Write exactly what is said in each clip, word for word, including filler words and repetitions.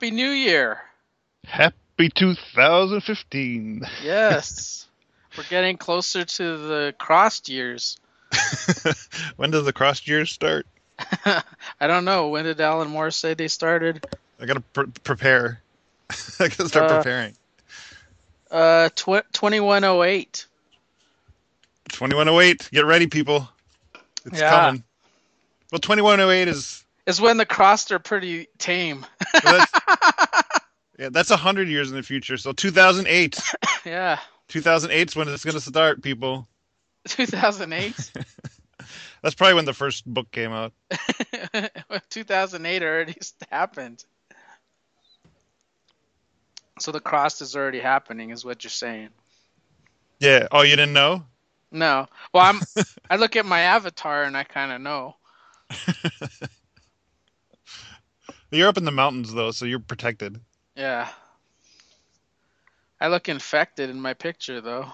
Happy New Year. Happy two thousand fifteen. Yes. We're getting closer to the crossed years. When does the cross years start? I don't know. When did Alan Moore say they started? I gotta pr- prepare. I gotta start Uh, preparing. uh, tw- twenty-one oh eight. twenty-one oh eight. Get ready, people. It's Yeah. coming. Well, twenty-one oh eight is. Is when the crossed are pretty tame. Well, that's, yeah, that's one hundred years in the future. So two thousand eight. Yeah. two thousand eight is when it's gonna start, people. two thousand eight? That's probably when the first book came out. two thousand eight already happened. So the crossed is already happening, is what you're saying. Yeah. Oh, you didn't know? No. Well, I'm. I look at my avatar and I kind of know. You're up in the mountains though, so you're protected. Yeah. I look infected in my picture though.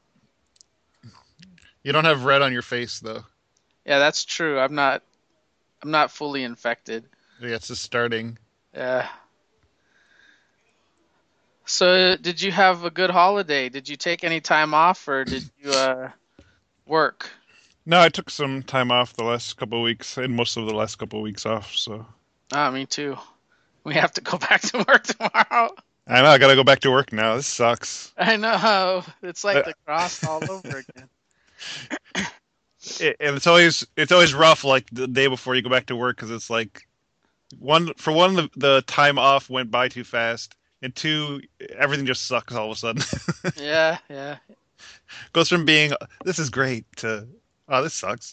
You don't have red on your face though. Yeah, that's true. I'm not. I'm not fully infected. Yeah, it's just starting. Yeah. So, did you have a good holiday? Did you take any time off, or did you uh, work? No, I took some time off the last couple of weeks, and most of the last couple of weeks off. So. Ah, me too. We have to go back to work tomorrow. I know. I gotta go back to work now. This sucks. I know. It's like the cross all over again. It, and it's always it's always rough, like the day before you go back to work, because it's like one for one the, the time off went by too fast, and two everything just sucks all of a sudden. Yeah, yeah. Goes from being this is great to oh this sucks.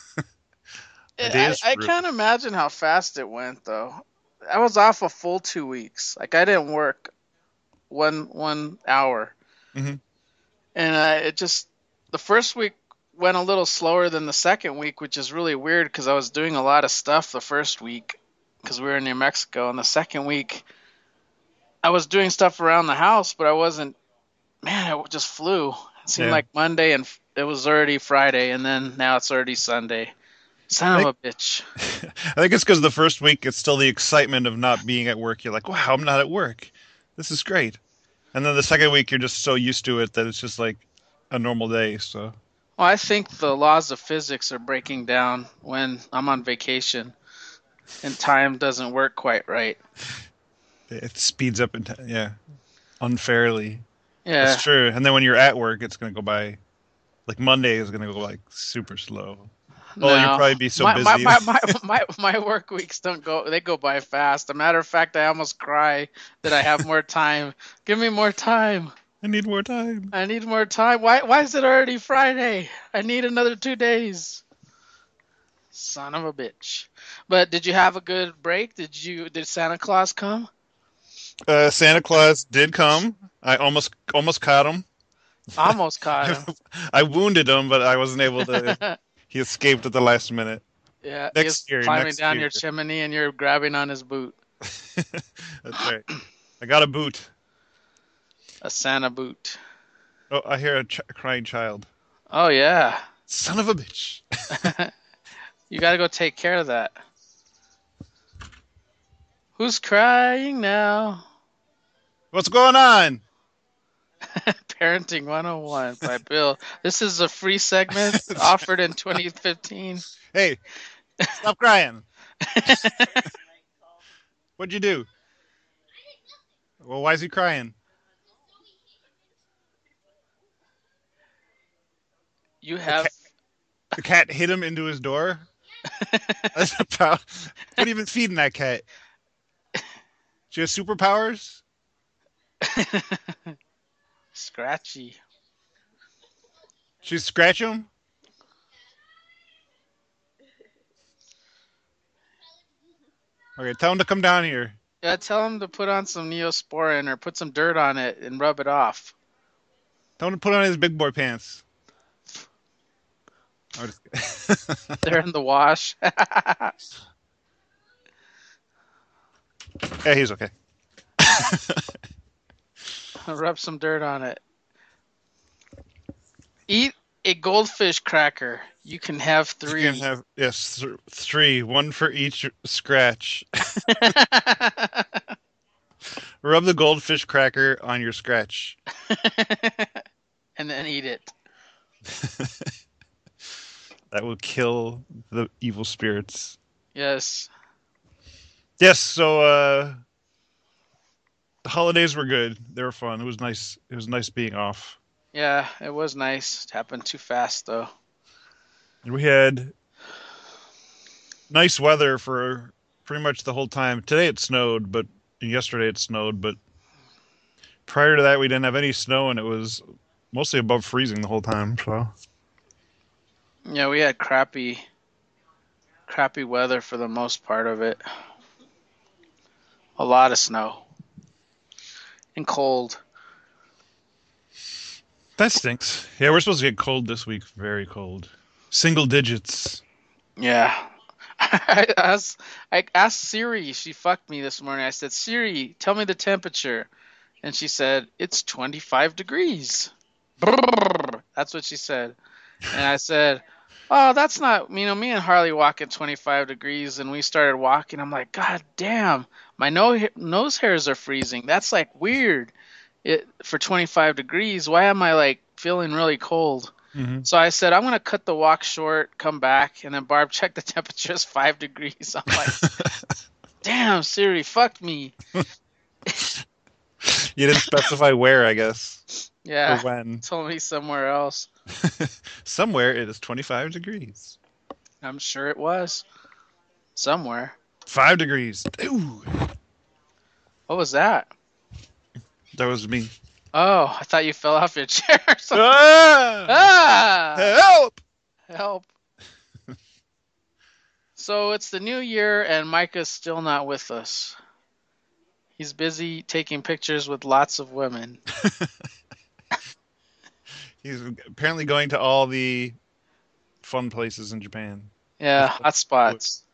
I, I can't imagine how fast it went though. I was off a full two weeks. Like I didn't work one one hour, mm-hmm. and uh, it just the first week went a little slower than the second week, which is really weird because I was doing a lot of stuff the first week because we were in New Mexico, and the second week I was doing stuff around the house, but I wasn't. Man, it just flew. It seemed Yeah. like Monday, and it was already Friday, and then now it's already Sunday. Son think, of a bitch. I think it's because the first week it's still the excitement of not being at work. You're like, wow, I'm not at work. This is great. And then the second week you're just so used to it that it's just like a normal day. So. Well, I think the laws of physics are breaking down when I'm on vacation and time doesn't work quite right. It speeds up, in t- yeah, unfairly. Yeah. That's true. And then when you're at work, it's going to go by, like Monday is going to go like super slow. No. Oh, you'll probably be so my, busy. My, my, my, my, my work weeks don't go, they go by fast. As a matter of fact, I almost cry that I have more time. Give me more time. I need more time. I need more time. Why Why is it already Friday? I need another two days. Son of a bitch. But did you have a good break? Did you did Santa Claus come? Uh, Santa Claus did come. I almost almost caught him. Almost caught him. I wounded him, but I wasn't able to. He escaped at the last minute. Yeah, next he's year, climbing next down year. your chimney and you're grabbing on his boot. That's right. I got a boot. A Santa boot. Oh, I hear a, ch- a crying child. Oh, yeah. Son of a bitch. You gotta go take care of that. Who's crying now? What's going on? Parenting one oh one by Bill. This is a free segment offered in twenty fifteen. Hey, stop crying. What'd you do? Well, why is he crying? You have... The cat, the cat hit him into his door? That's a pow- What even feeding that cat? She has superpowers? Scratchy. She scratch him? Okay, tell him to come down here. Yeah, tell him to put on some Neosporin or put some dirt on it and rub it off. Tell him to put on his big boy pants. Oh, just... They're in the wash. Yeah, he's okay. Rub some dirt on it. Eat a goldfish cracker. You can have three. You can have, yes, th- three. One for each scratch. Rub the goldfish cracker on your scratch. And then eat it. That will kill the evil spirits. Yes. Yes, so uh the holidays were good. They were fun. It was nice. It was nice being off. Yeah, it was nice. It happened too fast though. We had nice weather for pretty much the whole time. Today it snowed, but yesterday it snowed, but prior to that we didn't have any snow and it was mostly above freezing the whole time, so Yeah, we had crappy crappy weather for the most part of it. A lot of snow. And cold. that stinks. Yeah, we're supposed to get cold this week. Very cold. Single digits. Yeah. I asked, I asked Siri. She fucked me this morning. I said, Siri, tell me the temperature. And she said, it's twenty-five degrees. Brrr. That's what she said. And I said, oh, that's not, you know, me and Harley walk at twenty-five degrees. And we started walking. I'm like, God damn, my no- nose hairs are freezing. That's like weird. It for twenty-five degrees. Why am I like feeling really cold? Mm-hmm. So I said, I'm going to cut the walk short, come back. And then Barb checked the temperature is five degrees. I'm like, damn, Siri, fuck me. You didn't specify where, I guess. Yeah. Or when. Told me somewhere else. Somewhere it is twenty-five degrees. I'm sure it was. Somewhere. Five degrees. Ooh. What was that? That was me. Oh, I thought you fell off your chair or something. Ah! Ah! Help! Help. So it's the new year and Micah's still not with us. He's busy taking pictures with lots of women. He's apparently going to all the fun places in Japan. Yeah, hot spots.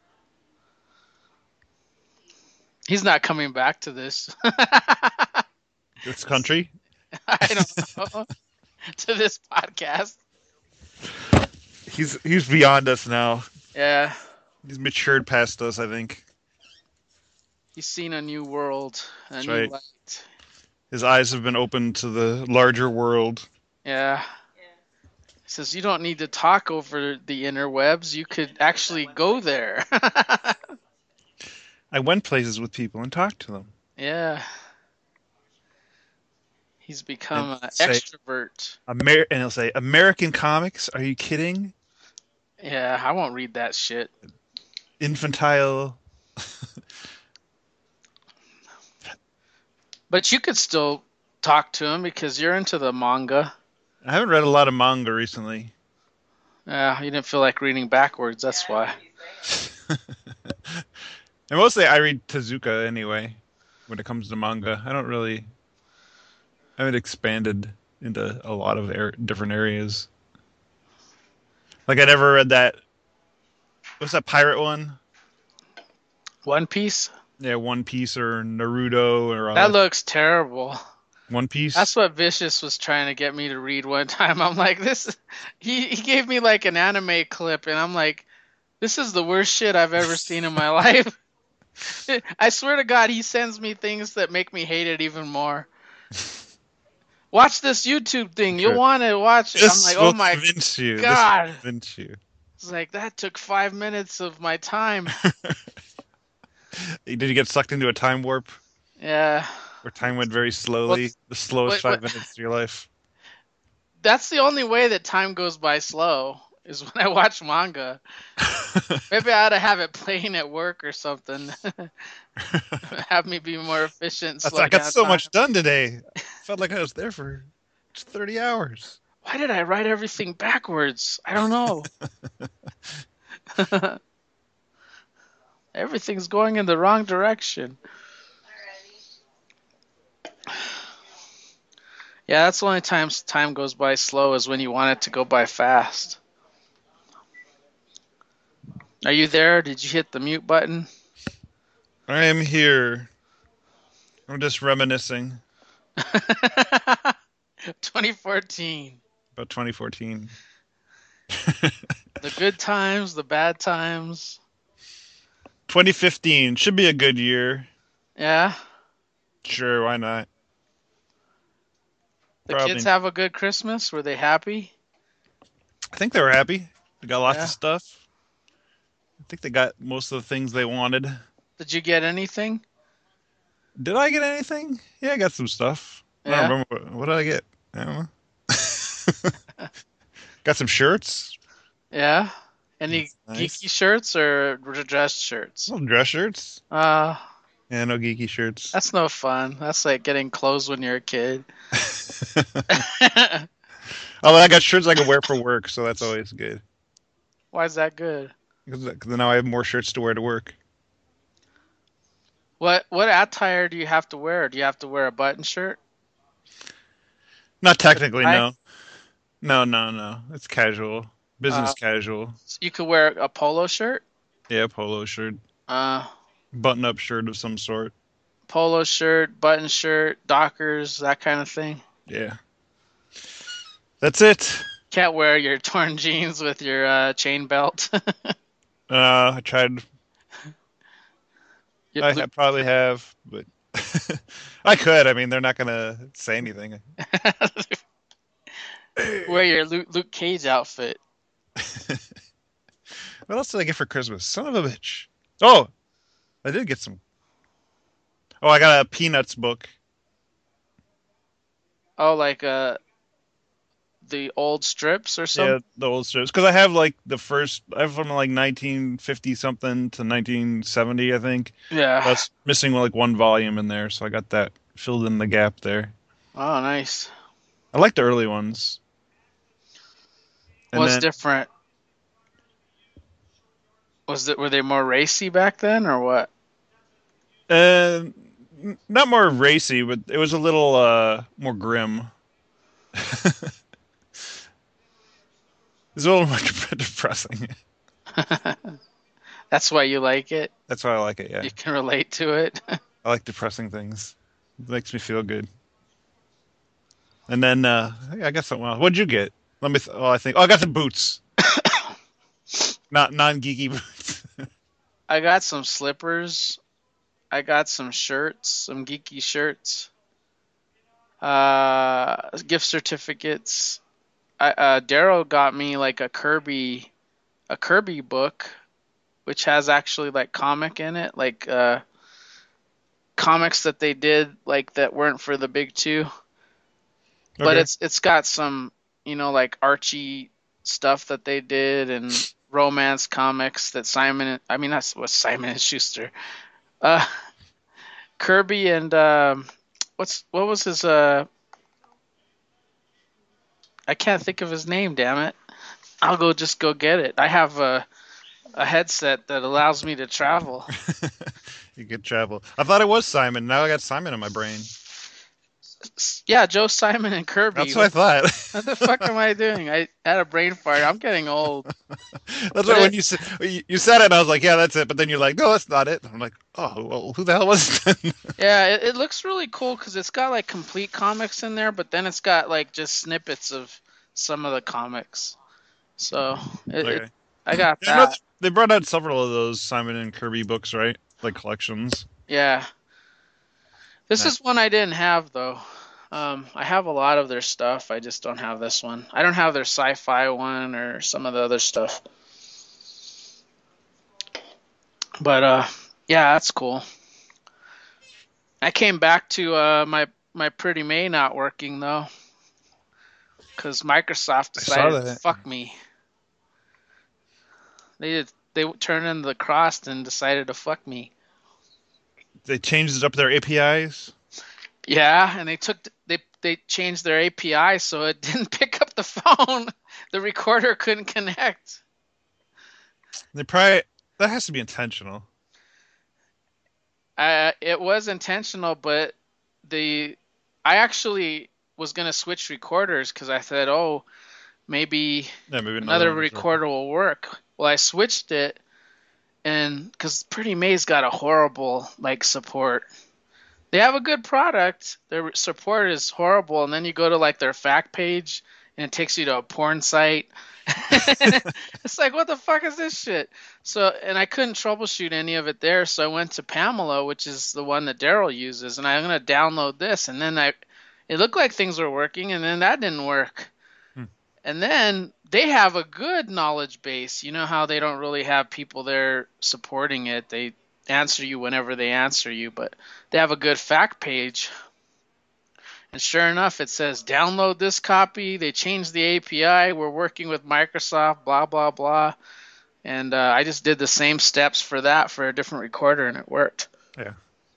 He's not coming back to this. This country? I don't know. To this podcast. He's he's beyond us now. Yeah. He's matured past us, I think. He's seen a new world, a That's new right. light. His eyes have been opened to the larger world. Yeah. He says you don't need to talk over the interwebs. You could actually go there. I went places with people and talked to them. Yeah. He's become And an say- extrovert. Amer- and he'll say, American comics? Are you kidding? Yeah, I won't read that shit. Infantile. But you could still talk to him because you're into the manga. I haven't read a lot of manga recently. Yeah, you didn't feel like reading backwards, that's why. And mostly I read Tezuka anyway, when it comes to manga. I don't really... I haven't expanded into a lot of er- different areas. Like I never read that... What's that pirate one? One Piece? Yeah, One Piece or Naruto or... all That looks terrible. One Piece? That's what Vicious was trying to get me to read one time. I'm like, this... He, he gave me like an anime clip, and I'm like, this is the worst shit I've ever seen in my life. I swear to God, he sends me things that make me hate it even more. Watch this YouTube thing. You'll want to watch it. This I'm like, will oh my convince you. God. This will convince you. It's like, that took five minutes of my time. Did you get sucked into a time warp Yeah. where time went very slowly? What's- the slowest what- five what- minutes of your life. That's the only way that time goes by slow, is when I watch manga. Maybe I ought to have it playing at work or something. Have me be more efficient. That's- slow I got down so time. much done today. Felt like I was there for thirty hours. Why did I write everything backwards? I don't know. Everything's going in the wrong direction. Yeah, that's the only time time goes by slow is when you want it to go by fast. Are you there? Did you hit the mute button? I am here. I'm just reminiscing twenty fourteen. about twenty fourteen. The good times, the bad times. twenty fifteen should be a good year. Yeah. Sure, why not? The kids Probably. have a good Christmas? Were they happy? I think they were happy. They got lots of Yeah. stuff. I think they got most of the things they wanted. Did you get anything? Did I get anything? Yeah, I got some stuff. I don't Yeah. remember what, what did I get. I don't know. Got some shirts. Yeah. Any That's nice. geeky shirts or dress shirts? Some dress shirts. Uh, Yeah, no geeky shirts. that's no fun. That's like getting clothes when you're a kid. Although I got shirts I can wear for work, so that's always good. Why is that good? Because now I have more shirts to wear to work. What what attire do you have to wear? Do you have to wear a button shirt? Not With a technically, tie? no. No, no, no. It's casual. Uh, Business casual. you could wear a polo shirt. Yeah, polo shirt. Uh, Button-up shirt of some sort. Polo shirt, button shirt, Dockers, that kind of thing. Yeah. That's it. Can't wear your torn jeans with your uh, chain belt. Uh, I tried. Your I Luke, ha- probably have, but I could. I mean, they're not gonna say anything. wear your Luke, Luke Cage outfit. What else did I get for Christmas? Son of a bitch. Oh, I did get some. Oh, I got a Peanuts book. Oh, like uh, the old strips or Yeah, something. the old strips. Because I have like the first, I have from like nineteen fifty something to nineteen seventy, I think. Yeah. That's missing like one volume in there, so I got that filled in the gap there. Oh, nice. I like the early ones. And What's then, different? Was it were they more racy back then or what? uh, not more racy, but it was a little uh more grim. It's a little more depressing. That's why you like it. That's why I like it. Yeah, You can relate to it. I like depressing things. It makes me feel good. And then uh, I got something else. What'd you get? Let me. Th- oh, I think. Oh, I got the boots. Not non-geeky boots. I got some slippers. I got some shirts, some geeky shirts. Uh, gift certificates. I, uh, Daryl got me like a Kirby, a Kirby book, which has actually like comic in it, like uh, comics that they did like that weren't for the big two. But Okay. it's it's got some, you know, like Archie stuff that they did and romance comics that Simon, I mean that's what Simon and Schuster. Uh, Kirby and um, what's what was his uh I can't think of his name, damn it. I'll go just go get it. I have a a headset that allows me to travel. You could travel. I thought it was Simon. Now I got Simon in my brain. Yeah, Joe Simon and Kirby. That's what I What thought. what the fuck am I doing? I had a brain fart. I'm getting old. That's But why when it you said you you said it, I was like, yeah, that's it. But then you're like, no, that's not it. I'm like, oh, well, who the hell was it then? yeah, it, it looks really cool because it's got like complete comics in there, but then it's got like just snippets of some of the comics. So it, it Okay. I got Yeah, I know that. they brought out several of those Simon and Kirby books, right? Like collections. Yeah. This Nah. is one I didn't have though. Um, I have a lot of their stuff. I just don't have this one. I don't have their sci-fi one or some of the other stuff. But uh, yeah, that's cool. I came back to uh, my my Pretty May not working though, because Microsoft I saw decided to that. fuck me. They did, they turned in the cross and decided to fuck me. They changed up their A P Is. Yeah, and they took they they changed their A P I so it didn't pick up the phone. The recorder couldn't connect. They probably that has to be intentional. Uh, it was intentional, but the I actually was gonna switch recorders because I said, oh, maybe Yeah, maybe another another one was working. recorder will work. Well, I switched it, and because Pretty May's got a horrible like support. They have a good product. Their support is horrible, and then you go to like their fact page, and it takes you to a porn site. It's like, what the fuck is this shit? So, and I couldn't troubleshoot any of it there, so I went to Pamela, which is the one that Daryl uses, and I'm gonna download this, and then I, it looked like things were working, and then that didn't work. Hmm. And then they have a good knowledge base. You know how they don't really have people there supporting it. They answer you whenever they answer you, but they have a good fact page. And sure enough, it says download this copy. They changed the A P I. We're working with Microsoft, blah, blah, blah. And uh, I just did the same steps for that for a different recorder, and it worked. Yeah.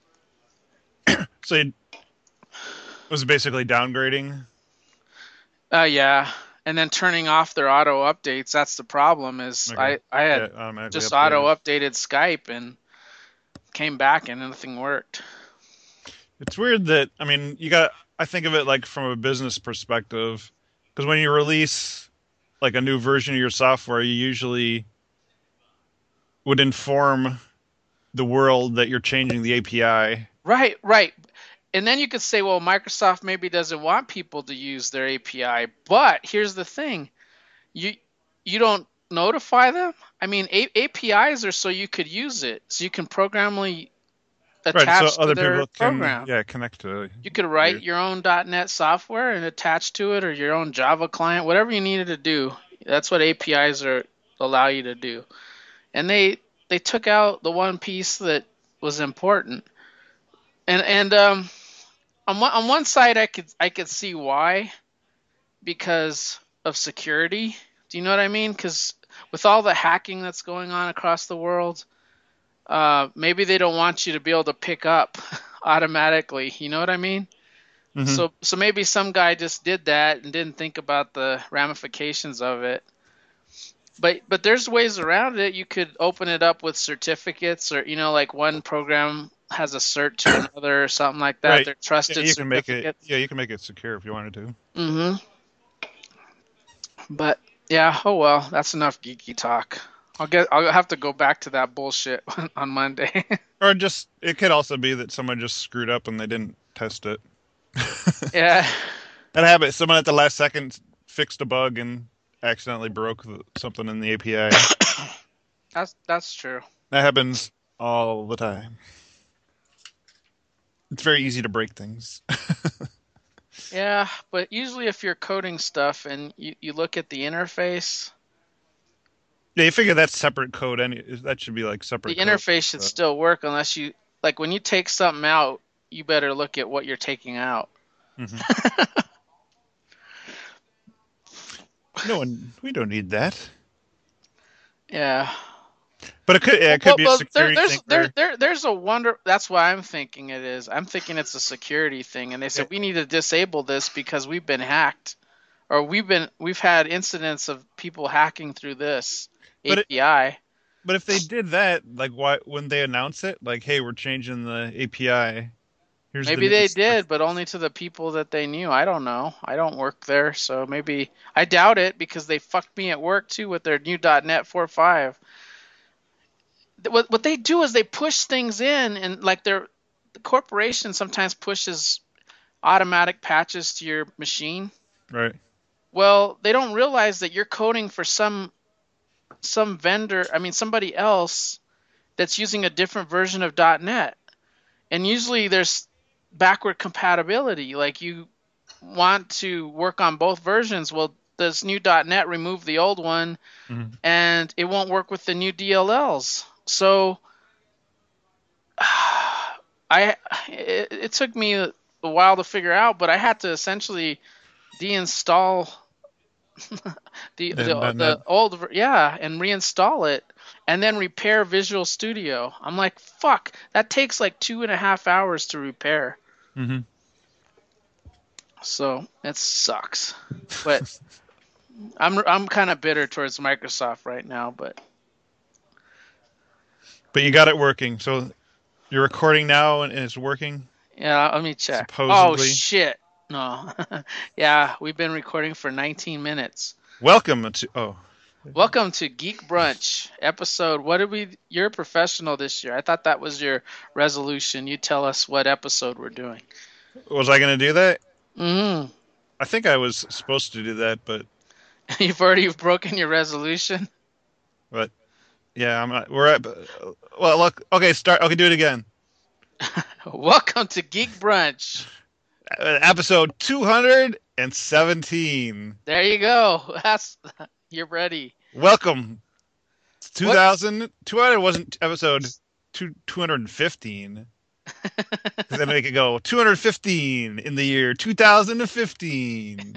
So it was basically downgrading? Uh, yeah. And then turning off their auto updates. That's the problem is Okay. I, I had Yeah, just updated. auto updated Skype and came back and nothing worked. It's weird that, I mean, you got, I think of it like from a business perspective, because when you release like a new version of your software, you usually would inform the world that you're changing the A P I. Right, right. And then you could say, well, Microsoft maybe doesn't want people to use their A P I. But here's the thing. You you don't notify them? I mean, A- APIs are so you could use it. So you can programmably attach Right, so to other their people can program. yeah connect to it. You could write your own .NET software and attach to it, or your own Java client, whatever you needed to do. That's what A P Is are allow you to do. And they they took out the one piece that was important. And and um, on one on one side, I could I could see why, because of security. Do you know what I mean? Because with all the hacking that's going on across the world, uh, maybe they don't want you to be able to pick up automatically. You know what I mean? Mm-hmm. So so maybe some guy just did that and didn't think about the ramifications of it. But but there's ways around it. You could open it up with certificates, or you know, like one program has a cert to another or something like that. Right. They're trusted yeah, you can make it. certificates. Yeah, you can make it secure if you wanted to. Mm-hmm. But yeah, oh well, that's enough geeky talk. I'll get. I'll have to go back to that bullshit on Monday. Or just it could also be that someone just screwed up and they didn't test it. Yeah. That happens. Someone at the last second fixed a bug and accidentally broke the, something in the A P I. That's that's true. That happens all the time. It's very easy to break things. Yeah, but usually if you're coding stuff and you, you look at the interface, Yeah, you figure that's separate code. Any that should be like separate. the code, interface should so. still work unless you like when you take something out, you better look at what you're taking out. Mm-hmm. No one, we don't need that. Yeah. But it could, yeah, it could well, be well, a security there, there's thing. there, Where, there there's a wonder. That's what I'm thinking it is. I'm thinking it's a security thing, and they said Yeah. we need to disable this because we've been hacked, or we've been we've had incidents of people hacking through this But A P I. It, but if they did that, like, why wouldn't they announce it? Like, hey, we're changing the A P I. Here's Maybe the they did, but only to the people that they knew. I don't know. I don't work there, so maybe I doubt it because they fucked me at work too with their new .NET four point five. What what they do is they push things in, and like their the corporation sometimes pushes automatic patches to your machine. Right. Well, they don't realize that you're coding for some some vendor, I mean somebody else that's using a different version of .NET. And usually there's backward compatibility. Like you want to work on both versions. Well, this new .NET remove the old one, Mm-hmm. and it won't work with the new D L Ls. So I it, it took me a, a while to figure out, but I had to essentially deinstall the the, And the old yeah and reinstall it and then repair Visual Studio. I'm like, fuck, that takes like two and a half hours to repair. Mm-hmm. So it sucks, but I'm I'm kind of bitter towards Microsoft right now. But but you got it working, so you're recording now and, and it's working. yeah, let me check. Supposedly. Oh shit, no, yeah, we've been recording for nineteen minutes. Welcome to oh. Welcome to Geek Brunch episode. What did we? You're a professional this year. I thought that was your resolution. You tell us what episode we're doing. Was I going to do that? Mm-hmm. I think I was supposed to do that, but You've already broken your resolution. but yeah, I'm not, we're at. Well, look. Okay, start. Okay, do it again. Welcome to Geek Brunch. Uh, Episode two hundred seventeen. There you go. That's you're ready. Welcome. What? two thousand two hundred wasn't episode two, 215. Because then they could go two hundred fifteen in the year two thousand fifteen.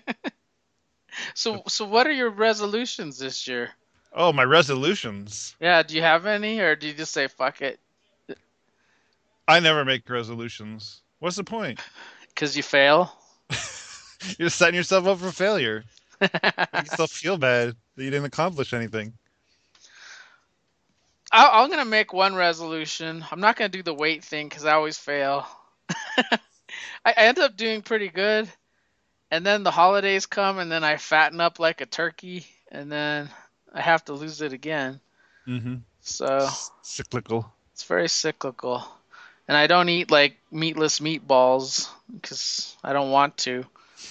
So so what are your resolutions this year? Oh, my resolutions. Yeah, do you have any or do you just say fuck it I never make resolutions. What's the point? cuz you fail? You're setting yourself up for failure. Make yourself feel bad that you didn't accomplish anything. I, I'm gonna make one resolution. I'm not gonna do the weight thing because I always fail. I, I end up doing pretty good, and then the holidays come, and then I fatten up like a turkey, and then I have to lose it again. Mm-hmm. So Cyclical. it's very cyclical, and I don't eat like meatless meatballs because I don't want to.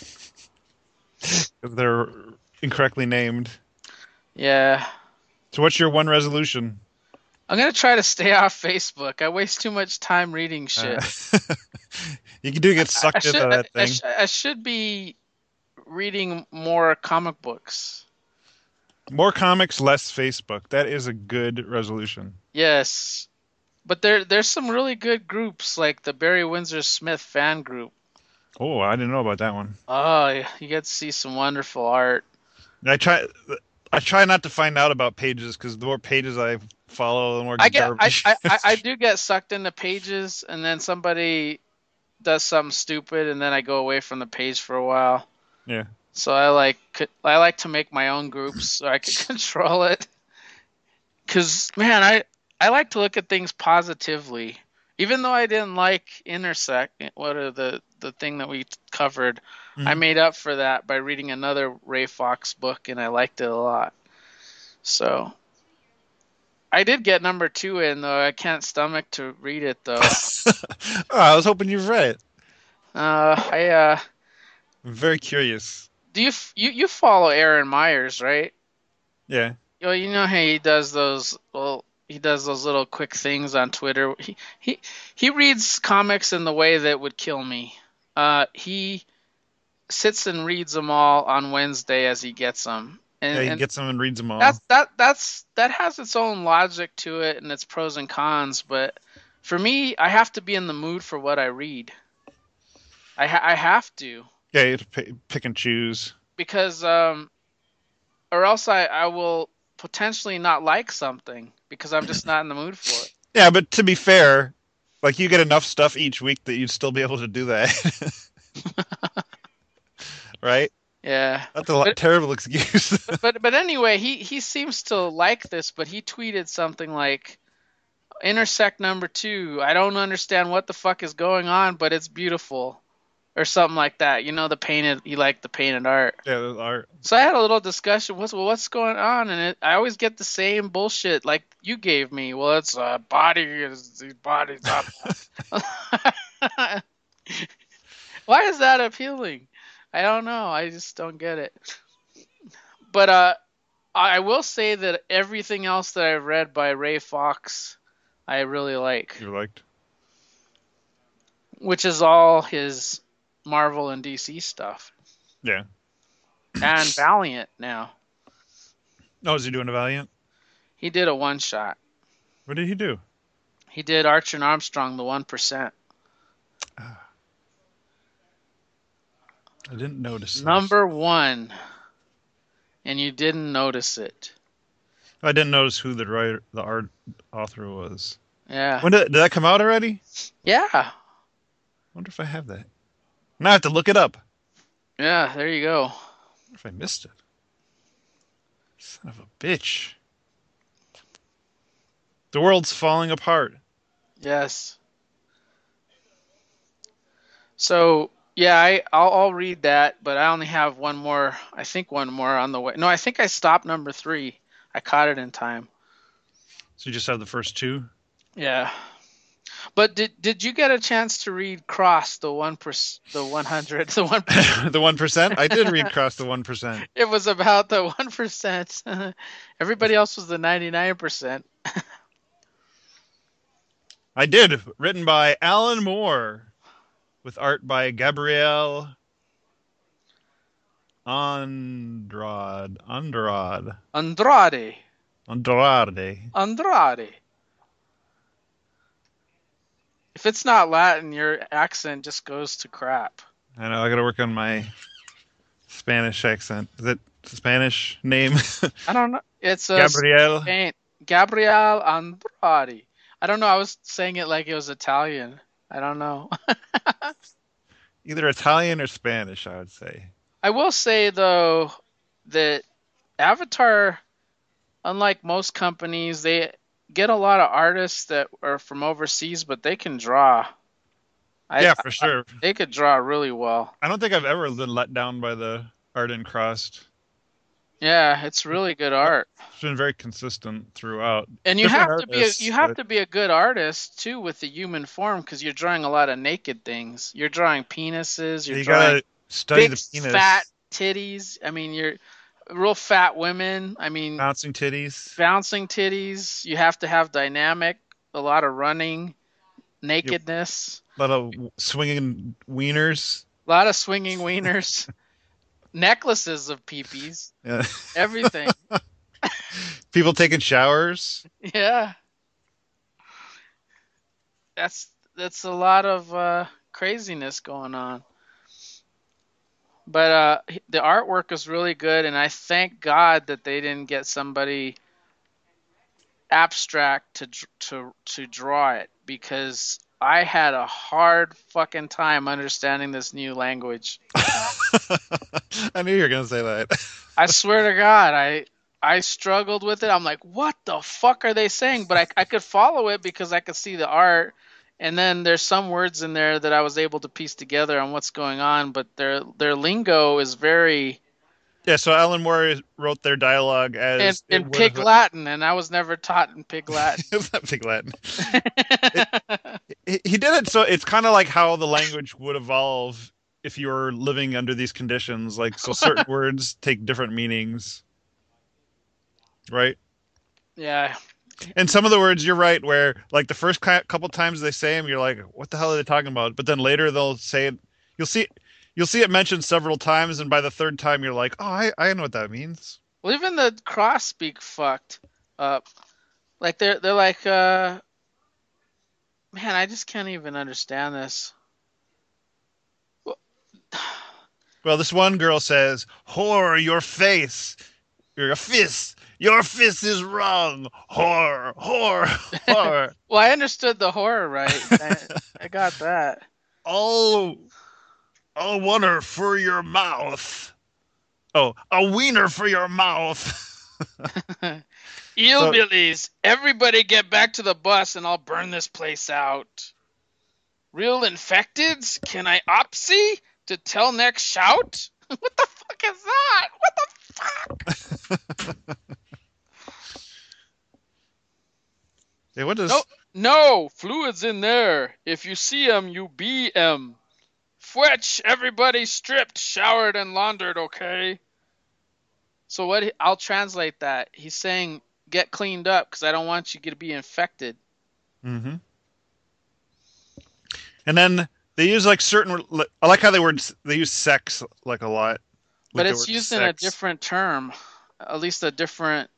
They're incorrectly named. Yeah, So what's your one resolution? I'm gonna try to stay off Facebook. I waste too much time reading shit. Uh, you do get I, I sucked into should that I, I, thing. sh- I should be reading more comic books. More comics, less Facebook. That is a good resolution. Yes, but there there's some really good groups like the Barry Windsor Smith fan group. Oh, I didn't know about that one. Oh, you get to see some wonderful art. I try. I try not to find out about pages because the more pages I follow, the more I get I, garbage. I, I I do get sucked into pages, and then somebody does something stupid, and then I go away from the page for a while. Yeah. So I like I like to make my own groups so I can control it. Cause man, I I like to look at things positively. Even though I didn't like Intersect, what are the the thing that we covered, I Mhm. made up for that by reading another Ray Fox book, and I liked it a lot. So I did get number two in though. I can't stomach to read it though. Oh, I was hoping you've read it. Uh, I uh, I'm very curious. do you f- you you follow Aaron Myers, right? Yeah. Well, you know how he does those. Well, he does those little quick things on Twitter. He he he reads comics in the way that would kill me. Uh, he sits and reads them all on Wednesday as he gets them, Yeah, and he and gets them and reads them all. that's that that's that has its own logic to it and its pros and cons. But for me, I have to be in the mood for what I read. I ha- I have to Yeah, you have to pick, pick and choose. because um or else I I will potentially not like something because I'm just not in the mood for it. Yeah, but to be fair, like you get enough stuff each week that you'd still be able to do that. Right? Yeah. That's a lot, But terrible excuse. but but anyway, he he seems to like this, but he tweeted something like intersect number two. I don't understand what the fuck is going on, but it's beautiful. Or something like that. You know, the painted he liked the painted art. Yeah, those are. So I had a little discussion. What's well, what's going on? And it, I always get the same bullshit like you gave me. Well, it's a uh, body is the body's up. Why is that appealing? I don't know. I just don't get it. But uh, I will say that everything else that I've read by Ray Fox, I really like, You liked. which is all his Marvel and D C stuff Yeah. and Valiant now. Oh, is he doing a Valiant? He did a one shot. What did he do? He did Archer and Armstrong, the one percent. I didn't notice. This. Number one, and you didn't notice it. I didn't notice who the writer, the art author was. Yeah. When did, did that come out already? Yeah. I wonder if I have that. Now I have to look it up. I Yeah, there you go. wonder if I missed it. Son of a bitch. The world's falling apart. Yes. So, yeah, I, I'll, I'll read that, but I only have one more, I think one more on the way. No, I think I stopped number three. I caught it in time. So you just have the first two? Yeah. But did did you get a chance to read Cross the one per, the one hundred the one percent? The one percent. I did read Cross the one percent. It was about the one percent. Everybody else was the ninety nine percent. I did. Written by Alan Moore, with art by Gabrielle Andrade. Andrade. Andrade. Andrade. Andrade. If it's not Latin, your accent just goes to crap. I know. I got to work on my Spanish accent. Is it Spanish name? I don't know. It's a Gabrielle. Spain. Gabriel Andrade. I don't know. I was saying it like it was Italian. I don't know. Either Italian or Spanish, I would say. I will say though that Avatar, unlike most companies, they get a lot of artists that are from overseas, but they can draw. I, Yeah, for sure. I, they could draw really well. I don't think I've ever been let down by the art in Crossed. Yeah, it's really good art. It's been very consistent throughout. And you Different have to be a, artists, you have but- to be a good artist too with the human form because you're drawing a lot of naked things. You're drawing penises. You're you drawing gotta study big the penis. fat titties. I mean, you're real fat women. I mean, Bouncing titties. bouncing titties. You have to have dynamic, a lot of running, nakedness, A lot of swinging wieners. a lot of swinging wieners, necklaces of peepees, Yeah. everything. People taking showers. Yeah, that's that's a lot of uh, craziness going on. But uh, the artwork is really good, and I thank God that they didn't get somebody abstract to to to draw it because I had a hard fucking time understanding this new language. I knew you were gonna say that. I swear to God, I I struggled with it. I'm like, what the fuck are they saying? But I I could follow it because I could see the art. And then there's some words in there that I was able to piece together on what's going on, but their their lingo is very Yeah, so Alan Moore wrote their dialogue in, as it in would Pig have- Latin, and I was never taught in Pig Latin. It's not Pig Latin. He he did it so it's kind of like how the language would evolve if you were living under these conditions. Like, so certain words take different meanings, right? Yeah, And some of the words, you're right, where like the first ki- couple times they say them, you're like, what the hell are they talking about? But then later they'll say it. You'll see, you'll see it mentioned several times, and by the third time, you're like, oh, I, I know what that means. well, even the cross speak fucked up. Like they're they're like, uh, man, I just can't even understand this. Well, this one girl says, "Whore, your face, your fist, your fist is wrong. Whore, whore, whore. Well, I understood the horror right. I, I got that. All, all wonder for your mouth. Oh, a wiener for your mouth." Hillbillies, everybody get back to the bus and I'll burn this place out. Real infecteds? Can I opsy to tell next shout? What the fuck is that? What the fuck? Hey, what does? No, no, fluids in there. If you see 'em, you be 'em. Fwetch, everybody stripped, showered, and laundered, okay? So what? he- I'll translate that. He's saying, get cleaned up because I don't want you to be infected. Mm-hmm. And then they use like certain. I like how they word they use sex like a lot. But Like the it's word used in a sex. different term. At least a different.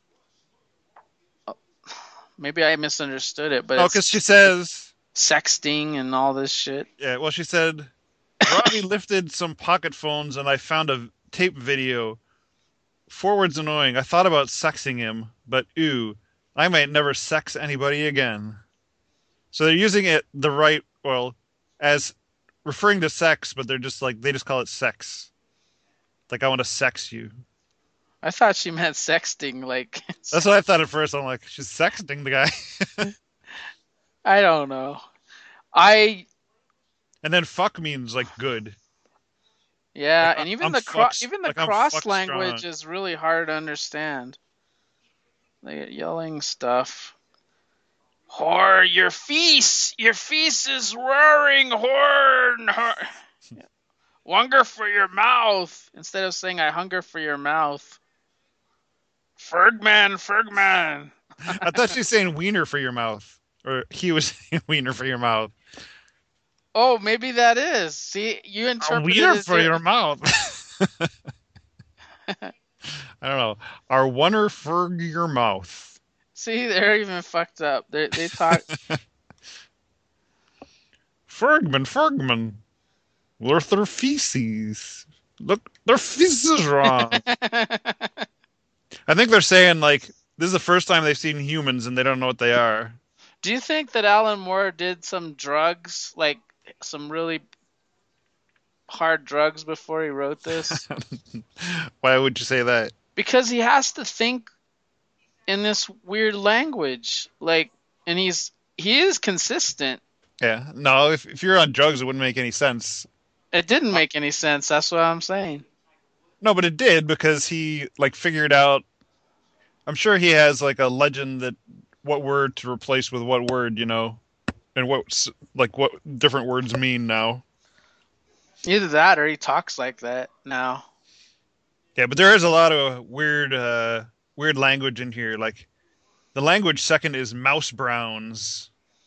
Maybe I misunderstood it, but Oh, it's because she says, sexting and all this shit. yeah. Well, she said, Robbie lifted some pocket phones and I found a tape video. Forward's annoying. I thought about sexing him, but ooh, I might never sex anybody again. So they're using it the right, well, as referring to sex, but they're just like, they just call it sex. Like, I want to sex you. I thought she meant sexting, like. That's what I thought at first. I'm like, she's sexting the guy. I don't know. I And then fuck means like good. yeah, Like, and even I'm the cro- fucked- even the like, I'm cross fucked language strong. is really hard to understand. They get yelling stuff. Whore, your feast, your feast is roaring horn. Whore. Hunger for your mouth. Instead of saying I hunger for your mouth. Fergman, Fergman. I thought she was saying wiener for your mouth, or he was saying wiener for your mouth. Oh, maybe that is. See, you A interpret it wiener as for your. your mouth. I don't know. Our wiener for your mouth. See, they're even fucked up. They they talk. Fergman, Fergman. Look, their feces. Look, their feces is wrong. I think they're saying like this is the first time they've seen humans and they don't know what they are. Do you think that Alan Moore did some drugs, like some really hard drugs, before he wrote this? Why would you say that? Because he has to think in this weird language, like, and he's he is consistent. Yeah. No, if if you're on drugs, it wouldn't make any sense. It didn't make any sense. That's what I'm saying. No, but it did because he like figured out. I'm sure he has like a legend that what word to replace with what word, you know, and what like what different words mean now. Either that or he talks like that now. Yeah, but there is a lot of weird, uh, weird language in here. Like the language second is mouse browns.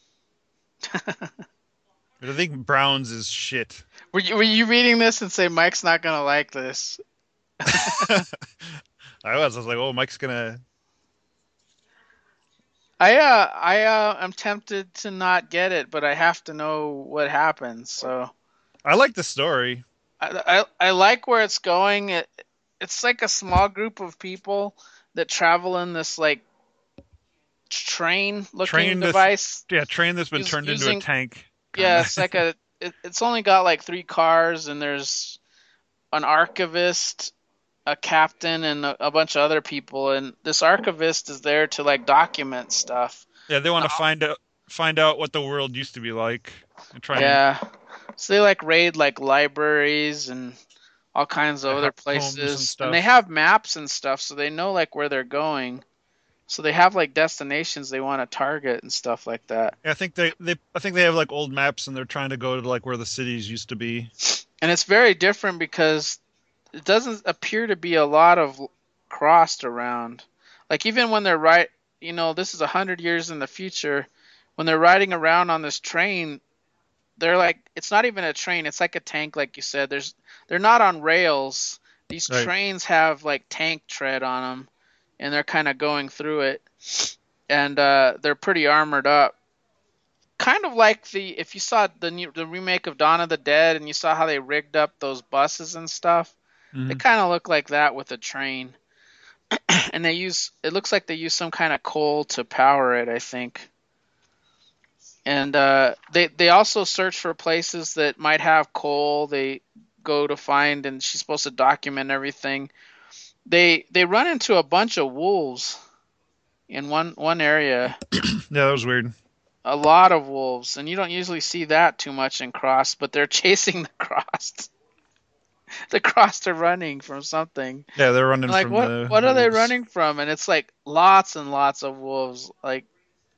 But I think browns is shit. Were you, were you reading this and say Mike's not gonna like this? I was. I was like, oh, Mike's gonna. I uh I uh am tempted to not get it, but I have to know what happens. So I like the story. I I, I like where it's going. It, it's like a small group of people that travel in this like train looking Train this, device. yeah, train that's been Use, turned into a using tank. yeah, Kinda. it's like a it, it's only got like three cars and there's an archivist, a captain, and a, a bunch of other people. And this archivist is there to like document stuff. Yeah, they want to find out find out what the world used to be like and try and Yeah, so they like raid like libraries and all kinds of uh, other homes and places, and they stuff. have maps and stuff, so they know like where they're going. So they have like destinations they want to target and stuff like that. Yeah, I think they, they I think they have like old maps and they're trying to go to like where the cities used to be. And it's very different because it doesn't appear to be a lot of crossed around. Like even when they're right, you know, this is a hundred years in the future. When they're riding around on this train, they're like, it's not even a train. It's like a tank, like you said. There's, they're not on rails. These Right. trains have like tank tread on them, and they're kind of going through it, and uh, they're pretty armored up. Kind of like the if you saw the new, the remake of Dawn of the Dead, and you saw how they rigged up those buses and stuff. They Mm-hmm. kind of look like that with a train, and they use it looks like they use some kind of coal to power it, I think. And uh, they they also search for places that might have coal. They go to find, and she's supposed to document everything. They they run into a bunch of wolves in one one area. Yeah, that was weird. A lot of wolves, and you don't usually see that too much in Cross, but they're chasing the Crossed. The Crossed are running from something. Yeah, they're running Like from what the what are they wolves. running from? And it's like lots and lots of wolves. Like,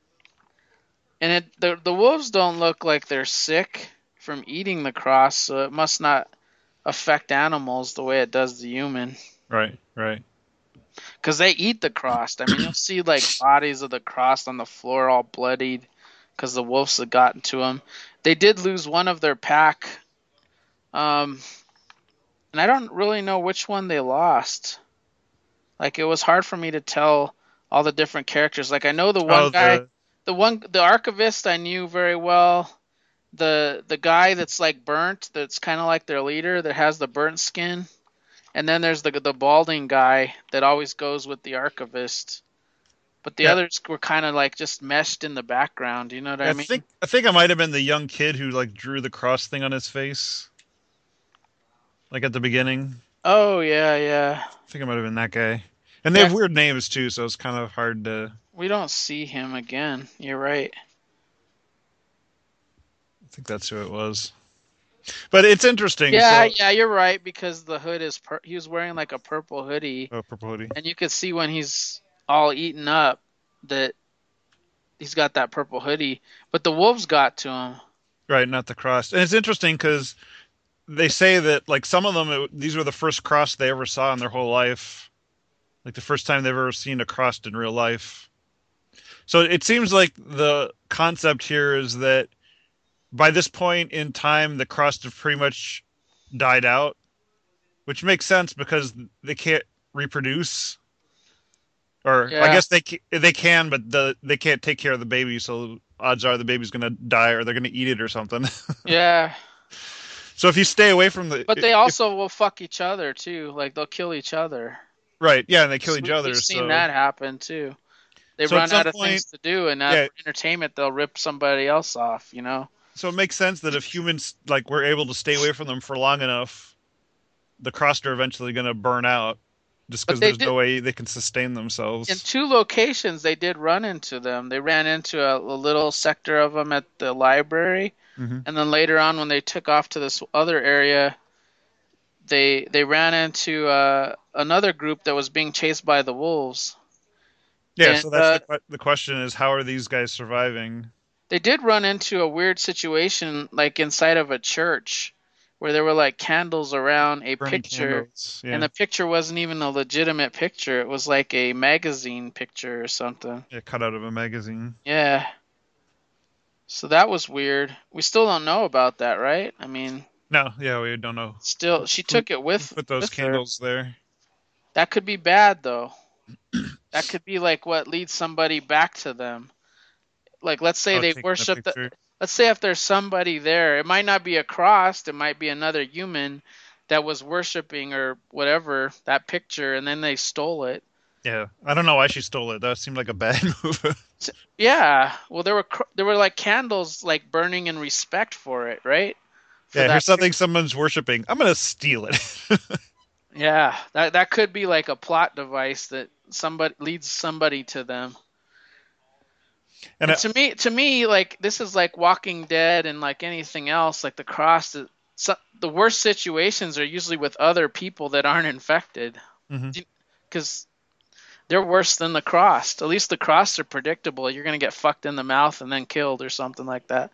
and it the the wolves don't look like they're sick from eating the cross, so it must not affect animals the way it does the human. Right, right. Because they eat the crossed. I mean, you'll see like bodies of the crossed on the floor all bloodied because the wolves had gotten to them. They did lose one of their pack, um, and I don't really know which one they lost. Like it was hard for me to tell all the different characters. Like I know the one Oh, guy, the the one the archivist I knew very well. The the guy that's like burnt, that's kind of like their leader, that has the burnt skin. And then there's the the balding guy that always goes with the archivist. But the yeah. others were kind of like just meshed in the background. You know what Yeah, I I mean? think I think I might have been the young kid who like drew the cross thing on his face, like at the beginning. Oh yeah, yeah. I think I might have been that guy. And they Yeah, have weird names too, so it's kind of hard to. we don't see him again. You're right. I think that's who it was. But it's interesting. Yeah, So, yeah, you're right because the hood is pur- he was wearing like a purple hoodie, oh, purple hoodie. and you could see when he's all eaten up that he's got that purple hoodie, but the wolves got to him. Right, not the crossed. And it's interesting because they say that like some of them, it, these were the first cross they ever saw in their whole life, like the first time they've ever seen a crossed in real life. So it seems like the concept here is that by this point in time, the crossed have pretty much died out, which makes sense because they can't reproduce. Or I Yeah, guess they they can, but the they can't take care of the baby, so odds are the baby's gonna die or they're gonna eat it or something. yeah. So if you stay away from the But they if also will fuck each other too. Like they'll kill each other. right, yeah, and they kill So each we, we've other. seen So that happen too. They so at run some out of point, things to do, and uh, yeah, for entertainment, they'll rip somebody else off. You know. so it makes sense that if humans like were able to stay away from them for long enough, the crossed are eventually gonna burn out, just But because they there's did no way they can sustain in themselves. two locations. They did run into them. They ran into a, a little sector of them at the library, Hmm. and then later on, when they took off to this other area, they they ran into uh, another group that was being chased by the wolves. Yeah, And so that's uh, the que- the question is how are these guys surviving? they did run into a weird situation, like inside of a church, where there were like candles around a Burning picture, candles, and yeah, the picture wasn't even a legitimate picture. It was like a magazine picture or something. yeah, cut out of a magazine. Yeah. So that was weird. We still don't know about that, right? I mean, No, yeah, we don't know still who she who, took it who with put those with her. candles there. That could be bad though. That could be like what leads somebody back to them. Like let's say Oh, they taking a worship the picture. let's say if there's somebody there, it might not be a cross, it might be another human that was worshiping or whatever that picture and then they stole it. Yeah, I don't know why she stole it. That seemed like a bad move. So, yeah, well there were there were like candles like burning in respect for it, right? For Yeah, that here's something picture. someone's worshiping. I'm gonna steal it. Yeah, that that could be like a plot device that somebody leads somebody to them. And And uh, to me, to me, like this is like Walking Dead and like anything else, like the cross. So, the worst situations are usually with other people that aren't infected, mhm. because they're worse than the crossed. At least the crossed are predictable. You're gonna get fucked in the mouth and then killed or something like that.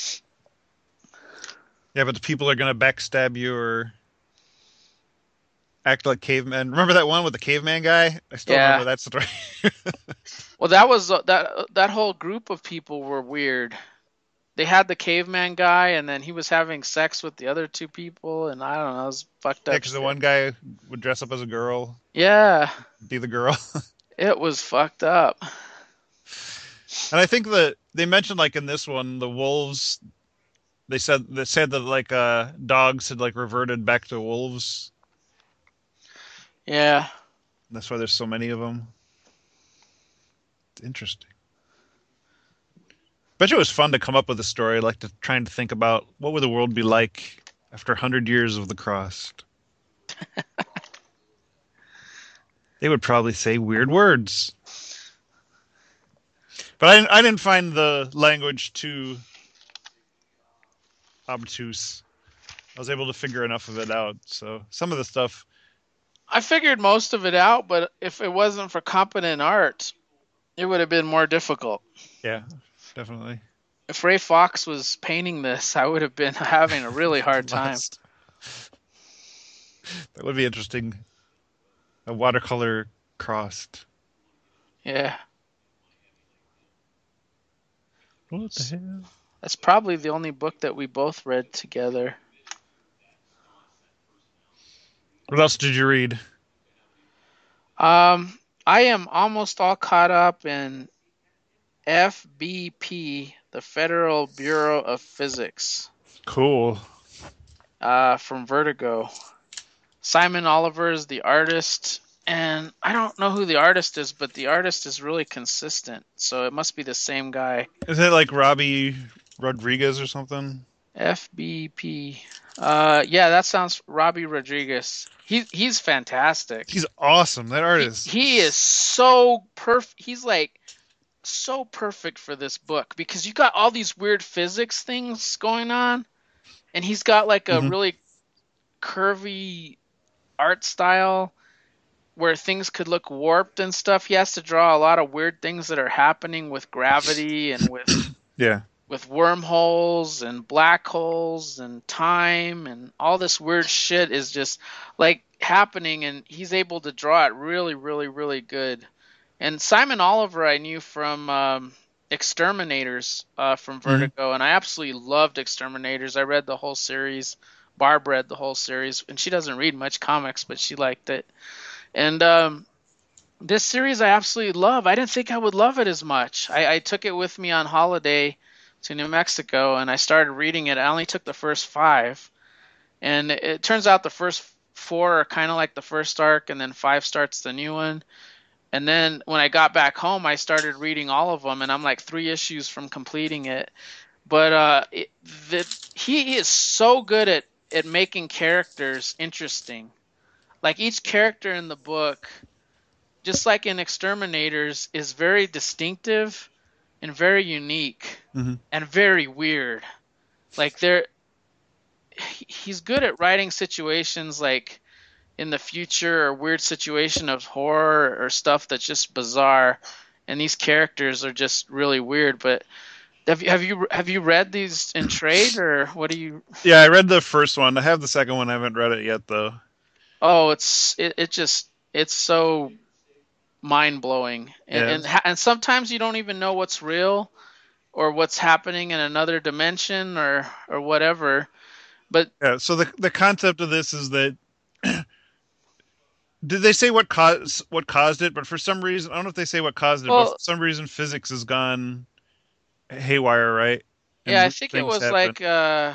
Yeah, but the people are gonna backstab you or act like cavemen. Remember that one with the caveman guy? I still remember Yeah. that story. Well, that was uh, that that whole group of people were weird. They had the caveman guy, and then he was having sex with the other two people, and I don't know, it was fucked Yeah, up because the shit. one guy would dress up as a girl, Yeah, be the girl. it was fucked up. And I think that they mentioned like in this one, the wolves. They said they said that like uh dogs had like reverted back to wolves. Yeah. That's why there's so many of them. It's interesting. Bet you it was fun to come up with a story, like to trying to think about what would the world be like after a hundred years of the crossed. They would probably say weird words, but I didn't, I didn't find the language too obtuse. I was able to figure enough of it out. So some of the stuff, I figured most of it out, but if it wasn't for competent art, it would have been more difficult. yeah, definitely If Ray Fox was painting this, I would have been having a really hard time. lost. That would be interesting. A watercolor crossed. Yeah. What the hell? That's probably the only book that we both read together. What else did you read? Um, I am almost all caught up in F B P, the Federal Bureau of Physics, Cool. uh, from Vertigo. Simon Oliver is the artist, and I don't know who the artist is, but the artist is really consistent, so it must be the same guy. Is it like Robbie Rodriguez or something? F B P. Uh, yeah, that sounds Robbie Rodriguez. He he's fantastic. He's awesome. That He artist. he is so perfect. He's like so perfect for this book because you got all these weird physics things going on, and he's got like a Hmm. really curvy art style where things could look warped and stuff. He has to draw a lot of weird things that are happening with gravity and with Yeah. with wormholes and black holes and time, and all this weird shit is just like happening, and he's able to draw it really really really good. And Simon Oliver I knew from um, Exterminators, uh, from Hmm. Vertigo, and I absolutely loved Exterminators. I read the whole series. Barb read the whole series, and she doesn't read much comics, but she liked it. And um, this series I absolutely love. I didn't think I would love it as much. I, I took it with me on holiday to New Mexico, and I started reading it. I only took the first five, and it, it turns out the first four are kind of like the first arc, and then five starts the new one. And then when I got back home, I started reading all of them, and I'm like three issues from completing it. But uh, it, the, he is so good at at making characters interesting. Like each character in the book, just like in Exterminators, is very distinctive and very unique Hmm. and very weird. Like they're he's good at writing situations like in the future or weird situation of horror or stuff that's just bizarre, and these characters are just really weird. But have you have you have you read these in trade, or what do you? Yeah, I read the first one. I have the second one. I haven't read it yet, though. Oh, it's it, it just it's so mind blowing, and Yeah. and and sometimes you don't even know what's real or what's happening in another dimension or or whatever. But Yeah. So the the concept of this is that did they say what caused what caused it? But for some reason, I don't know if they say what caused it, but for well, some reason, physics has gone haywire, right? yeah, And I weird think it things was happen. like uh,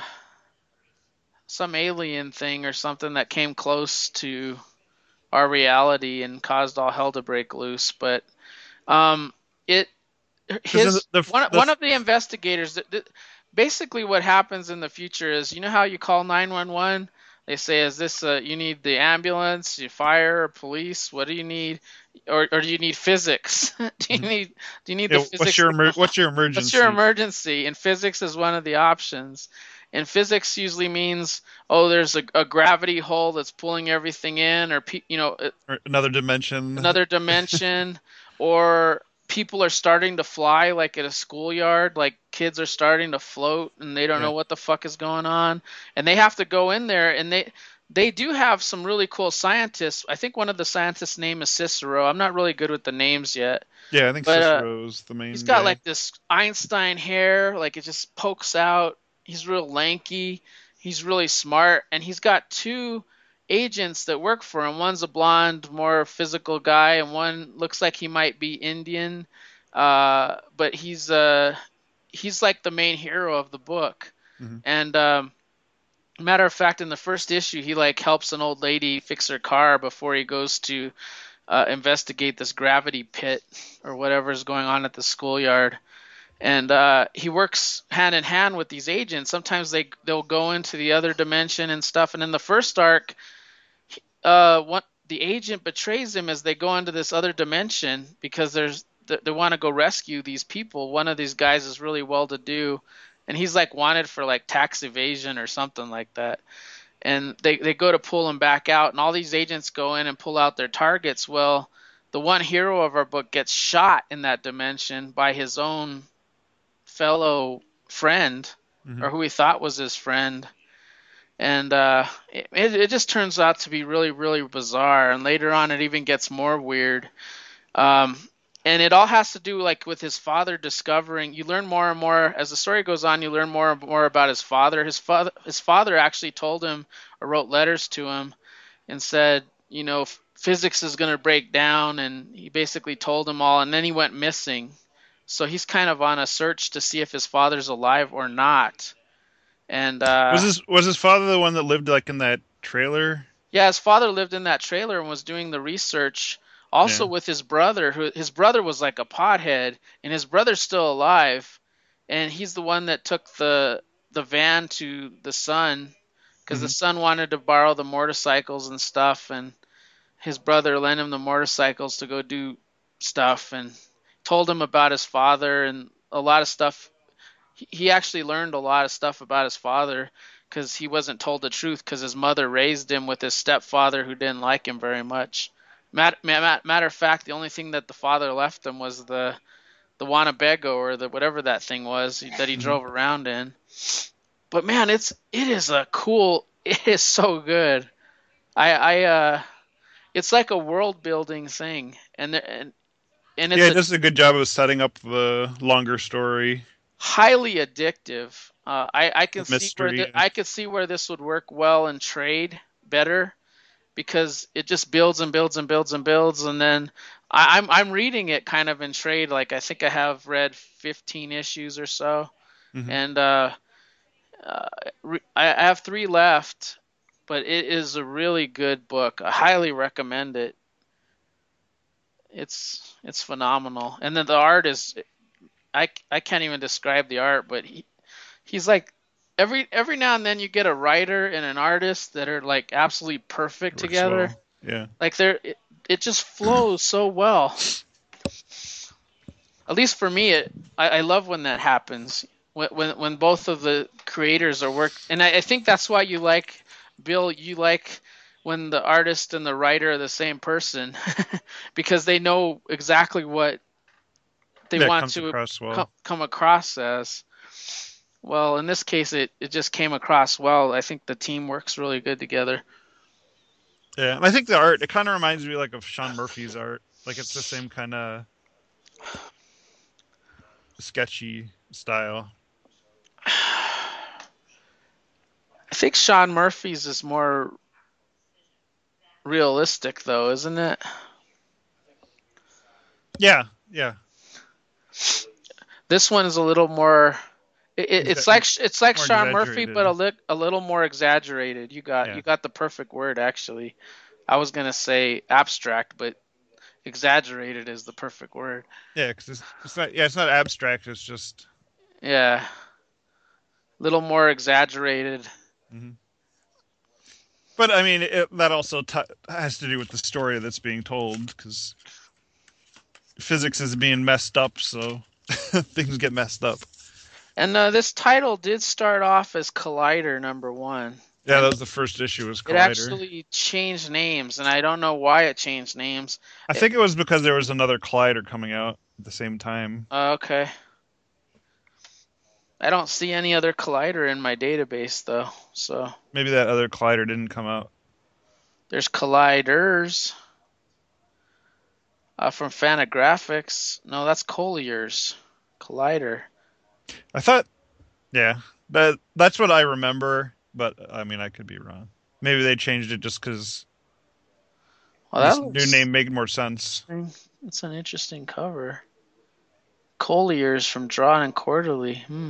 some alien thing or something that came close to our reality and caused all hell to break loose. But um, it Because the, his the one one the of the investigators. Basically, what happens in the future is, you know how you call nine one one. They say, "Is this uh, you need the ambulance, you fire, police? What do you need, or or do you need physics? do you need do you need the yeah, what's physics your to emer- come? what's your What's your emergency? emergency?" And physics is one of the options. And physics usually means, oh, there's a, a gravity hole that's pulling everything in, or you know, Or another dimension? another dimension, or people are starting to fly like at a schoolyard, like kids are starting to float and they don't Yeah. know what the fuck is going on, and they have to go in there, and they they do have some really cool scientists. I think one of the scientists' name is Cicero. I'm not really good with the names yet, Yeah, I think but uh Cicero's the he's main got guy. like this Einstein hair, like it just pokes out. He's real lanky. He's really smart, and he's got two agents that work for him. One's a blonde, more physical guy, and one looks like he might be Indian. Uh, but he's uh he's like the main hero of the book. Hmm. And um, matter of fact, in the first issue, he like helps an old lady fix her car before he goes to uh, investigate this gravity pit or whatever is going on at the schoolyard. And uh, he works hand in hand with these agents. Sometimes they they'll go into the other dimension and stuff. And in the first arc, uh, what the agent betrays him as they go into this other dimension because there's they, they want to go rescue these people. One of these guys is really well to do, and he's like wanted for like tax evasion or something like that. And they they go to pull him back out, and all these agents go in and pull out their targets. Well, the one hero of our book gets shot in that dimension by his own fellow friend, Hmm. or who he thought was his friend. And uh, it, it just turns out to be really, really bizarre. And later on, it even gets more weird. Um, and it all has to do like with his father discovering. You learn more and more as the story goes on. You learn more and more about his father. His father, his father actually told him or wrote letters to him and said, you know, physics is going to break down, and he basically told him all. And then he went missing. So he's kind of on a search to see if his father's alive or not. And Was uh, his was his father the one that lived like in that trailer? yeah, his father lived in that trailer and was doing the research also Yeah. with his brother, who his brother was like a pothead, and his brother's still alive, and he's the one that took the the van to the son because the Hmm. son wanted to borrow the motorcycles and stuff, and his brother lent him the motorcycles to go do stuff and told him about his father and a lot of stuff. He actually learned a lot of stuff about his father because he wasn't told the truth because his mother raised him with his stepfather who didn't like him very much. Matter, matter of fact, the only thing that the father left him was the the Winnebago or the whatever that thing was that he Mhm. drove around in. But man, it's it is a cool. It is so good. I I uh, it's like a world building thing, and there, and and Yeah, it's it a does a good job of setting up the longer story, highly addictive. Uh, I I can the see where mystery. the, I could see where this would work well in trade better because it just builds and builds and builds and builds, and then I, I'm I'm reading it kind of in trade. Like I think I have read fifteen issues or so, Hmm. and uh, uh, I have three left, but it is a really good book. I highly recommend it. It's it's phenomenal, and then the art is I, I can't even describe the art, but he, he's like every every now and then you get a writer and an artist that are like absolutely perfect It works together. well. Yeah. Like they're it, it just flows so well. At least for me, it I, I love when that happens. When, when when both of the creators are work, and I, I think that's why you like Bill. You like when the artist and the writer are the same person because they know exactly what they Yeah, it want comes to across co- well. come across as. Well, in this case, it, it just came across well. I think the team works really good together. Yeah, and I think the art it kind of reminds me like of Sean Murphy's art. Like it's the same kind of sketchy style. I think Sean Murphy's is more realistic, though, isn't it? Yeah, yeah. This one is a little more. It, it, it's like Exa- it's like More Sean Murphy, but a, exaggerated. li- a little more exaggerated. You got Yeah. you got the perfect word, actually. I was gonna say abstract, but exaggerated is the perfect word. Yeah, because it's, it's not. Yeah, it's not abstract. It's just. Yeah, a little more exaggerated. Mhm. But I mean, it, that also t- has to do with the story that's being told, because physics is being messed up, so things get messed up. And uh, this title did start off as Collider number one, Yeah, that and was the first issue. Was it Collider. actually changed names, and I don't know why it changed names. I It, think it was because there was another Collider coming out at the same time. uh, okay, I don't see any other Collider in my database though. So Maybe that other Collider didn't come out. there's Colliders uh, from Fantagraphics. No, that's Collier's Collider. I thought, yeah, that that's what I remember. But I mean, I could be wrong. Maybe they changed it just because Well, that this new looks. name made more sense. It's an interesting cover. Collier's from Drawn and Quarterly. Hmm.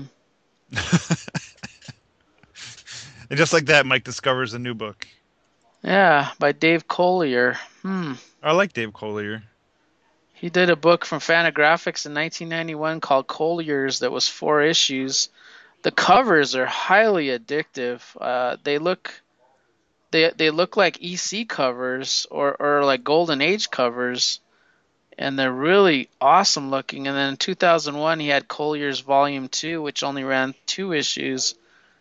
And just like that, Mike discovers a new book. Yeah, by Dave Collier. Hmm. I like Dave Collier. He did a book from Fantagraphics in nineteen ninety-one called Collier's that was four issues. The covers are highly addictive. Uh, they look they they look like E C covers or or like Golden Age covers, and they're really awesome looking. And then in two thousand one, he had Collier's Volume Two, which only ran two issues.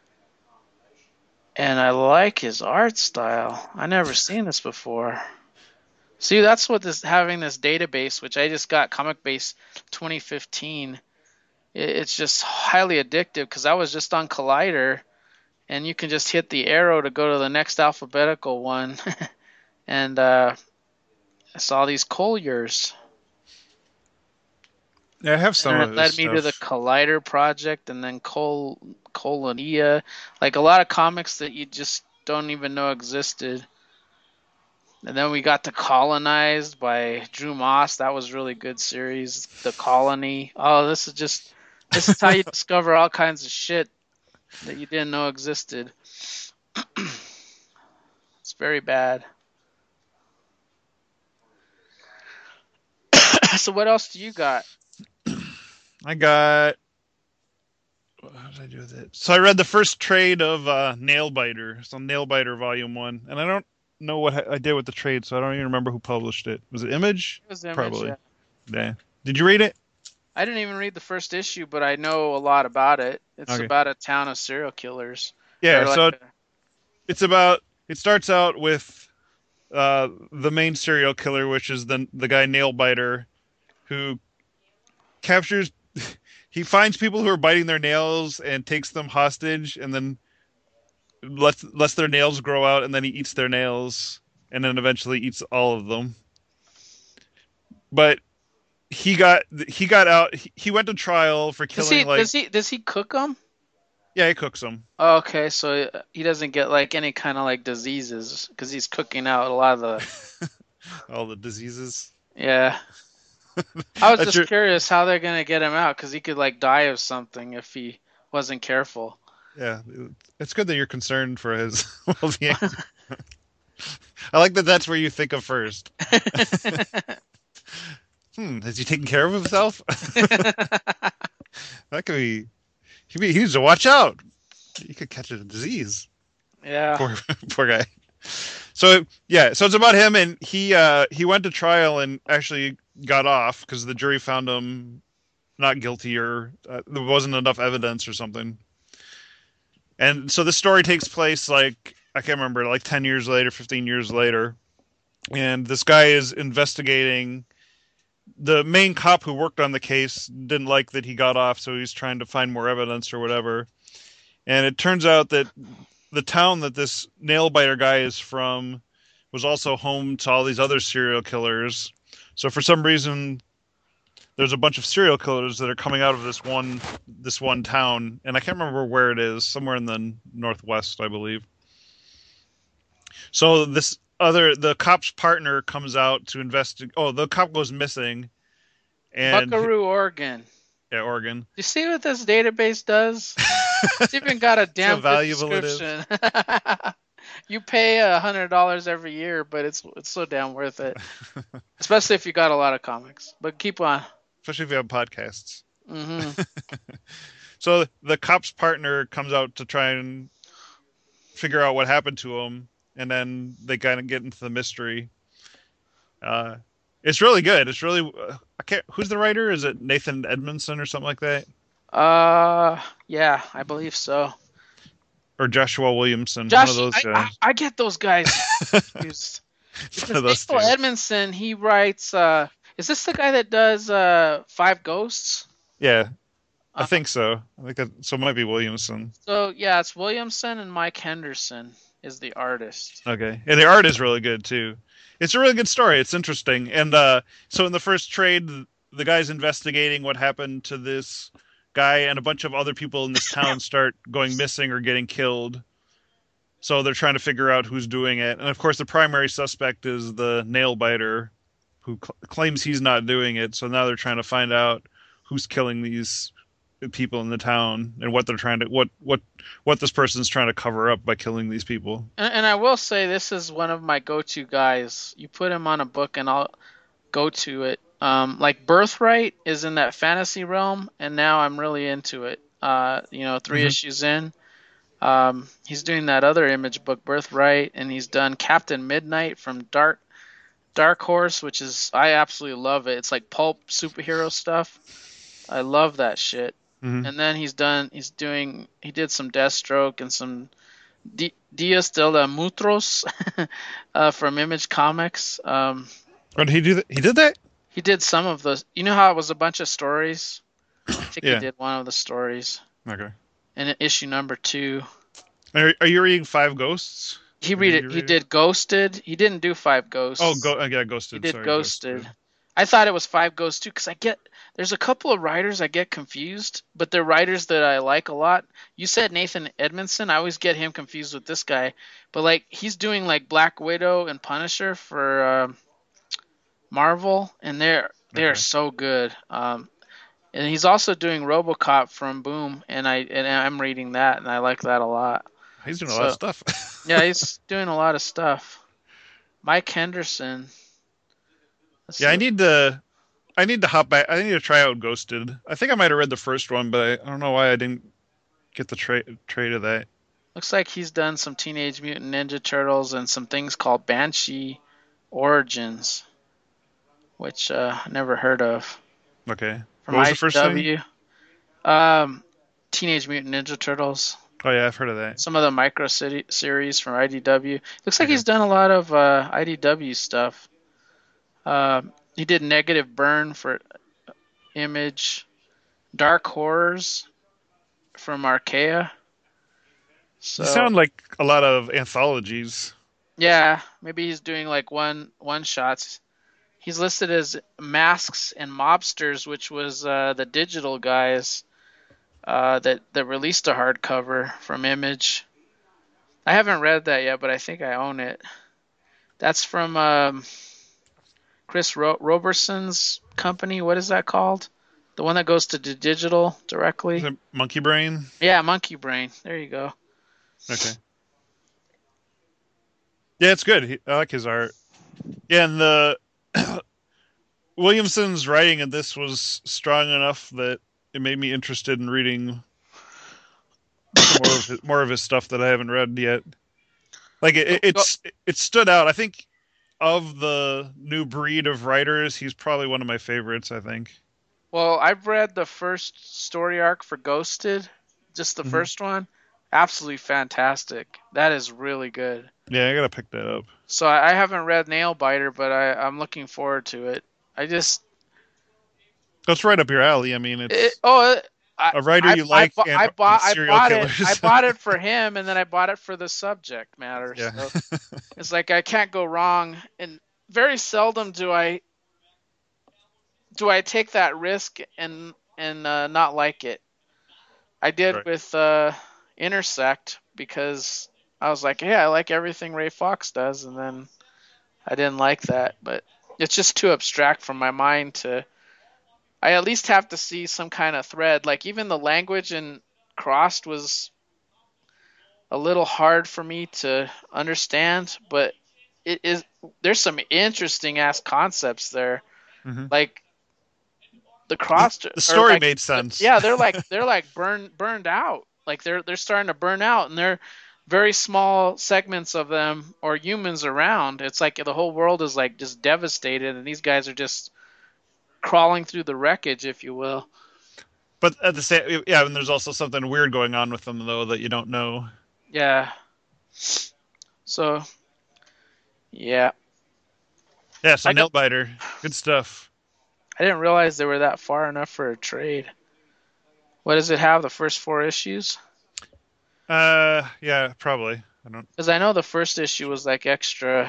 And I like his art style. I never seen this before. See, that's what this having this database, which I just got Comic Base twenty fifteen. It's just highly addictive because I was just on Collider, and you can just hit the arrow to go to the next alphabetical one, and uh, I saw these Colliers, Yeah, I have and some then it of his led me to the stuff. Collider project, and then Col Colonia, like a lot of comics that you just don't even know existed. And then we got to Colonized by Drew Moss. That was really good series. The Colony. Oh, this is just this is how you discover all kinds of shit that you didn't know existed. It's very bad. So what else do you got? I got. How did I do with it? So I read the first trade of uh, Nailbiter. So Nailbiter Volume One, and I don't know what I did with the trade, so I don't even remember who published it. Was it Image? It was Image, Probably. yeah. Yeah. Did you read it? I didn't even read the first issue, but I know a lot about it. It's Okay. about a town of serial killers. Yeah. Or like So a, it's about. It starts out with uh, the main serial killer, which is the the guy Nailbiter, who captures. He finds people who are biting their nails and takes them hostage, and then lets lets their nails grow out, and then he eats their nails, and then eventually eats all of them. But he got he got out. He, he went to trial for Does he killing like does he does he cook them? yeah, he cooks them. Oh, okay, so he doesn't get like any kind of like diseases because he's cooking out a lot of the. All the diseases. Yeah, I was That's just your curious how they're gonna get him out because he could like die of something if he wasn't careful. yeah. It's good that you're concerned for his well-being. I like that. That's where you think of first. Hmm, is he taking care of himself? That could be. He, he needs to watch out. He could catch a disease. Yeah. Poor, poor guy. So yeah, so it's about him, and he uh, he went to trial and actually got off because the jury found him not guilty, or uh, there wasn't enough evidence or something. And so the story takes place like I can't remember, like ten years later, fifteen years later, and this guy is investigating. The main cop who worked on the case didn't like that he got off, so he's trying to find more evidence or whatever. And it turns out that the town that this nail biter guy is from was also home to all these other serial killers. So for some reason, there's a bunch of serial killers that are coming out of this one this one town, and I can't remember where it is, somewhere in the northwest, I believe. So this other the cop's partner comes out to investigate. Oh, the cop goes missing, and Buckaroo, Oregon. yeah, Oregon. You see what this database does? It's even got a See how damn good valuable it is. description. You pay a hundred dollars every year, but it's it's so damn worth it, especially if you got a lot of comics. But keep on. Especially if you have podcasts. Hmm. So the cop's partner comes out to try and figure out what happened to him, and then they kind of get into the mystery. Uh, it's really good. It's really uh, I can't. Who's the writer? Is it Nathan Edmondson or something like that, Uh, yeah, I believe so. or Joshua Williamson? One of Josh, those I, I, guys. I get those guys confused. One Because of those Michael two. Edmondson, he writes. Uh, is this the guy that does uh Five Ghosts? Yeah, I Uh, think so. I think that so it might be Williamson. so yeah, it's Williamson and Mike Henderson is the artist. Okay, and the art is really good too. It's a really good story. It's interesting, and uh, so in the first trade, the guy's investigating what happened to this guy, and a bunch of other people in this town start going missing or getting killed. So they're trying to figure out who's doing it, and of course, the primary suspect is the nail biter, who cl- claims he's not doing it. So now they're trying to find out who's killing these people in the town and what they're trying to what what what this person's trying to cover up by killing these people. And, and I will say this is one of my go-to guys. You put him on a book and I'll go to it. Um, like Birthright is in that fantasy realm, and now I'm really into it. Uh, you know, three Mhm. issues in. Um, he's doing that other Image book, Birthright, and he's done Captain Midnight from Dark Dark Horse, which is I absolutely love it. It's like pulp superhero stuff. I love that shit. Mhm. And then he's done. He's doing. He did some Deathstroke and some D- Dias de la Mutros uh, from Image Comics. Um, Oh, did he do that? He did that? he did some of those. You know how it was a bunch of stories. I think he Yeah. did one of the stories. Okay. In issue number two, Are, are you reading Five Ghosts? he Or read did it. you He read it? did Ghosted. He didn't do Five Ghosts. Oh, go. I got He Ghosted. did Sorry, Ghosted. I thought it was Five Ghosts too, because I get there's a couple of writers I get confused, but they're writers that I like a lot. You said Nathan Edmondson. I always get him confused with this guy, but like he's doing like Black Widow and Punisher for um Marvel, and they're they're Okay. so good. Um, and he's also doing RoboCop from Boom, and I and I'm reading that, and I like that a lot. He's doing a lot of So stuff. yeah, he's doing a lot of stuff. Mike Henderson. Let's Yeah, see I what, need to. I need to hop back. I need to try out Ghosted. I think I might have read the first one, but I, I don't know why I didn't get the trade trade of that. looks like he's done some Teenage Mutant Ninja Turtles and some things called Banshee Origins, which uh, I never heard of. Okay. From What was the first thing? I D W. Um, Teenage Mutant Ninja Turtles. Oh yeah, I've heard of that. Some of the micro city series from I D W. Looks like Okay. he's done a lot of uh, I D W stuff. Uh, he did Negative Burn for Image, Dark Horrors from Archaea. You So sound like a lot of anthologies. yeah, maybe he's doing like one one shots. He's listed as Masks and Mobsters, which was uh, the digital guys uh, that that released a hardcover from Image. I haven't read that yet, but I think I own it. That's from um, Chris Ro- Roberson's company. What is that called? The one that goes to the digital Is directly. it Monkey Brain? Yeah, Monkey Brain. There you go. Okay. Yeah, it's good. He, I like his art. Yeah, and the Williamson's writing in this was strong enough that it made me interested in reading some more of his, more of his stuff that I haven't read yet. Like it, it's it stood out. I think of the new breed of writers, he's probably one of my favorites. I think. Well, I've read the first story arc for Ghosted, just the Hmm. first one. Absolutely fantastic. That is really good. Yeah, I gotta pick that up. So I, I haven't read Nailbiter, but I, I'm looking forward to it. I just That's right up your alley. I mean, it, it's oh it, I a writer I you I like bought and, I and bought I serial bought it I killers. bought it for him, and then I bought it for the subject matter. Yeah. So it's like I can't go wrong. And very seldom do I do I take that risk and and uh, not like it. I did Right. with uh, Intersect because I was like, yeah, I like everything Ray Fox does, and then I didn't like that. But it's just too abstract from my mind to. I at least have to see some kind of thread. Like even the language in Crossed was a little hard for me to understand, but it is there's some interesting ass concepts there. Hmm. Like the The, Crossed the are story like, made sense. yeah, they're like they're like burned burned out. Like they're they're starting to burn out, and they're very small segments of them or humans around. It's like the whole world is like just devastated, and these guys are just crawling through the wreckage, if you will. But at the same, yeah, and there's also something weird going on with them though that you don't know. Yeah. So yeah, Yeah, so I got. Nailbiter, good stuff. I didn't realize they were that far enough for a trade. What does it have? The first four issues? Uh, yeah, probably. I don't. Because I know the first issue was like extra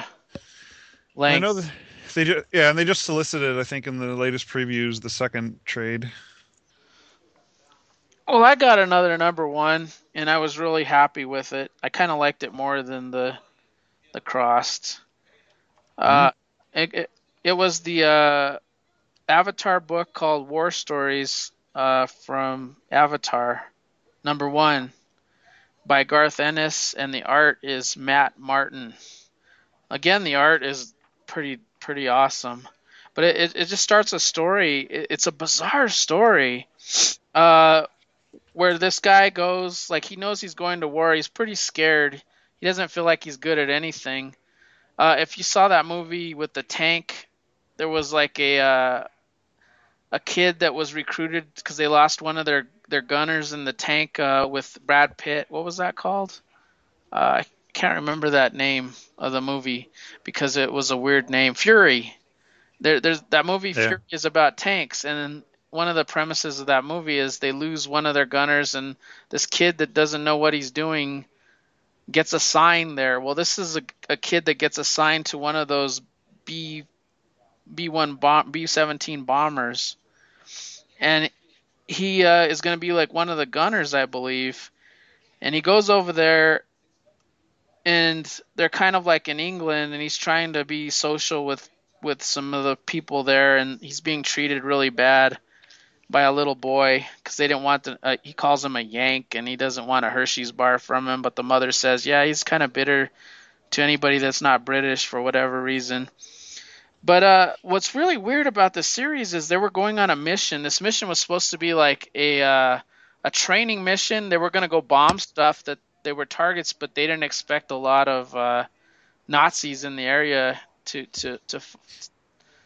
I know that length. they just, yeah, and they just solicited, I think, in the latest previews, the second trade. Well, I got another number one, and I was really happy with it. I kind of liked it more than the the Crossed. Hmm. Uh, it, it, it was the uh, Avatar book called War Stories uh, from Avatar, number one, by Garth Ennis, and the art is Matt Martin. Again, the art is pretty pretty awesome, but it, it, it just starts a story. It, it's a bizarre story. Uh, where this guy goes, like he knows he's going to war. He's pretty scared. He doesn't feel like he's good at anything. Uh, if you saw that movie with the tank, there was like a uh, a kid that was recruited because they lost one of their their gunners in the tank uh, with Brad Pitt. What was that called? Uh, I can't remember that name of the movie because it was a weird name. Fury. There, there's that movie. Yeah. Fury is about tanks, and one of the premises of that movie is they lose one of their gunners, and this kid that doesn't know what he's doing gets assigned there. Well, this is a, a kid that gets assigned to one of those B B one bomb B seventeen bombers, and he uh, is going to be like one of the gunners, I believe. And he goes over there, and they're kind of like in England, and he's trying to be social with with some of the people there, and he's being treated really bad by a little boy because they didn't want the. Uh, he calls him a Yank, and he doesn't want a Hershey's bar from him. But the mother says, yeah, he's kind of bitter to anybody that's not British for whatever reason. But uh, what's really weird about this series is they were going on a mission. This mission was supposed to be like a uh, a training mission. They were going to go bomb stuff that they were targets, but they didn't expect a lot of uh, Nazis in the area to to to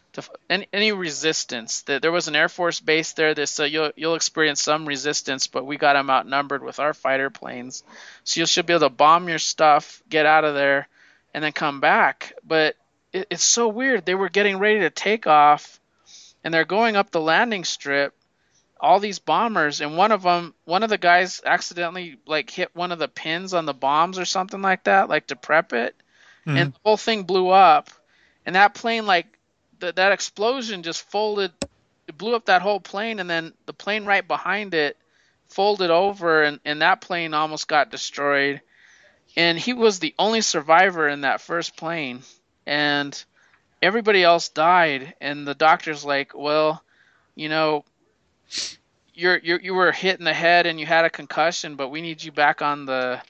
to any, any resistance. That there was an Air Force base there. This so you'll you'll experience some resistance, but we got them outnumbered with our fighter planes. So you should be able to bomb your stuff, get out of there, and then come back. But it, it's so weird. They were getting ready to take off, and they're going up the landing strip. All these bombers, and one of them, one of the guys accidentally like hit one of the pins on the bombs or something like that, like to prep it, Mm-hmm. and the whole thing blew up. And that plane, like th- that explosion, just folded, it blew up that whole plane, and then the plane right behind it folded over, and, and that plane almost got destroyed. And he was the only survivor in that first plane, and everybody else died. And the doctor's like, well, you know, you're, you're you were hit in the head and you had a concussion, but we need you back on the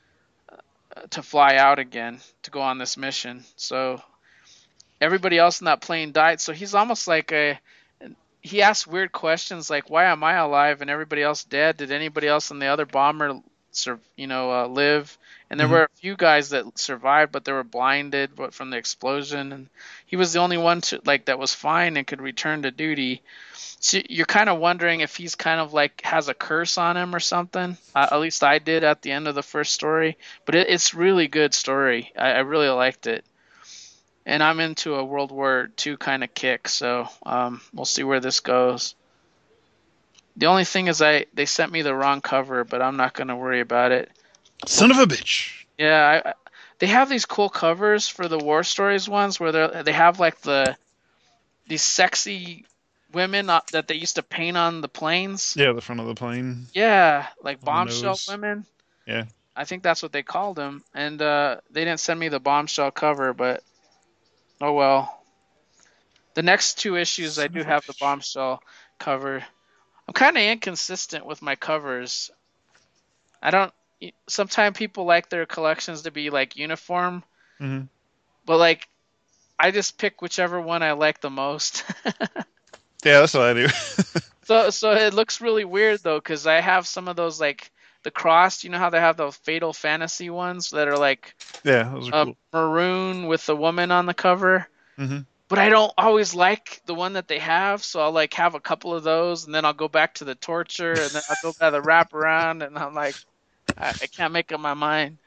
to fly out again to go on this mission. So everybody else in that plane died. So he's almost like a he asks weird questions like, why am I alive and everybody else dead? Did anybody else in the other bomber, you know, uh, live? And there Mm-hmm. were a few guys that survived, but they were blinded but from the explosion. And he was the only one to like that was fine and could return to duty. So you're kind of wondering if he's kind of like has a curse on him or something. Uh, at least I did at the end of the first story. But it, it's really good story. I, I really liked it. And I'm into a World War Two kind of kick, so um, we'll see where this goes. The only thing is, I they sent me the wrong cover, but I'm not going to worry about it. Son of a bitch. Yeah, I, they have these cool covers for the War Stories ones where they they have like the these sexy women that they used to paint on the planes. Yeah, the front of the plane. Yeah, like On the bombshell nose. women. Yeah. I think that's what they called them, and uh, they didn't send me the bombshell cover, but oh well. The next two issues, I Son do of a have the bitch. bombshell cover. I'm kind of inconsistent with my covers. I don't. Sometimes people like their collections to be like uniform, Mm-hmm. but like I just pick whichever one I like the most. Yeah, that's what I do. so so it looks really weird though, because I have some of those like the crossed. You know how they have those Fatal Fantasy ones that are like Yeah, those are um, cool. maroon with the woman on the cover. Mm-hmm. But I don't always like the one that they have, so I'll like have a couple of those, and then I'll go back to the torture, and then I'll go by the wraparound, and I'm like, I, I can't make up my mind.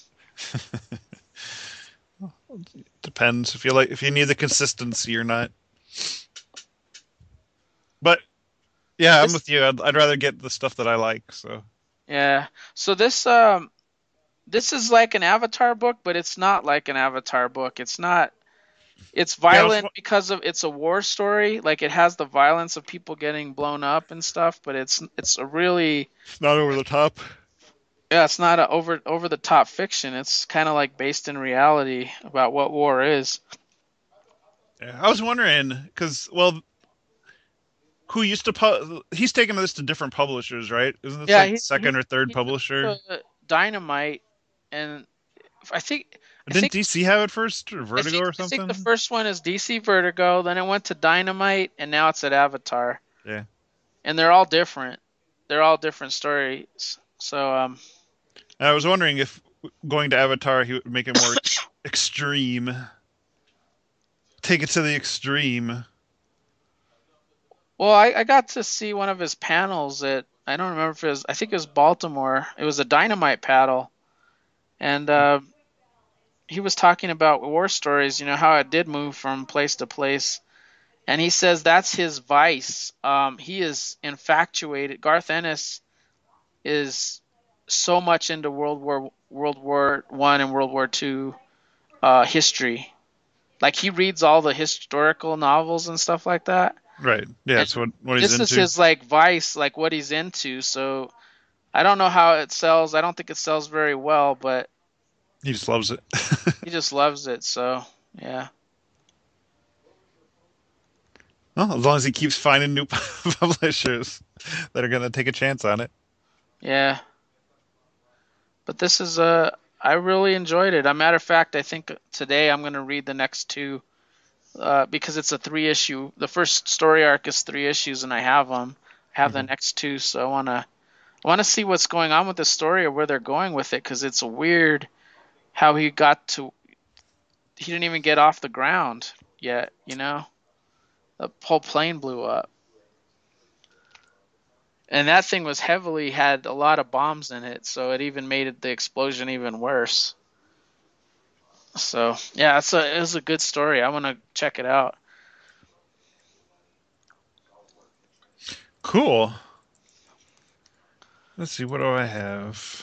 Depends if you like if you need the consistency or not. But yeah, I'm This, with you. I'd, I'd rather get the stuff that I like. So yeah. So this um this is like an Avatar book, but it's not like an Avatar book. It's not. It's yeah, I was, violent because of it's a war story. Like it has the violence of people getting blown up and stuff, but it's it's a really it's not over the top. yeah, it's not a over over the top fiction. It's kind of like based in reality about what war is. Yeah, I was wondering because well, who used to pu- he's taken this to different publishers, right? Isn't this Yeah, like he he second or third he took publisher? it to Dynamite, and I think I Didn't think D C have it first or I Vertigo think or I think the something? first one is D C Vertigo, then it went to Dynamite, and now it's at Avatar. Yeah. And they're all different. They're all different stories. So um, I was wondering if going to Avatar he would make it more ex- extreme. Take it to the extreme. well, I, I got to see one of his panels at I don't remember if it was I think it was Baltimore. It was a Dynamite panel, and uh, he was talking about war stories. You know how it did move from place to place. And he says that's his vice. Um, he is infatuated. Garth Ennis is so much into World War World War One and World War Two uh, history. Like he reads all the historical novels and stuff like that. Right. Yeah, And that's what what he's this is into. his like vice, like what he's into. So I don't know how it sells. I don't think it sells very well, but He just loves it. he just loves it. So yeah, Well, as long as he keeps finding new publishers that are going to take a chance on it. yeah. But this is uh I really enjoyed it. As a matter of fact, I think today I'm gonna read the next two uh, because it's a three issue. The first story arc is three issues, and I have them. I have the Mhm. next two, so I wanna I wanna see what's going on with the story or where they're going with it, because it's weird how he got to. He didn't even get off the ground yet, you know. The whole plane blew up. And that thing was heavily had a lot of bombs in it, so it even made it, the explosion even worse. So yeah, it's a it was a good story. I want to check it out. Cool. Let's see, what do I have?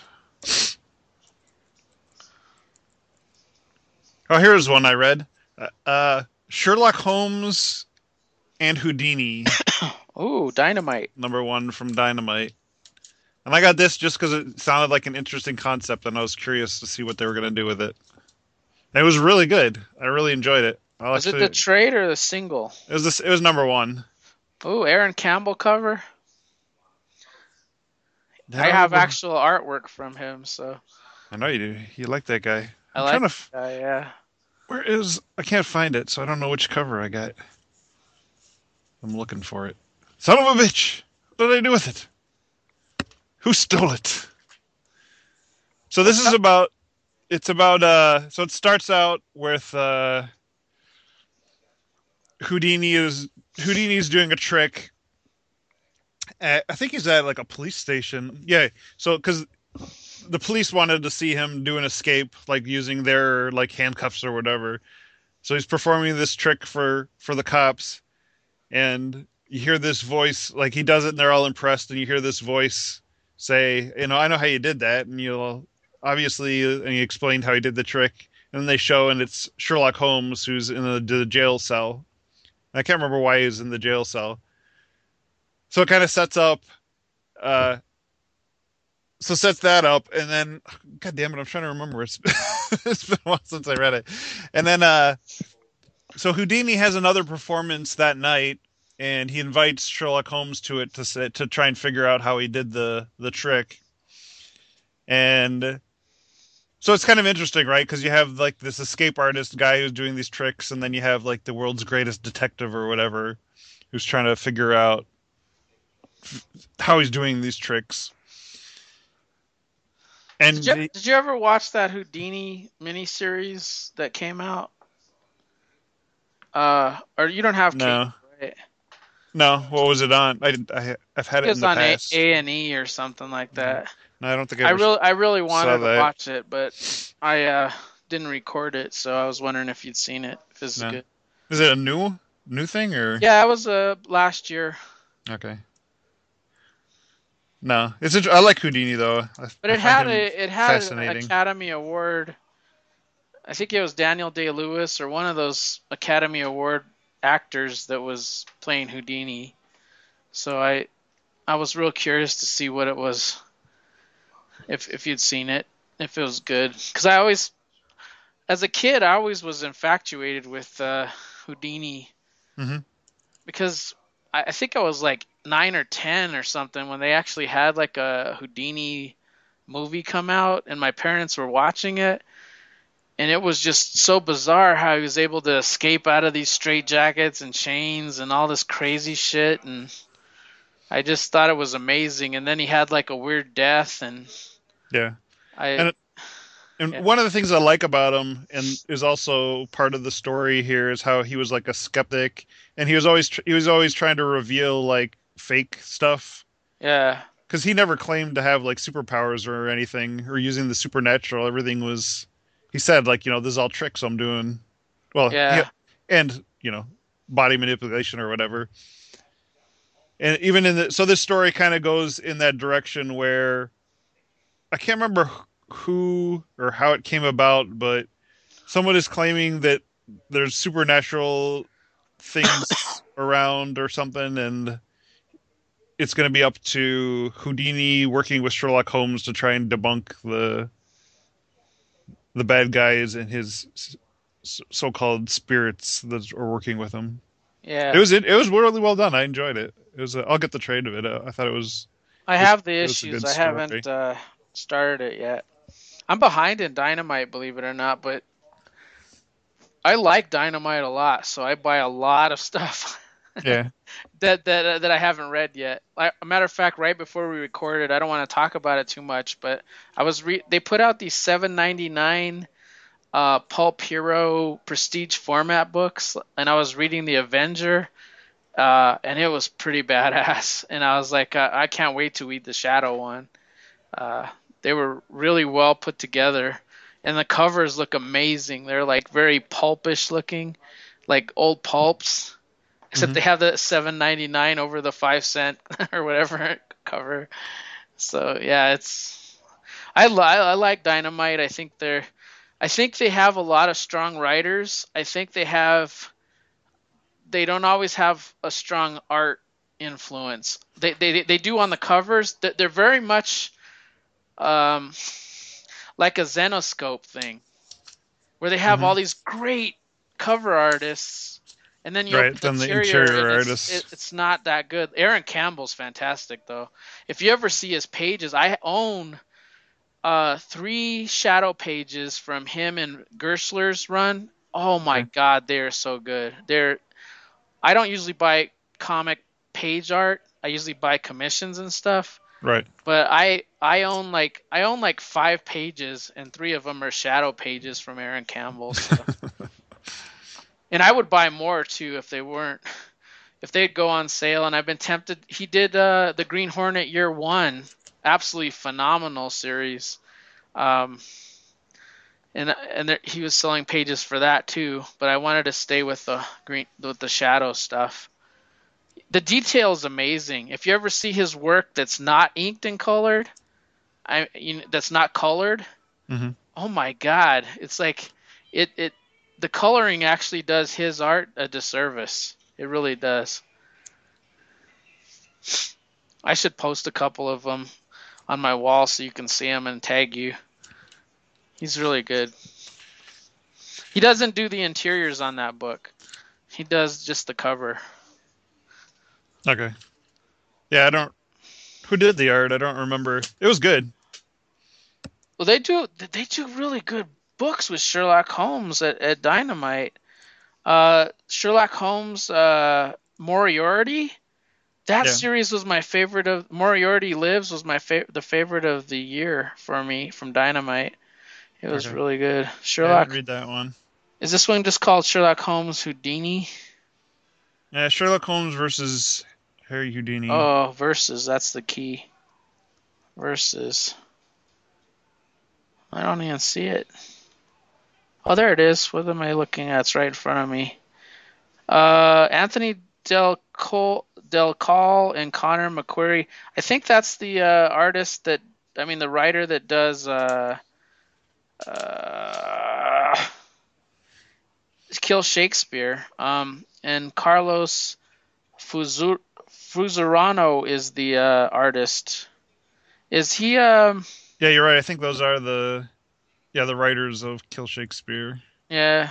Oh, here's one I read. Uh, uh, Sherlock Holmes and Houdini, Ooh, dynamite. number one from Dynamite. And I got this just because it sounded like an interesting concept, and I was curious to see what they were going to do with it. And it was really good. I really enjoyed it. I'll Was it actually, the trade or the single? it was this, it was number one. Ooh, Aaron Campbell cover. I I don't have remember. actual artwork from him, so I know you do. You like that guy. I I'm trying like to. f- that guy, yeah. Where is? I can't find it, so I don't know which cover I got. I'm looking for it. Son of a bitch! What did I do with it? Who stole it? So this What's is up? about. It's about. Uh. So it starts out with uh, Houdini is Houdini's doing a trick. At, I think he's at like a police station. Yeah. So because the police wanted to see him do an escape, like using their like handcuffs or whatever. So he's performing this trick for for the cops, and you hear this voice, like he does it, and they're all impressed, and you hear this voice say, "You know, I know how you did that," and you'll obviously, and he explained how he did the trick, and then they show, and it's Sherlock Holmes who's in the, the jail cell. I can't remember why he's in the jail cell. So it kind of sets up, uh, so sets that up, and then, God damn it, I'm trying to remember. It's, it's been a while since I read it, and then, uh, so Houdini has another performance that night, and he invites Sherlock Holmes to it to say, to try and figure out how he did the the trick. And so it's kind of interesting, right? Because you have like this escape artist guy who's doing these tricks, and then you have like the world's greatest detective or whatever who's trying to figure out how he's doing these tricks. Did And you did you ever watch that Houdini miniseries that came out? Uh, or you don't have cable, no, right? I no, what was it on? I, didn't- I I've had think it it in was the on A past. A and E or something like No, that. I don't think I I ever really I really saw wanted to that. watch it, but I uh didn't record it, so I was wondering if you'd seen it. If this is No, good. is it a new new thing or Yeah, it was uh last year, okay? No, it's int- I like Houdini though. I, but I it find had him a it had an fascinating. Academy Award. I think it was Daniel Day Lewis or one of those Academy Award actors that was playing Houdini. So I I was real curious to see what it was, if if you'd seen it, if it was good. Because I always, as a kid, I always was infatuated with uh, Houdini Hmm. because I, I think I was like nine or ten or something when they actually had like a Houdini movie come out, and my parents were watching it. And it was just so bizarre how he was able to escape out of these straitjackets and chains and all this crazy shit. And I just thought it was amazing. And then he had like a weird death, and Yeah, I, and and yeah, one of the things I like about him, and is also part of the story here, is how he was like a skeptic, and he was always tr- he was always trying to reveal like fake stuff yeah, because he never claimed to have like superpowers or anything or using the supernatural. Everything was, he said like, you know, this is all tricks I'm doing. Well, he, yeah. and you know, body manipulation or whatever. And even in the, so this story kind of goes in that direction where I can't remember who or how it came about, but someone is claiming that there's supernatural things around or something, and it's going to be up to Houdini working with Sherlock Holmes to try and debunk the the bad guys and his so-called spirits that are working with him. It Yeah, was it, it was really well done. I enjoyed it. It was. A, I'll get the trade of it. I thought it was I it was have the it was a issues. good I story. haven't uh, started it yet. I'm behind in Dynamite, believe it or not, but I like Dynamite a lot, so I buy a lot of stuff Yeah. that that uh, that I haven't read yet. Like, a matter of fact, right before we recorded, I don't want to talk about it too much, but I was re- they put out these seven ninety-nine uh, Pulp Hero Prestige format books, and I was reading the Avenger, uh, and it was pretty badass. And I was like, uh, I can't wait to read the Shadow one. Uh, they were really well put together, and the covers look amazing. They're like very pulpish looking, like old pulps, except Hmm. they have the seven ninety nine over the five cent or whatever cover. So yeah, it's I, li- I like Dynamite. I think they're I think they have a lot of strong writers. I think they have they don't always have a strong art influence. They they they do on the covers. They're very much um, like a Zenoscope thing, where they have Hmm. all these great cover artists, and then you open Right. the Then the interior interior and it's it, artists. it's not that good. Aaron Campbell's fantastic though. If you ever see his pages, I own uh three shadow pages from him and Gershler's run. Oh my Okay. god, they are so good. They're I don't usually buy comic page art. I usually buy commissions and stuff. Right. But I I own like I own like five pages, and three of them are shadow pages from Aaron Campbell. So, and I would buy more too if they weren't if they'd go on sale. And I've been tempted. He did uh, the Green Hornet Year One, absolutely phenomenal series. Um, and and there, he was selling pages for that too. But I wanted to stay with the green with the shadow stuff. The detail is amazing. If you ever see his work that's not inked and colored, I you know, that's not colored. Hmm. Oh my god, it's like it it the coloring actually does his art a disservice. It really does. I should post a couple of them on my wall so you can see them and tag you. He's really good. He doesn't do the interiors on that book. He does just the cover. Okay. Yeah, I don't. Who did the art? I don't remember. It was good. Well, they do they do really good books with Sherlock Holmes at, at Dynamite. Uh, Sherlock Holmes uh, Moriarty. That Yeah. series was my favorite of Moriarty Lives was my fa- the favorite of the year for me from Dynamite. It was Okay. really good. Yeah, I didn't Sherlock read that one. is this one just called Sherlock Holmes Houdini? Yeah, Sherlock Holmes versus Harry Houdini. Oh, versus that's the key. Versus. I don't even see it. Oh, there it is. What am I looking at? It's right in front of me. Uh, Anthony Del Col Del Cal and Connor McQuarrie. I think that's the uh, artist that I mean the writer that does uh, uh, Kill Shakespeare. Um, and Carlos Fuzur- Fuzurano is the uh, artist. Is he? Um, Yeah, you're right. I think those are the yeah the writers of Kill Shakespeare. yeah.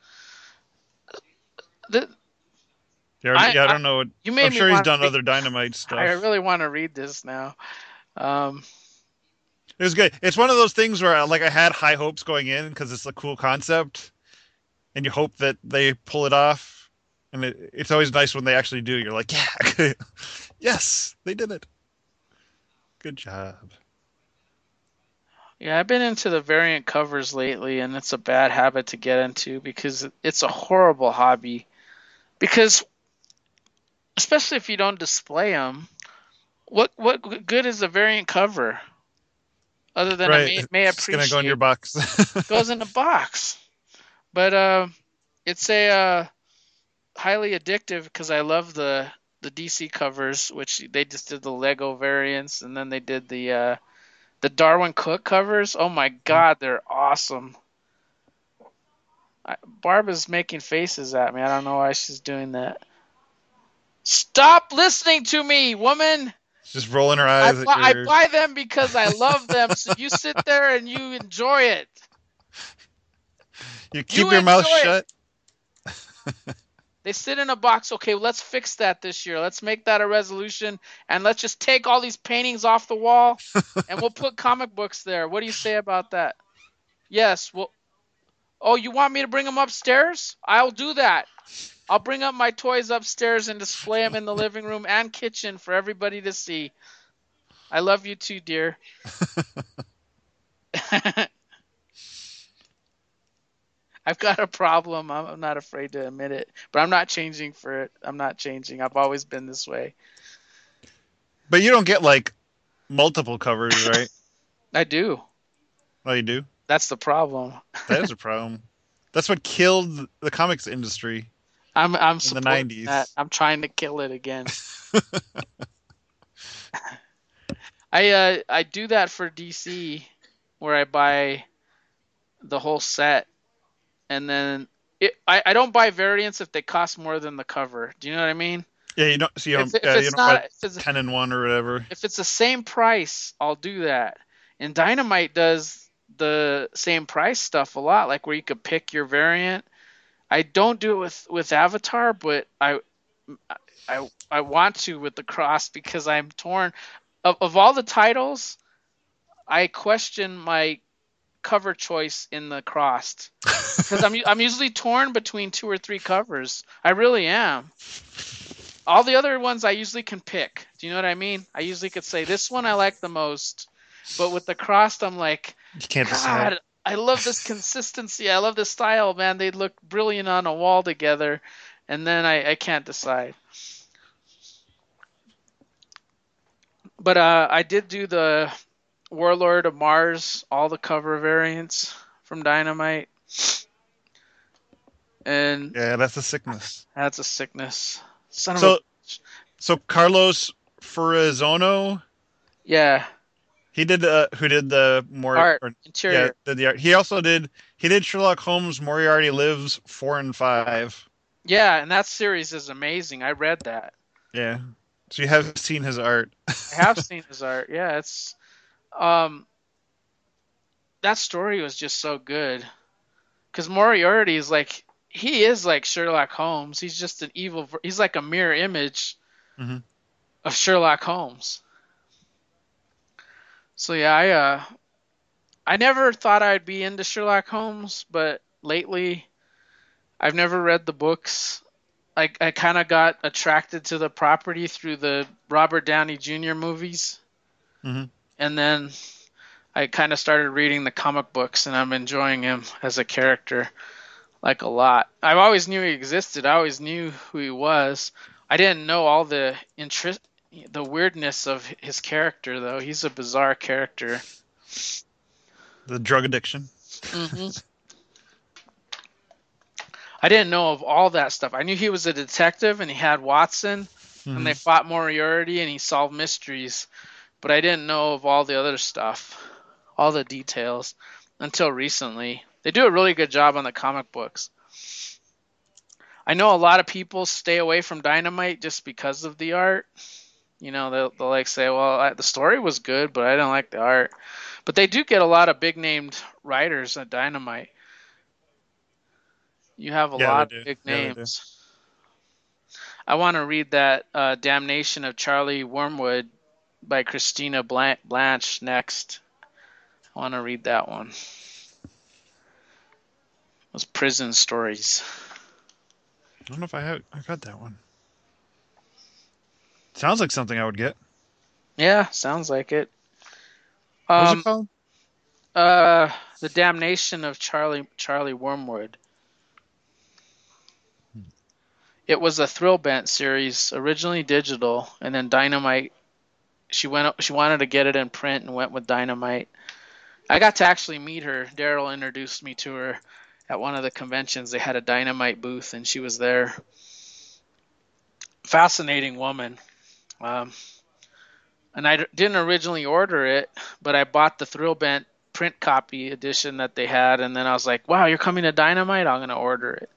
The, Yeah, I, yeah. I I don't know. you I'm made me sure he's want to done read. other Dynamite I stuff. really want to read this now. Um, It was good. It's one of those things where like I had high hopes going in because it's a cool concept, and you hope that they pull it off. And it, it's always nice when they actually do. You're like, yeah, yes, they did it. Good job. yeah, I've been into the variant covers lately, and it's a bad habit to get into because it's a horrible hobby. Because especially if you don't display them, what what good is a variant cover other than I Right. may may It's just gonna go in your appreciate? box. Goes in a box, but uh, it's a uh, highly addictive because I love the the D C covers, which they just did the Lego variants, and then they did the uh, the Darwin Cook covers. Oh my God, they're awesome. I, Barb is making faces at me. I don't know why she's doing that. Stop listening to me, woman. Just rolling her I eyes at I your. buy them because I love them. So you sit there and you enjoy it. You You keep your mouth enjoy it. shut. They sit in a box. Okay, well, let's fix that this year. Let's make that a resolution, and let's just take all these paintings off the wall, and we'll put comic books there. What do you say about that? Yes. Well, oh, you want me to bring them upstairs? I'll do that. I'll bring up my toys upstairs and display them in the living room and kitchen for everybody to see. I love you too, dear. I've got a problem. I'm, I'm not afraid to admit it, but I'm not changing for it. I'm not changing. I've always been this way. But you don't get like multiple covers, right? I do. Oh, you do? That's the problem. That is a problem. That's what killed the comics industry I'm I'm in the supporting that. nineties. I'm trying to kill it again. I uh I do that for D C where I buy the whole set and then it, I I don't buy variants if they cost more than the cover. Do you know what I mean? Yeah, you don't. So you If don't. if Uh, you it's don't buy not if it's ten and one or whatever. if it's the same price, I'll do that. And Dynamite does the same price stuff a lot, like where you could pick your variant. I don't do it with with Avatar, but I I I want to with the cross because I'm torn. Of of all the titles, I question my cover choice in the crossed because I'm I'm usually torn between two or three covers. I really am. All the other ones I usually can pick. Do you know what I mean? I usually could say this one I like the most, but with the crossed, I'm like, You can't decide. God, I love this consistency. I love this style, man. They look brilliant on a wall together, and then I, I can't decide. But uh, I did do the Warlord of Mars, all the cover variants from Dynamite, and Yeah, that's a sickness. that's a sickness. Son of a So, so Carlos Ferrazono, yeah. he did uh, who did the more Art or yeah, interior. did the art. He also did he did Sherlock Holmes Moriarty Lives four and five. Yeah, and that series is amazing. I read that. Yeah. So you have seen his art. I have seen his art. Yeah, it's um that story was just so good because Moriarty is like he is like Sherlock Holmes. He's just an evil. He's like a mirror image Hmm. of Sherlock Holmes. So yeah, I uh I never thought I'd be into Sherlock Holmes, but lately I've never read the books. I I kind of got attracted to the property through the Robert Downey Junior movies, Hmm. and then I kind of started reading the comic books, and I'm enjoying him as a character like a lot. I always knew he existed. I always knew who he was. I didn't know all the interest, the weirdness of his character, though. He's a bizarre character. The drug addiction. hmm I didn't know of all that stuff. I knew he was a detective and he had Watson, and Hmm. they fought Moriarty and he solved mysteries, but I didn't know of all the other stuff, all the details, until recently. They do a really good job on the comic books. I know a lot of people stay away from Dynamite just because of the art. You know, they'll, they'll like say, well, I, the story was good, but I didn't like the art. But they do get a lot of big named writers at Dynamite. You have a Yeah, they lot of do. big Yeah, they do. names. I want to read that uh, Damnation of Charlie Wormwood by Christina Blanche next. I want to read that one. Those prison stories. I don't know if I have I got that one. Sounds like something I would get. Yeah, sounds like it. What was it Um, called? uh, The Damnation of Charlie Charlie Wormwood. It was a Thrill Bent series, originally digital, and then Dynamite. She went. She wanted to get it in print and went with Dynamite. I got to actually meet her. Daryl introduced me to her at one of the conventions. They had a Dynamite booth, and she was there. Fascinating woman. Um, and I didn't originally order it, but I bought the Thrill Bent print copy edition that they had, and then I was like, "Wow, you're coming to Dynamite? I'm gonna order it."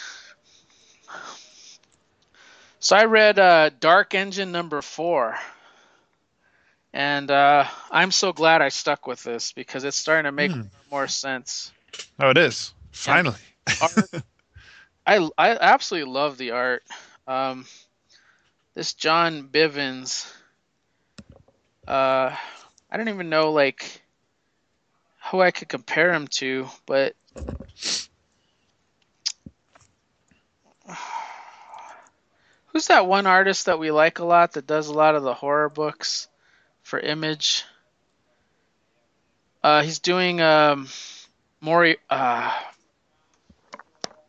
So I read uh, Dark Engine number four, and uh, I'm so glad I stuck with this because it's starting to make Hmm. more, more sense. Oh, it is. And Finally. art, I I absolutely love the art. Um, this John Bivens, uh, I don't even know like who I could compare him to, but who's that one artist that we like a lot that does a lot of the horror books for Image? Uh, he's doing um, Mori. Uh,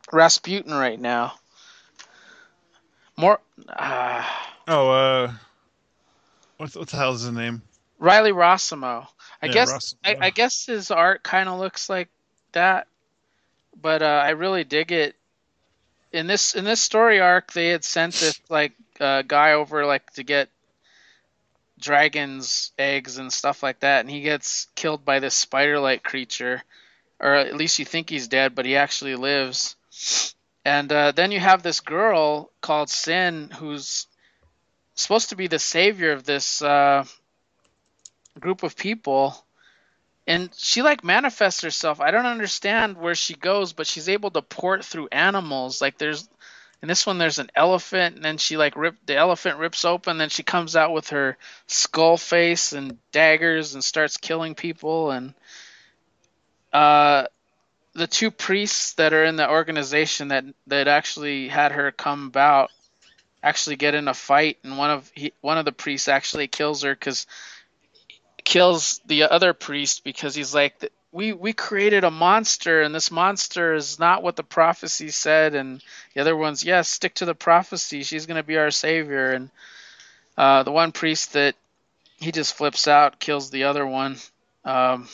Rasputin right now. More. Uh, Oh, uh, what what the hell is his name? Riley Rossimo. I Yeah, guess Ross. I, I guess his art kind of looks like that, but uh, I really dig it. In this in this story arc, they had sent this like uh, guy over like to get dragons' eggs and stuff like that, and he gets killed by this spider-like creature, or at least you think he's dead, but he actually lives. And uh, then you have this girl called Sin, who's supposed to be the savior of this uh, group of people, and she like manifests herself. I don't understand where she goes, but she's able to port through animals. Like there's in this one, there's an elephant, and then she like rip the elephant rips open, then she comes out with her skull face and daggers and starts killing people. And uh, the two priests that are in the organization that that actually had her come about actually get in a fight, and one of he, one of the priests actually kills her because kills the other priest because he's like, we we created a monster, and this monster is not what the prophecy said. And the other one's, yes, stick to the prophecy, she's going to be our savior. And uh, the one priest that he just flips out, kills the other one. um,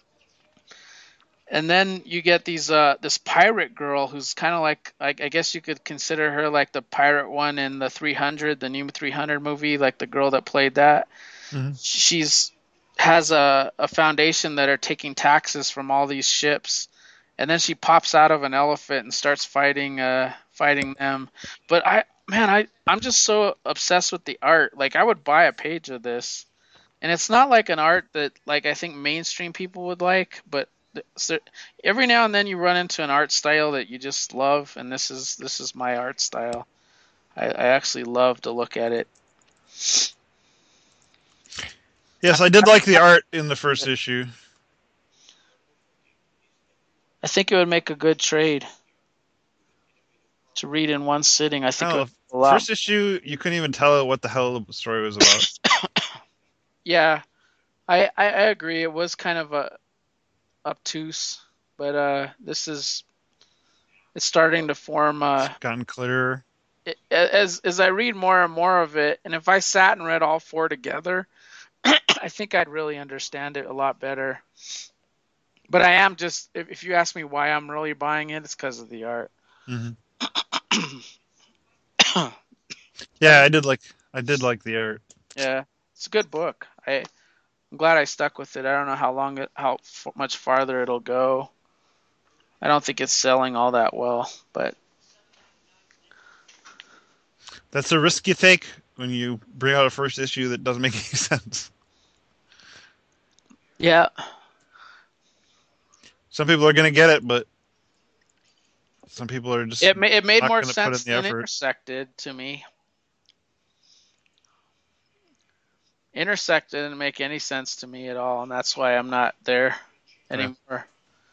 and then you get these uh, this pirate girl who's kind of like, I, I guess you could consider her like the pirate one in the three hundred, the new three hundred movie, like the girl that played that. Mm-hmm. She's has a, a foundation that are taking taxes from all these ships, and then she pops out of an elephant and starts fighting uh fighting them. But I man I I'm just so obsessed with the art. Like I would buy a page of this, and it's not like an art that like I think mainstream people would like, but so every now and then you run into an art style that you just love, and this is this is my art style. I, I actually love to look at it. Yes, I did like the art in the first issue. I think it would make a good trade to read in one sitting. I I think it don't would know. be a lot. First issue, you couldn't even tell what the hell the story was about. Yeah, I, I I agree. It was kind of a obtuse, but uh, this is it's starting to form. Uh, It's gotten clearer. it, as as I read more and more of it, and if I sat and read all four together, I think I'd really understand it a lot better. But I am just, if, if you ask me why I'm really buying it, it's because of the art. Mm-hmm. Yeah, I did like I did like the art. Yeah, it's a good book. I I'm glad I stuck with it. I don't know how long it, how f- much farther it'll go. I don't think it's selling all that well, but That's a risk you take when you bring out a first issue that doesn't make any sense. yeah, Some people are gonna get it, but some people are just it ma- it made not more gonna put in sense the than effort. Intersected to me. Intersect didn't make any sense to me at all, and that's why I'm not there Yeah. anymore.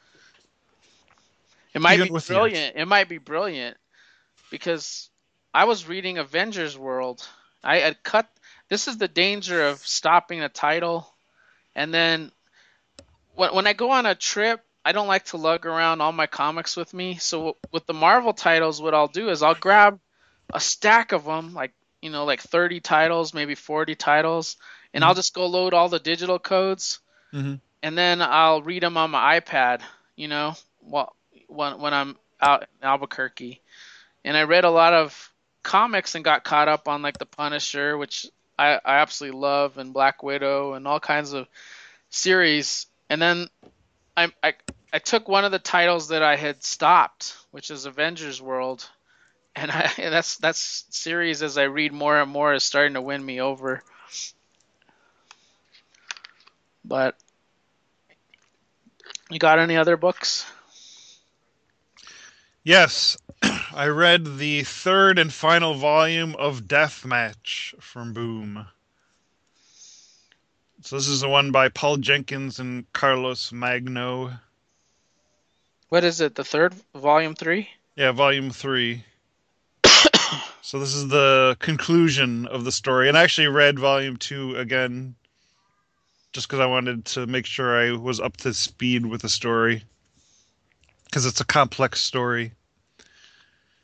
It might Even be with the art. brilliant. It might be brilliant because I was reading Avengers World. I had cut. This is the danger of stopping a title, and then when when I go on a trip, I don't like to lug around all my comics with me. So with the Marvel titles, what I'll do is I'll grab a stack of them, like you know, like thirty titles, maybe forty titles, and I'll Mm-hmm. just go load all the digital codes, Mm-hmm. and then I'll read them on my iPad, you know, while when when I'm out in Albuquerque. And I read a lot of comics and got caught up on like the Punisher, which I, I absolutely love, and Black Widow and all kinds of series. And then I, I I took one of the titles that I had stopped, which is Avengers World, and I and that's that's series as I read more and more is starting to win me over. But you got any other books? Yes, I read the third and final volume of Deathmatch from Boom. So this is the one by Paul Jenkins and Carlos Magno. What is it? The third volume three? Yeah, volume three. So this is the conclusion of the story. And I actually read volume two again just because I wanted to make sure I was up to speed with the story. Because it's a complex story.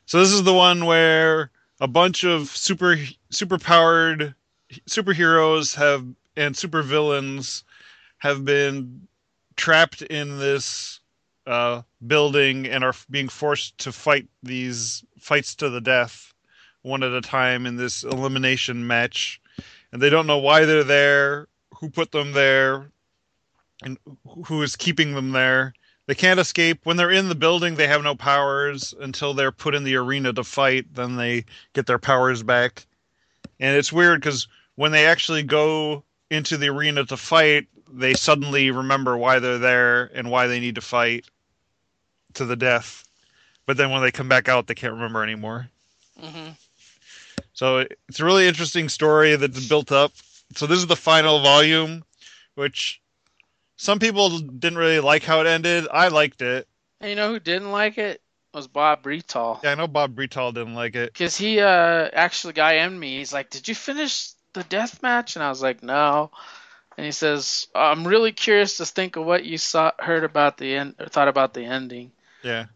So this is the one where a bunch of super super powered superheroes have and supervillains have been trapped in this uh, building and are being forced to fight these fights to the death one at a time in this elimination match. And they don't know why they're there, who put them there, and who is keeping them there. They can't escape. When they're in the building, they have no powers until they're put in the arena to fight. Then they get their powers back. And it's weird because when they actually go into the arena to fight, they suddenly remember why they're there and why they need to fight to the death. But then when they come back out, they can't remember anymore. Mm-hmm. So it's a really interesting story that's built up. So this is the final volume, which some people didn't really like how it ended. I liked it. And you know who didn't like it? Was Bob Bretal. Yeah, I know Bob Bretal didn't like it. Because he uh, actually guy M me. He's like, "Did you finish the death match?" And I was like, "No." And he says, "I'm really curious to think of what you saw, heard about the end, or thought about the ending." Yeah,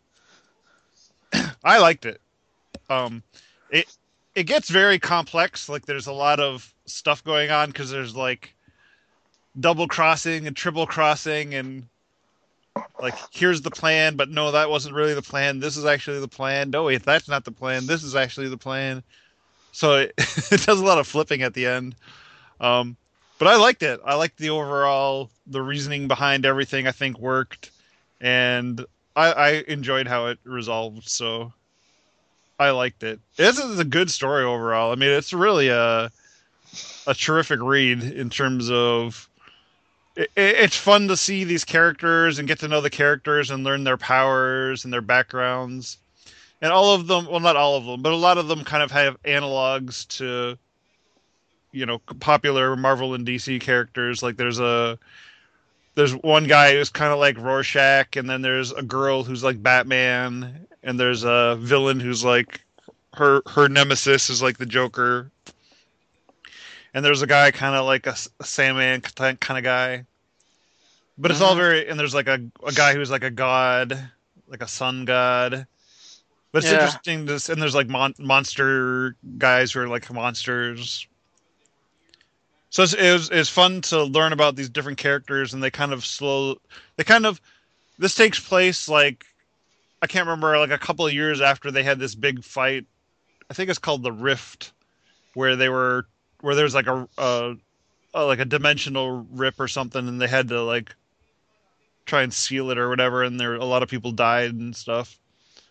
I liked it. Um, it it gets very complex. Like there's a lot of stuff going on because there's like double crossing and triple crossing and like here's the plan, but no, that wasn't really the plan. This is actually the plan. No, wait, that's not the plan. This is actually the plan. So it, it does a lot of flipping at the end. Um, but I liked it. I liked the overall the reasoning behind everything. I think worked, and I, I enjoyed how it resolved. So I liked it. This is a good story overall. I mean, it's really a a terrific read in terms of it, it's fun to see these characters and get to know the characters and learn their powers and their backgrounds. And all of them, well, not all of them, but a lot of them kind of have analogs to, you know, popular Marvel and D C characters. Like there's a, there's one guy who's kind of like Rorschach, and then there's a girl who's like Batman, and there's a villain who's like her her nemesis is like the Joker, and there's a guy kind of like a, a Sandman kind of guy. But it's all Mm-hmm. very, and there's like a, a guy who's like a god, like a sun god. But it's Yeah. interesting to, and there's like mon- monster guys who are like monsters. So it's, it was it's fun to learn about these different characters, and they kind of slow, they kind of this takes place like I can't remember like a couple of years after they had this big fight. I think it's called the Rift, where they were where there's like a, a, a like a dimensional rip or something, and they had to like try and seal it or whatever, and there a lot of people died and stuff.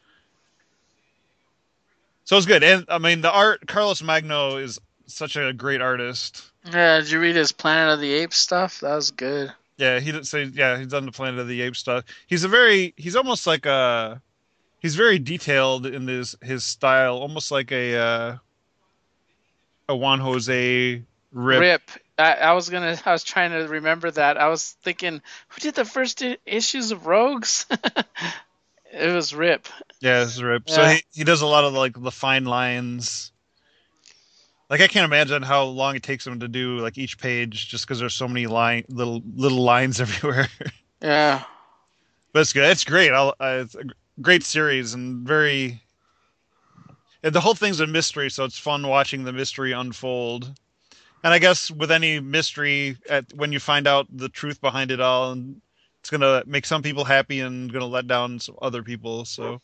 So it's good, and I mean the art. Carlos Magno is such a great artist. Yeah. Did you read his Planet of the Apes stuff? That was good. Yeah, he did say yeah he's done the Planet of the Apes stuff. He's a very he's almost like a he's very detailed in his his style, almost like a uh, a Juan Jose Rip. Rip. I, I was gonna. I was trying to remember that. I was thinking, who did the first i- issues of Rogues? It was Rip. Yeah, it's Rip. So Yeah. he he does a lot of like the fine lines. Like I can't imagine how long it takes him to do like each page, just because there's so many line little little lines everywhere. Yeah. But it's good. It's great. I'll, uh, it's a great series and very. And the whole thing's a mystery, so it's fun watching the mystery unfold. And I guess with any mystery, at when you find out the truth behind it all, and it's gonna make some people happy and gonna let down some other people. So,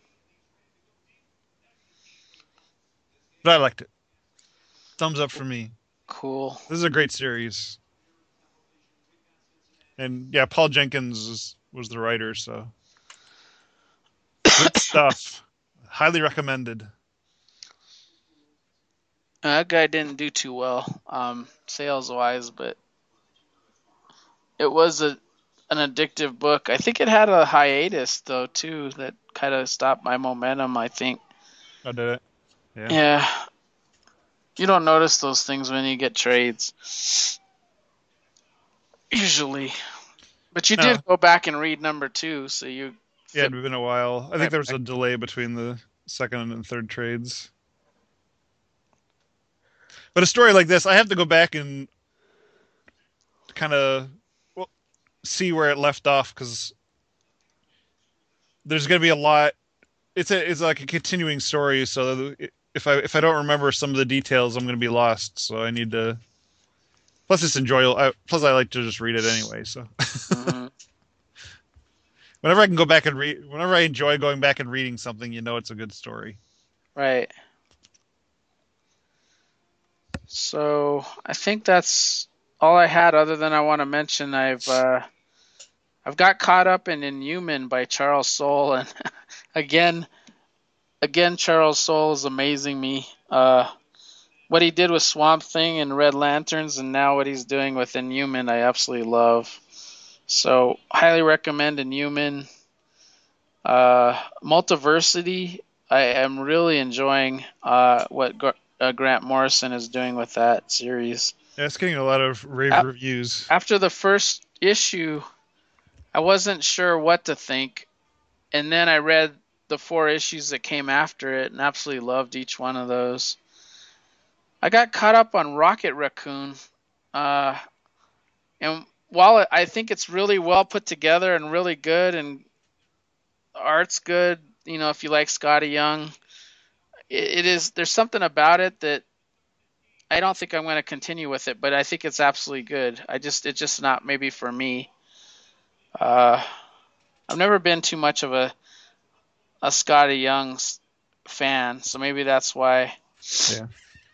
but I liked it. Thumbs up for me. Cool. This is a great series. And yeah, Paul Jenkins was, was the writer, so good stuff. Highly recommended. That guy didn't do too well, um, sales wise, but it was a an addictive book. I think it had a hiatus though too that kind of stopped my momentum. I think. I did it. Yeah. Yeah. You don't notice those things when you get trades, usually. But you No. did go back and read number two, so you Yeah, fit it'd been a while. I think right there was back. a delay between the second and third trades. But a story like this, I have to go back and kind of well, see where it left off because there's going to be a lot. it's a it's like a continuing story. So if I if I don't remember some of the details, I'm going to be lost. So I need to. Plus, it's enjoyable. I, plus, I like to just read it anyway. So Hmm. whenever I can go back and read, whenever I enjoy going back and reading something, you know it's a good story. Right. So I think that's all I had. Other than I want to mention, I've uh, I've got caught up in Inhuman by Charles Soule, and again, again, Charles Soule is amazing me. Uh, what he did with Swamp Thing and Red Lanterns, and now what he's doing with Inhuman, I absolutely love. So highly recommend Inhuman. Uh, Multiversity, I am really enjoying uh, what Gr- uh, Grant Morrison is doing with that series. Yeah, it's getting a lot of rave A- reviews. After the first issue, I wasn't sure what to think, and then I read the four issues that came after it and absolutely loved each one of those. I got caught up on Rocket Raccoon, uh, and while I think it's really well put together and really good, and art's good, you know, if you like Scotty Young, it, it is. There's something about it that I don't think I'm going to continue with it, but I think it's absolutely good. I just it's just not maybe for me. Uh, I've never been too much of a a Scotty Young fan, so maybe that's why. Yeah.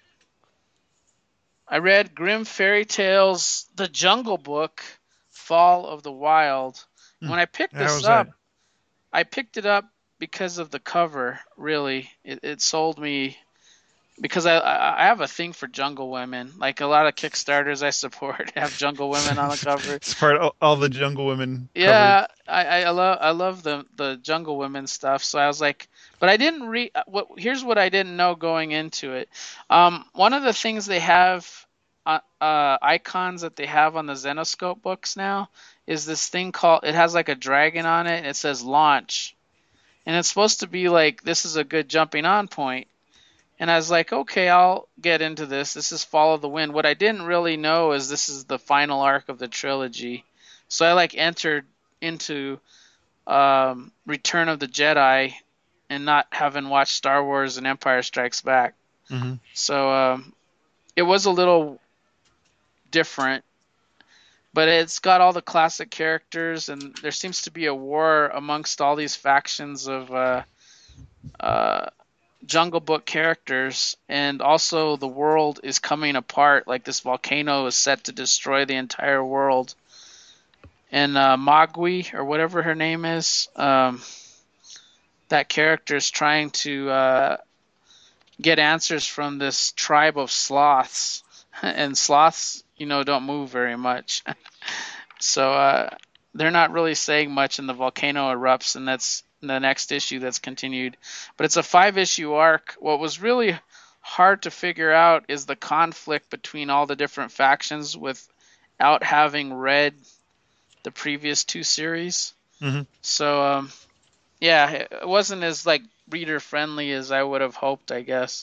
I read Grimm Fairy Tales, The Jungle Book, Fall of the Wild. Hmm. When I picked How this was that? up, I picked it up because of the cover. Really, it, it sold me because I I have a thing for jungle women. Like a lot of Kickstarters I support have jungle women on the cover. It's part of all the Jungle Women covers. Yeah, I, I love I love the the jungle women stuff. So I was like, but I didn't read. What here's what I didn't know going into it. Um, one of the things they have, uh, uh, icons that they have on the Zenoscope books now is this thing called. It has like a dragon on it, and it says launch, and it's supposed to be like this is a good jumping on point. And I was like, okay, I'll get into this. This is Follow the Wind. What I didn't really know is this is the final arc of the trilogy. So I like entered into um, Return of the Jedi and not having watched Star Wars and Empire Strikes Back. Hmm. So um, it was a little different, but it's got all the classic characters, and there seems to be a war amongst all these factions of uh, uh, Jungle Book characters, and also the world is coming apart. Like this volcano is set to destroy the entire world, and uh, Mogwai or whatever her name is, um, that character is trying to uh, get answers from this tribe of sloths, and sloths, you know, don't move very much, so uh, they're not really saying much, and the volcano erupts, and that's the next issue that's continued. But it's a five issue arc. What was really hard to figure out is the conflict between all the different factions without having read the previous two series. Hmm. So um, yeah, it wasn't as like reader friendly as I would have hoped, I guess.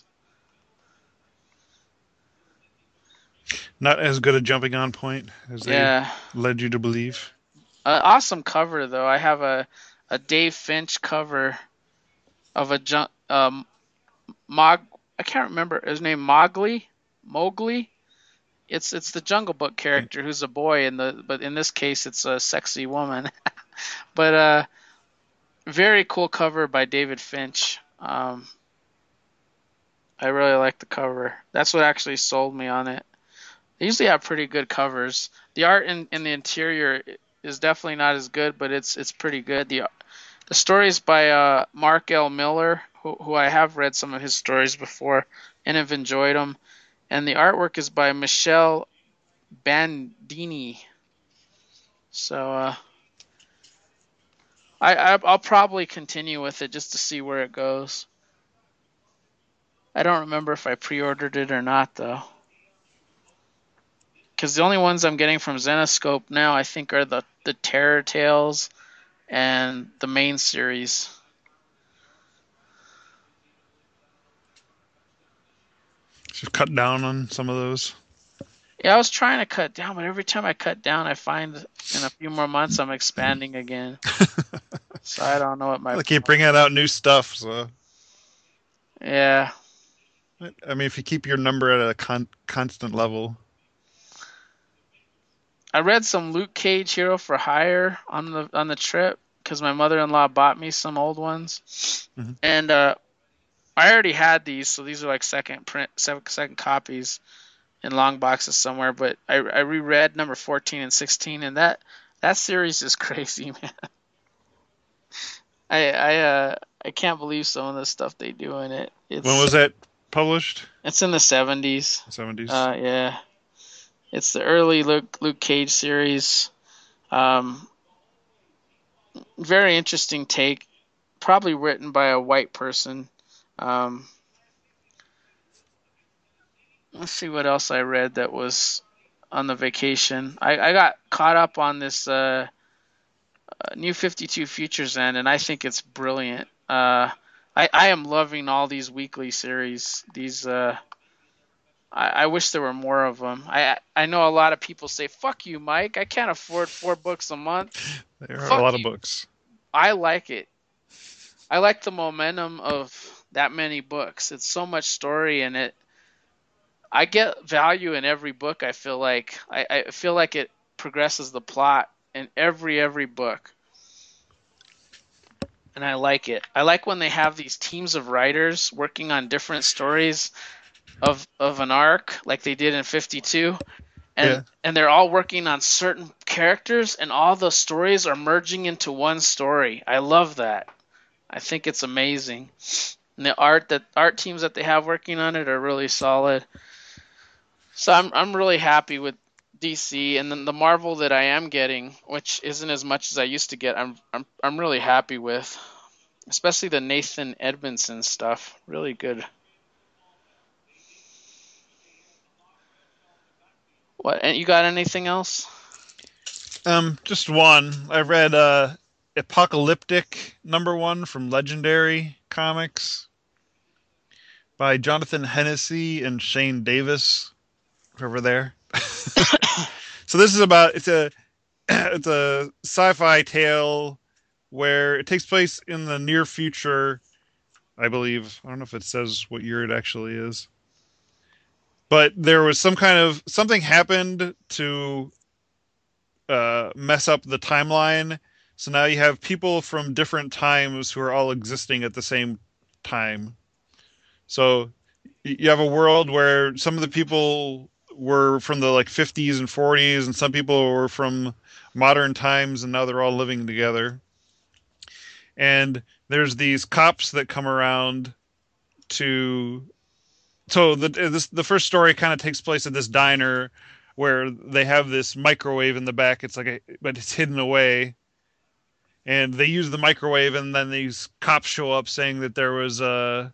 Not as good a jumping on point as they Yeah, led you to believe. uh, awesome cover though. I have a a Dave Finch cover of a jun- um Mog. I can't remember his name. Mowgli. Mowgli. It's it's the Jungle Book Okay. character who's a boy, in the but in this case it's a sexy woman. But uh, very cool cover by David Finch. Um, I really like the cover. That's what actually sold me on it. They usually have pretty good covers. The art in, in the interior is definitely not as good, but it's it's pretty good. The the stories by uh, Mark L. Miller, who, who I have read some of his stories before and have enjoyed them. And the artwork is by Michelle Bandini. So uh, I, I I'll probably continue with it just to see where it goes. I don't remember if I pre-ordered it or not though, because the only ones I'm getting from Zenoscope now I think are the the Terror Tales and the main series. Should cut down on some of those. Yeah, I was trying to cut down, but every time I cut down, I find in a few more months I'm expanding again. So I don't know what my They keep bringing out new stuff, so yeah. I mean, if you keep your number at a con- constant level. I read some Luke Cage Hero for Hire on the on the trip because my mother-in-law bought me some old ones, Mm-hmm. and uh, I already had these, so these are like second print, second, second copies in long boxes somewhere. But I, I reread number fourteen and sixteen, and that that series is crazy, man. I I uh I can't believe some of the stuff they do in it. When It's was that published? it's in the seventies. seventies. Uh, yeah, it's the early Luke Luke Cage series. Um, very interesting take. Probably written by a white person. Um, let's see what else I read that was on the vacation. I, I got caught up on this uh, uh, new fifty-two Futures End, and I think it's brilliant. Uh, I, I am loving all these weekly series. These uh, I, I wish there were more of them. I I know a lot of people say, "Fuck you, Mike. I can't afford four books a month." There are a Fuck lot of you. books. I like it. I like the momentum of that many books. It's so much story in it. I get value in every book. I feel like I, I feel like it progresses the plot in every every book, and I like it. I like when they have these teams of writers working on different stories of of an arc, like they did in fifty-two, and Yeah. and they're all working on certain characters, and all the stories are merging into one story. I love that. I think it's amazing. And the art that art teams that they have working on it are really solid. So I'm I'm really happy with D C, and then the Marvel that I am getting, which isn't as much as I used to get. I'm I'm I'm really happy with, especially the Nathan Edmondson stuff. Really good. What? And you got anything else? Um, just one. I read uh Apocalyptic number one from Legendary Comics by Jonathan Hennessy and Shane Davis over there. So this is about it's a it's a sci-fi tale where it takes place in the near future, I believe. I don't know if it says what year it actually is. But there was some kind of something happened to uh, mess up the timeline. So now you have people from different times who are all existing at the same time. So you have a world where some of the people were from the like fifties and forties, and some people were from modern times, and now they're all living together. And there's these cops that come around to. So the this the first story kind of takes place at this diner where they have this microwave in the back. It's like a, but it's hidden away, and they use the microwave, and then these cops show up saying that there was a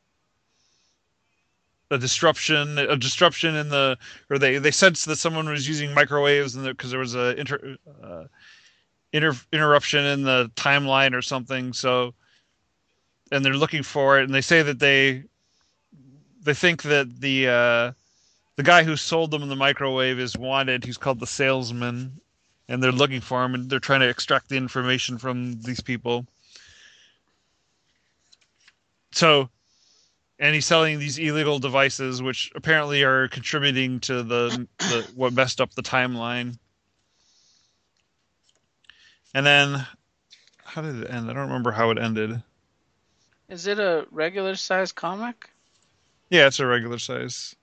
a disruption, a disruption in the, or they they sensed that someone was using microwaves, and because there was a inter, uh, inter interruption in the timeline or something. So, and they're looking for it, and they say that they they think that the uh, the guy who sold them the microwave is wanted. He's called the salesman, and they're looking for him, and they're trying to extract the information from these people. So, and he's selling these illegal devices, which apparently are contributing to the the what messed up the timeline. And then, how did it end? I don't remember how it ended. Is it a regular size comic? Yeah, it's a regular size.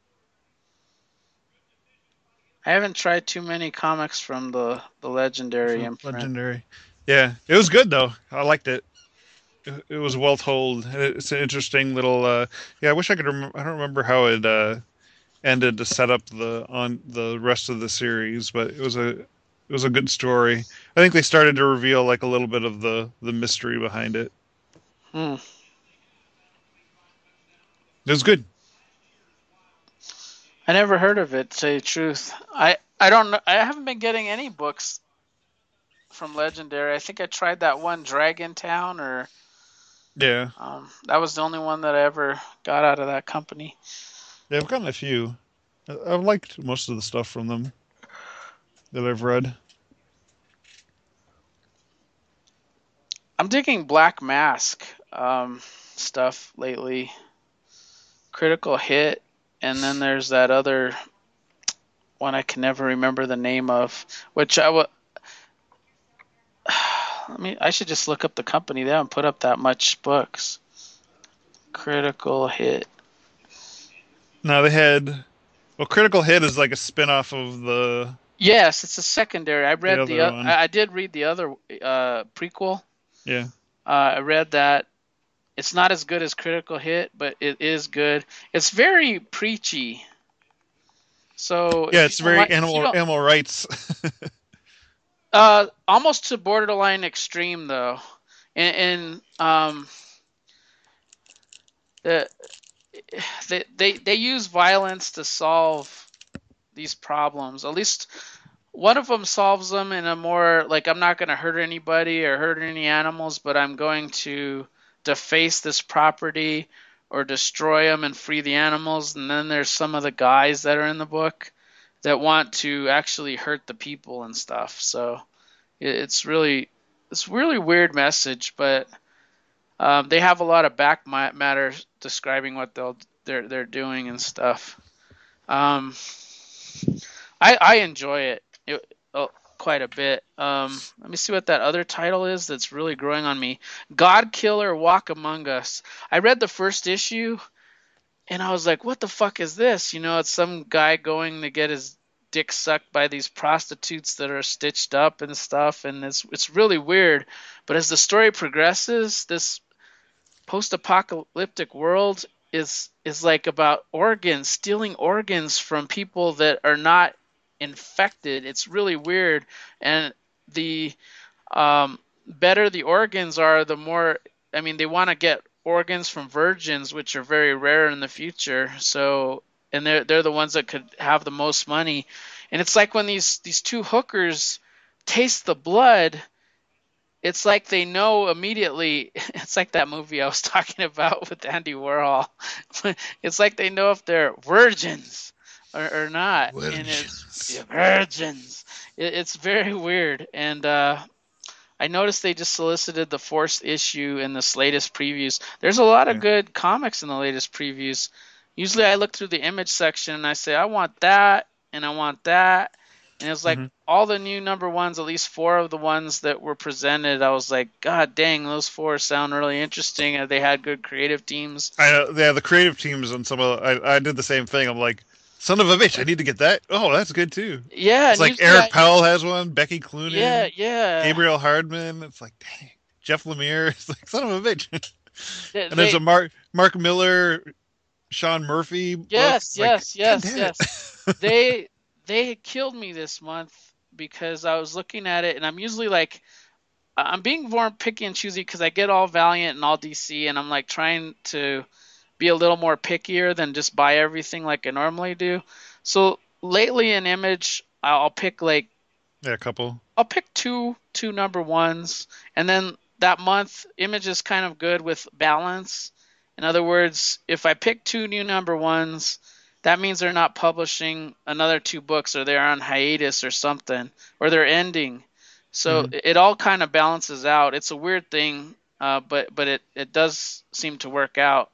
I haven't tried too many comics from the the Legendary From imprint. Legendary. Yeah, it was good though. I liked it. It, it was well told. It's an interesting little. Uh, yeah, I wish I could. Rem- I don't remember how it uh, ended to set up the on the rest of the series, but it was a it was a good story. I think they started to reveal like a little bit of the the mystery behind it. Hmm. It was good. I never heard of it. To say the truth, I I don't know. I haven't been getting any books from Legendary. I think I tried that one Dragon Town, or Yeah, um, that was the only one that I ever got out of that company. yeah. I've gotten a few. I- I've liked most of the stuff from them that I've read. I'm digging Black Mask um, stuff lately. Critical Hit, and then there's that other one I can never remember the name of, which I would. I mean, I should just look up the company. They haven't put up that much books. Critical Hit. No, they had. Well, Critical Hit is like a spin-off of the Yes, it's a secondary. I the read the. other Uh, one. I I did read the other uh, prequel. Yeah. Uh, I read that. It's not as good as Critical Hit, but it is good. It's very preachy. So Yeah, if you it's don't very like, if you animal don't, animal rights. uh, almost to borderline extreme though, and, and um, the they, they they use violence to solve these problems. At least one of them solves them in a more like I'm not going to hurt anybody or hurt any animals, but I'm going to deface this property or destroy them and free the animals. And then there's some of the guys that are in the book that want to actually hurt the people and stuff. So it's really it's a really weird message, but um, they have a lot of back matter describing what they'll they're they're doing and stuff. Um, I I enjoy it, it oh, quite a bit. Um, let me see what that other title is that's really growing on me. God Killer Walk Among Us. I read the first issue and I was like, what the fuck is this? You know, it's some guy going to get his dick sucked by these prostitutes that are stitched up and stuff, and it's it's really weird. But as the story progresses, this post-apocalyptic world is is like about organs, stealing organs from people that are not infected. It's really weird, and the um, better the organs are, the more. I mean, they want to get organs from virgins, which are very rare in the future. So, and they're they're the ones that could have the most money. And it's like when these these two hookers taste the blood, it's like they know immediately. It's like that movie I was talking about with Andy Warhol. It's like they know if they're virgins or, or not, and it's Virgins. yeah, virgins. It, it's very weird, and uh, I noticed they just solicited the fourth issue in this latest previews. There's a lot of Yeah. good comics in the latest previews. Usually, I look through the image section and I say, I want that, and I want that, and it's like hmm all the new number ones, at least four of the ones that were presented, I was like, God dang, those four sound really interesting. And they had good creative teams. I know. Yeah, the creative teams on some of. I I did the same thing. I'm like, son of a bitch, I need to get that. Oh, that's good too. Yeah, It's and like usually Eric I, Powell has one, Becky yeah, Cloonan, yeah, Gabriel Hardman. It's like, dang, Jeff Lemire. It's like, son of a bitch. they, And there's they a Mark Mark Miller, Sean Murphy book. yes, It's like, yes, god yes, damn it. yes. They they killed me this month because I was looking at it, and I'm usually like, I'm being more picky and choosy because I get all Valiant and all D C, and I'm like trying to be a little more pickier than just buy everything like I normally do. So lately in Image, I'll pick like Yeah, a couple. I'll pick two two number ones, and then that month Image is kind of good with balance. In other words, if I pick two new number ones, that means they're not publishing another two books, or they're on hiatus or something, or they're ending. So hmm it all kind of balances out. It's a weird thing, uh, but but it, it does seem to work out.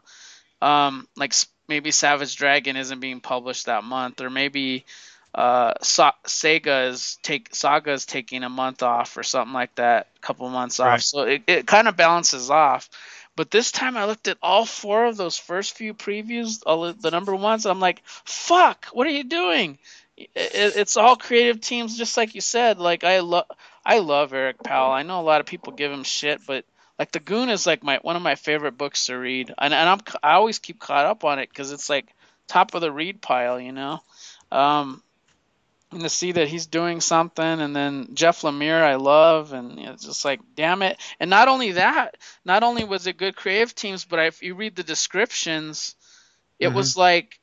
Um, like maybe Savage Dragon isn't being published that month, or maybe uh, Sa- Sega is take Saga is taking a month off or something like that, a couple months off. Right. So it, it kind of balances off. But this time I looked at all four of those first few previews, all the number ones. I'm like, fuck, what are you doing? It, it's all creative teams, just like you said. Like I love, I love Eric Powell. I know a lot of people give him shit, but like The Goon is like my one of my favorite books to read, and, and I'm I always keep caught up on it because it's like top of the read pile, you know. Um, and to see that he's doing something, and then Jeff Lemire I love, and you know, it's just like damn it. And not only that, not only was it good creative teams, but if you read the descriptions, it hmm was like,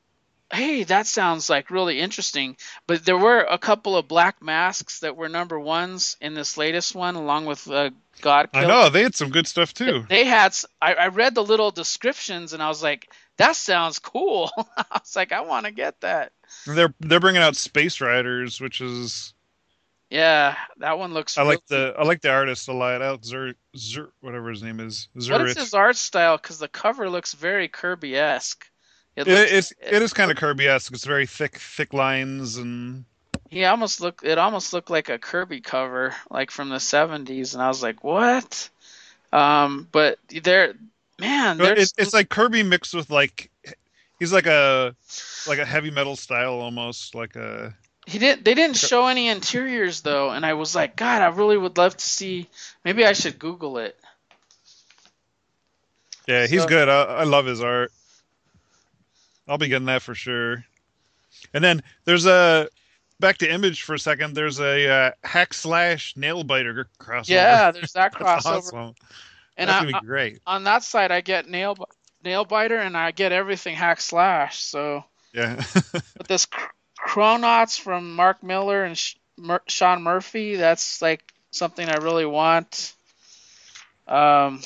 hey, that sounds like really interesting. But there were a couple of black masks that were number ones in this latest one, along with uh, God I Killer. know they had some good stuff too. They had, I, I read the little descriptions and I was like, that sounds cool. I was like, I want to get that. They're they're bringing out Space Riders, which is Yeah, that one looks I really. like the I like the artist a lot. Alex Zur, Zur whatever his name is, What is his Zurich. art style? Because the cover looks very Kirby-esque. It It, looks. it's It, it is kind look, of Kirby-esque. It's very thick thick lines and he almost looked. It almost looked like a Kirby cover, like from the seventies, and I was like, what? Um, but there, man, well, it, there's some. it's like Kirby mixed with like he's like a like a heavy metal style almost like a He didn't. They didn't like a show any interiors though, and I was like, God, I really would love to see. Maybe I should Google it. yeah, he's So good. I, I love his art. I'll be getting that for sure. And then there's a back to Image for a second. There's a uh, hack slash nail biter crossover. yeah, there's that That's crossover, awesome. and That's I, gonna be I great. on that side I get nail nail biter, and I get everything hack slash. So, Yeah. but this Chronauts from Mark Miller and Sh- Mur- Sean Murphy, that's like something I really want. Um,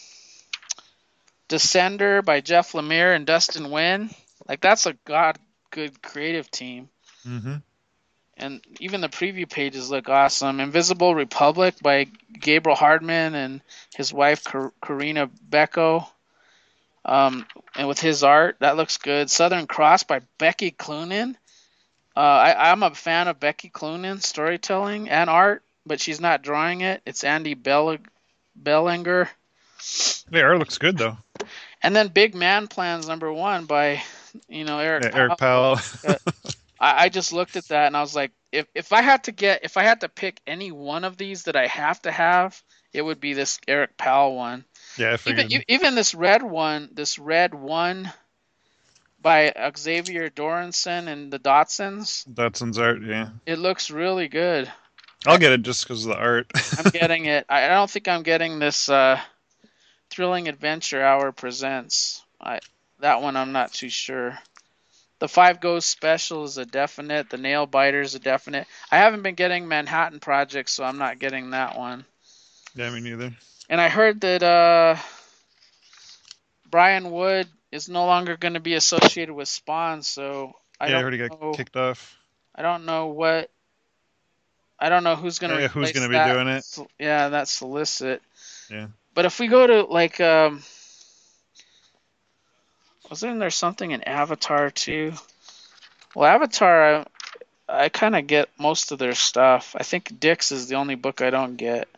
Descender by Jeff Lemire and Dustin Nguyen, like that's a god good creative team. hmm And even the preview pages look awesome. Invisible Republic by Gabriel Hardman and his wife Karina Becco. Um, and with his art, that looks good. Southern Cross by Becky Cloonan. Uh, I, I'm a fan of Becky Cloonan storytelling and art, but she's not drawing it. It's Andy Bell- Bellinger. The art looks good though. And then Big Man Plans number one by, you know, Eric Yeah, Eric Powell. Powell. Uh, I, I just looked at that and I was like, if if I had to get, if I had to pick any one of these that I have to have, it would be this Eric Powell one. Yeah, I Even figured. even this red one, this red one by Xavier Doranson and the Dotsons, Dotson's art. Yeah, it looks really good. I'll I, get it just because of the art. I'm getting it. I don't think I'm getting this uh, Thrilling Adventure Hour Presents. I that one I'm not too sure. The Five Ghost Special is a definite. The Nail Biter is a definite. I haven't been getting Manhattan Project, so I'm not getting that one. Yeah, me neither. And I heard that uh, Brian Wood is no longer going to be associated with Spawn, so I Yeah, I don't heard he got know. kicked off. I don't know what. I don't know who's going to Yeah, who's replace gonna be that. doing it? Yeah, that solicit. Yeah. But if we go to like, um, wasn't there something in Avatar too? Well, Avatar, I, I kind of get most of their stuff. I think Dix is the only book I don't get.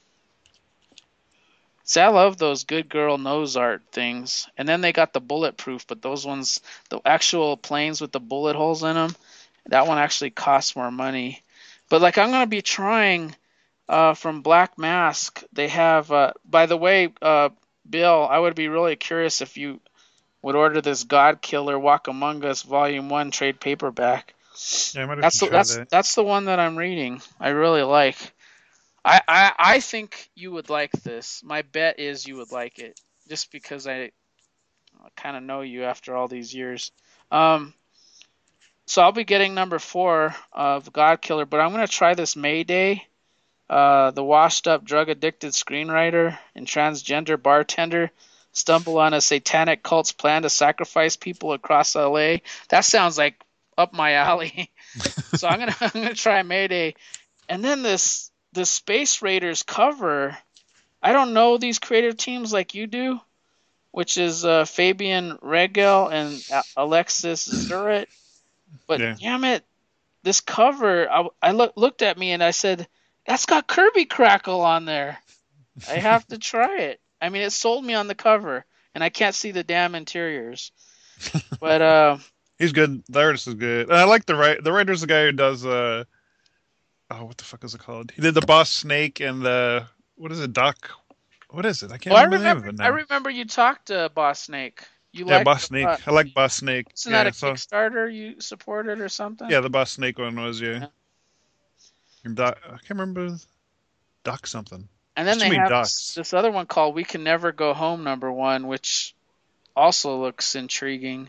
See, I love those good girl nose art things. And then they got the bulletproof, but those ones, the actual planes with the bullet holes in them, that one actually costs more money. But like, I'm gonna be trying uh, from Black Mask. They have, uh, by the way, uh, Bill, I would be really curious if you would order this God Killer Walk Among Us Volume One trade paperback. Yeah, I might have That's to the, try that's that. that's the one that I'm reading. I really like. I, I I think you would like this. My bet is you would like it, just because I, I kind of know you after all these years. Um, so I'll be getting number four of God Killer, but I'm gonna try this Mayday. Uh, the washed-up, drug-addicted screenwriter and transgender bartender stumble on a satanic cult's plan to sacrifice people across L A. That sounds like up my alley. So I'm gonna I'm gonna try Mayday, and then this the Space Raiders cover. I don't know these creative teams like you do, which is uh, Fabian Regel and Alexis Zuret. But Yeah. damn it, this cover, I, I look, looked at me and I said, that's got Kirby Crackle on there. I have to try it. I mean, it sold me on the cover, and I can't see the damn interiors. But uh, He's good. The artist is good. And I like the right. The writer's the guy who does. Uh, oh, what the fuck is it called? He did the Boss Snake and the what is it, Doc? What is it? I can't well, I remember the name remember, of it I now. remember you talked to Boss Snake. You Yeah, liked Boss it a lot. Snake. I like Boss Snake. Isn't that Yeah. a So Kickstarter you supported or something? yeah, the Boss Snake one was yeah. Yeah. And Doc, I can't remember Doc something. And There's then too they many have this, Docs. this other one called We Can Never Go Home, number one, which also looks intriguing.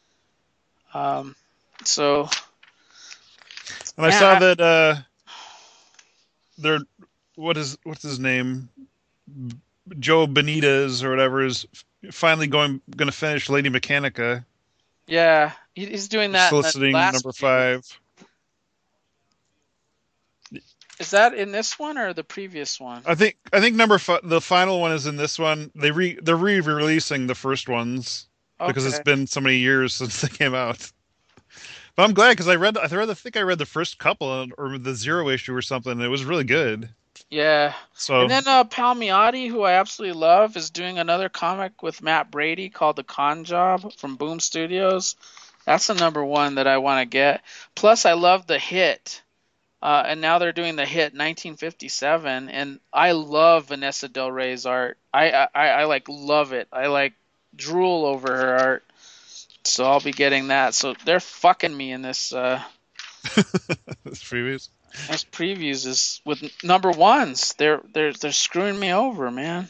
Um, so, And I man, saw I, that uh, they're what is what's his name? Joe Benitez or whatever is finally going going to finish Lady Mechanica, yeah, he, he's doing that in the soliciting last number issue. five. Is that in this one or the previous one? I think I think number fi- the final one is in this one. They re they're re-releasing the first ones because it's Okay. been so many years since they came out. But I'm glad because I read I read I think I read the first couple or the zero issue or something. And it was really good. Yeah. And So then uh, Palmiotti, who I absolutely love, is doing another comic with Matt Brady called The Con Job from Boom Studios. That's the number one that I want to get. Plus, I love The Hit. Uh, and now they're doing The Hit nineteen fifty-seven. And I love Vanessa Del Rey's art. I, I, I like love it. I like drool over her art. So I'll be getting that. So they're fucking me in this. Uh, this previous. this previews is with number ones. They're they're they're screwing me over, man.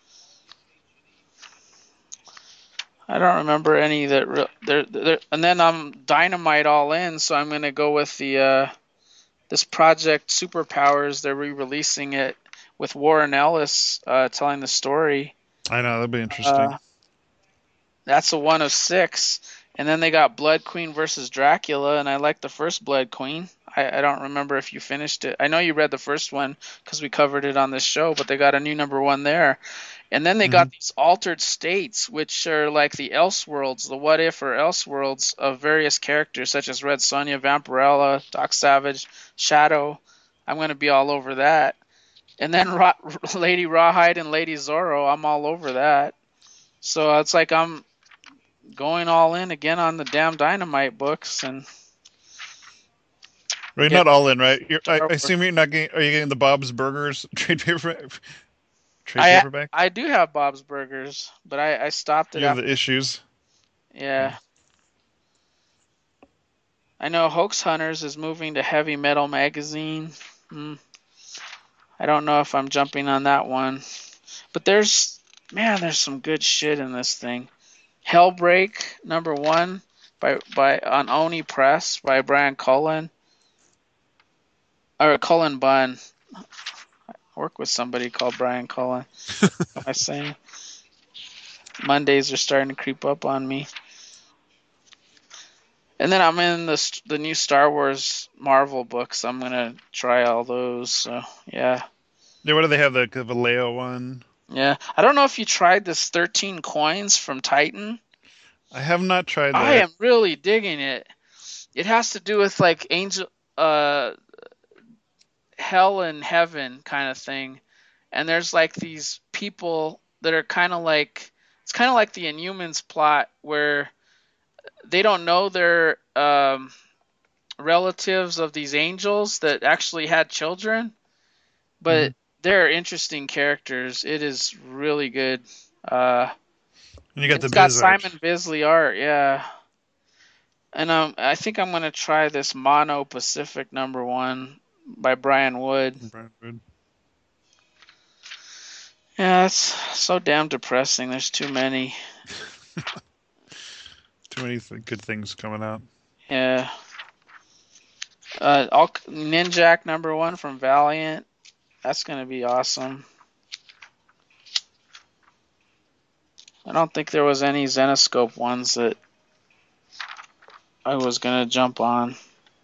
I don't remember any that re- they're, they're and then I'm Dynamite all in, so I'm gonna go with the uh, this project Superpowers. They're re-releasing it with Warren Ellis uh, telling the story. I know that'd be interesting. Uh, that's a one of six, and then they got Blood Queen versus Dracula, and I like the first Blood Queen. I, I don't remember if you finished it. I know you read the first one because we covered it on this show, but they got a new number one there. And then they hmm got these altered states, which are like the Elseworlds, the what if or Elseworlds of various characters, such as Red Sonja, Vampirella, Doc Savage, Shadow. I'm going to be all over that. And then Ra- Lady Rawhide and Lady Zorro, I'm all over that. So it's like I'm going all in again on the damn Dynamite books and Well, you're get not all in, right? You're, I, Star I Wars. assume you're not getting. Are you getting the Bob's Burgers trade paper trade I paperback? I do have Bob's Burgers, but I, I stopped it You have after. the issues. Yeah. I know Hoax Hunters is moving to Heavy Metal Magazine. Hmm. I don't know if I'm jumping on that one. But there's, man, there's some good shit in this thing. Hellbreak, number one, by by on Oni Press by Brian Cullen. Or Cullen Bunn. I work with somebody called Brian Cullen. What am I saying? Mondays are starting to creep up on me. And then I'm in the the new Star Wars Marvel books. I'm gonna try all those. So yeah, Yeah, what do they have? The Vallejo one. yeah. I don't know if you tried this thirteen coins from Titan. I have not tried I that. am really digging it. It has to do with like angel, uh, hell and heaven kind of thing. And there's like these people that are kind of like it's kind of like the Inhumans plot where they don't know they're um, relatives of these angels that actually had children, hmm but they're interesting characters. It is really good. Uh, And you got and the it's got Biz art. Simon Bisley art, yeah. And um, I think I'm gonna try this Mono Pacific number one by Brian Wood. Yeah, it's so damn depressing. There's too many. Too many th- good things coming out. Yeah. Uh, all Ninjak number one from Valiant. That's gonna be awesome. I don't think there was any Zenoscope ones that I was gonna jump on.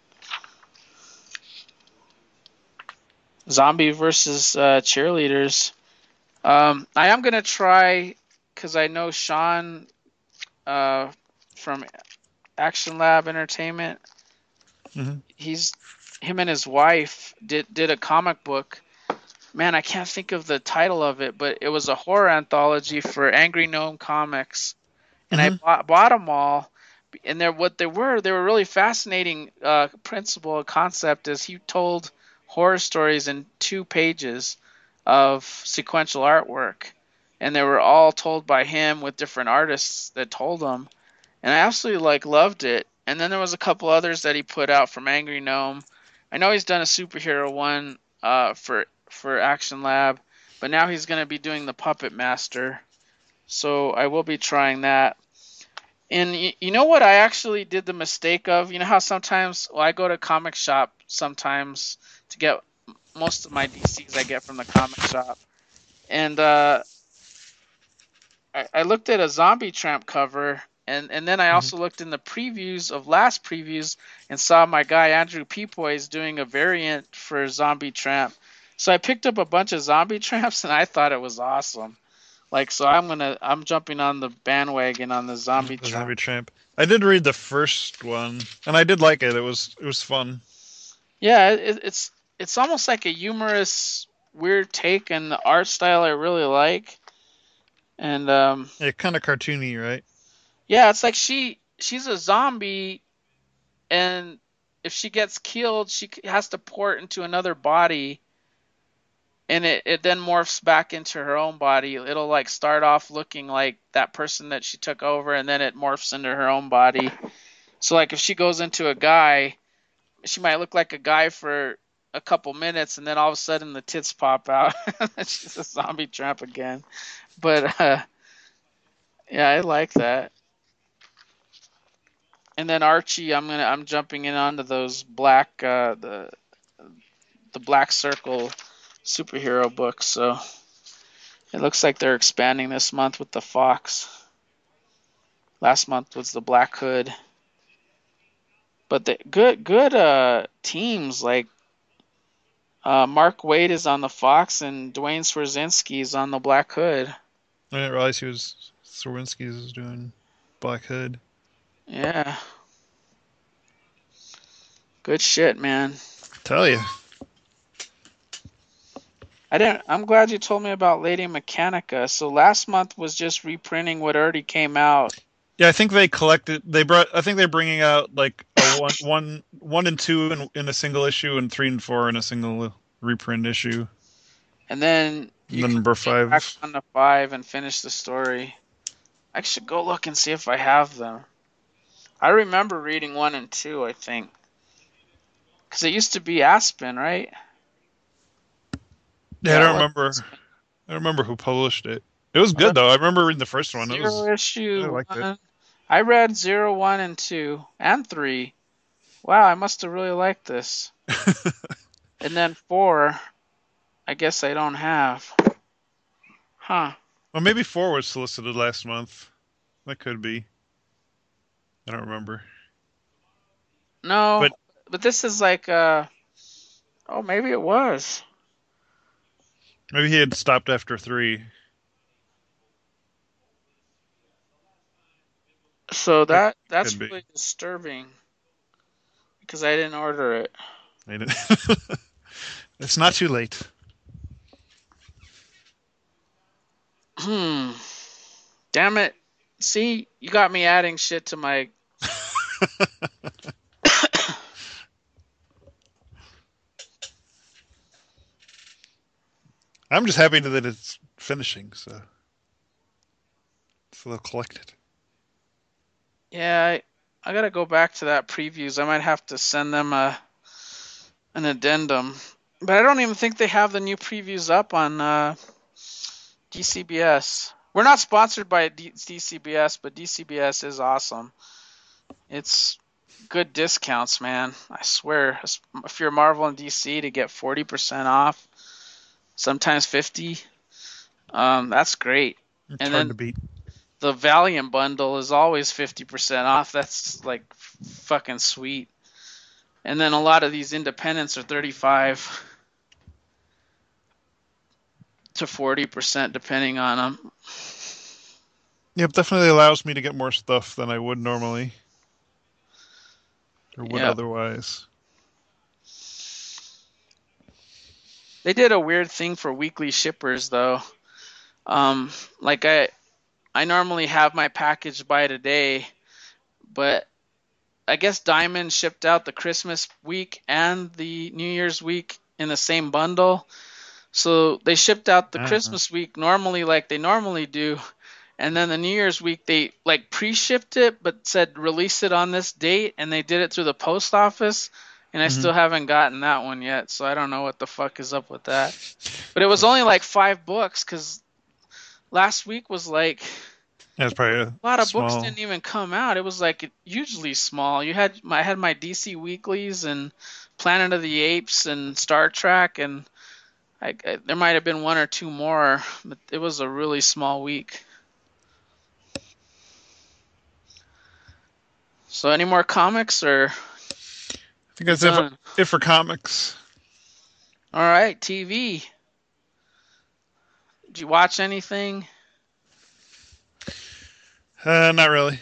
Zombie versus uh, cheerleaders. Um, I am gonna try because I know Sean uh, from Action Lab Entertainment. hmm He's him and his wife did did a comic book. Man, I can't think of the title of it, but it was a horror anthology for Angry Gnome Comics, and I hmm bought, bought them all. And they're what they were. They were really fascinating. Uh, principle concept is he told horror stories in two pages of sequential artwork, and they were all told by him with different artists that told them. And I absolutely like loved it. And then there was a couple others that he put out from Angry Gnome. I know he's done a superhero one uh, for for Action Lab, but now he's going to be doing the Puppet Master. So I will be trying that. And you, you know what I actually did the mistake of? You know how sometimes well, I go to comic shop sometimes to get most of my D Cs I get from the comic shop. And uh, I, I looked at a Zombie Tramp cover And and then I Mhm. also looked in the previews of last previews and saw my guy Andrew Peepoys doing a variant for Zombie Tramp. So I picked up a bunch of Zombie Tramps and I thought it was awesome. Like so I'm gonna I'm jumping on the bandwagon on the Zombie The Tramp. Zombie Tramp. I did read the first one, and I did like it. It was it was fun. Yeah, it, it's it's almost like a humorous weird take, and the art style I really like. And um Yeah, kind of cartoony, right? yeah, it's like she she's a zombie, and if she gets killed, she has to port into another body, and it, it then morphs back into her own body. It'll like start off looking like that person that she took over, and then it morphs into her own body. So like if she goes into a guy, she might look like a guy for a couple minutes, and then all of a sudden the tits pop out. She's a zombie tramp again. But uh, yeah, I like that. And then Archie, I'm gonna I'm jumping in onto those black uh, the the Black Circle superhero books. So it looks like they're expanding this month with the Fox. Last month was the Black Hood. But the good good uh teams like uh, Mark Waid is on the Fox and Dwayne Swierczynski is on the Black Hood. I didn't realize he was Sawinski's was doing Black Hood. Yeah, good shit, man. Tell you. I didn't. I'm glad you told me about Lady Mechanica. So last month was just reprinting what already came out. Yeah, I think they collected. They brought. I think they're bringing out like a one, one, one and two in, in a single issue, and three and four in a single reprint issue. And then And you then can number jump back five. on to five and finish the story. I should go look and see if I have them. I remember reading one and two, I think. Because it used to be Aspen, right? Yeah, I Yeah, it don't was remember. Aspen. I don't remember who published it. It was Uh, good though. I remember reading the first one. It was. Zero I issue liked it. one. I read zero, one, and two, and three. Wow, I must have really liked this. And then four, I guess I don't have. Huh. Well, maybe four was solicited last month. That could be. I don't remember. No, But but this is like, uh, oh, maybe it was. maybe he had stopped after three. So That that could that's be. really disturbing because I didn't order it. Made it. It's not too late. Hmm. Damn it. See, you got me adding shit to my. I'm just happy that it's finishing, so so they'll collect it. Yeah, I, I gotta go back to that previews. I might have to send them a an addendum, but I don't even think they have the new previews up on uh, D C B S. We're not sponsored by D- DCBS, but D C B S is awesome. It's good discounts, man. I swear. If you're Marvel and D C to get forty percent off, sometimes fifty, um, that's great. It's And hard to then beat. the Valiant bundle is always fifty percent off. That's like fucking sweet. And then a lot of these independents are thirty-five to forty percent depending on them. Yep, definitely allows me to get more stuff than I would normally or would Yep. otherwise. They did a weird thing for weekly shippers though. Um, like I I normally have my package by today, but I guess Diamond shipped out the Christmas week and the New Year's week in the same bundle. So they shipped out the Uh-huh. Christmas week normally like they normally do, and then the New Year's week they like pre-shipped it but said release it on this date, and they did it through the post office, and I Hmm. still haven't gotten that one yet. So I don't know what the fuck is up with that. But it was only like five books because last week was like Yeah, it's probably a a lot of books small. didn't even come out. It was like hugely small. You had I had my D C weeklies and Planet of the Apes and Star Trek, and I, I, there might have been one or two more, but it was a really small week. So any more comics or I think you that's it for, done? it for comics. All right, T V. Did you watch anything? Uh, not really.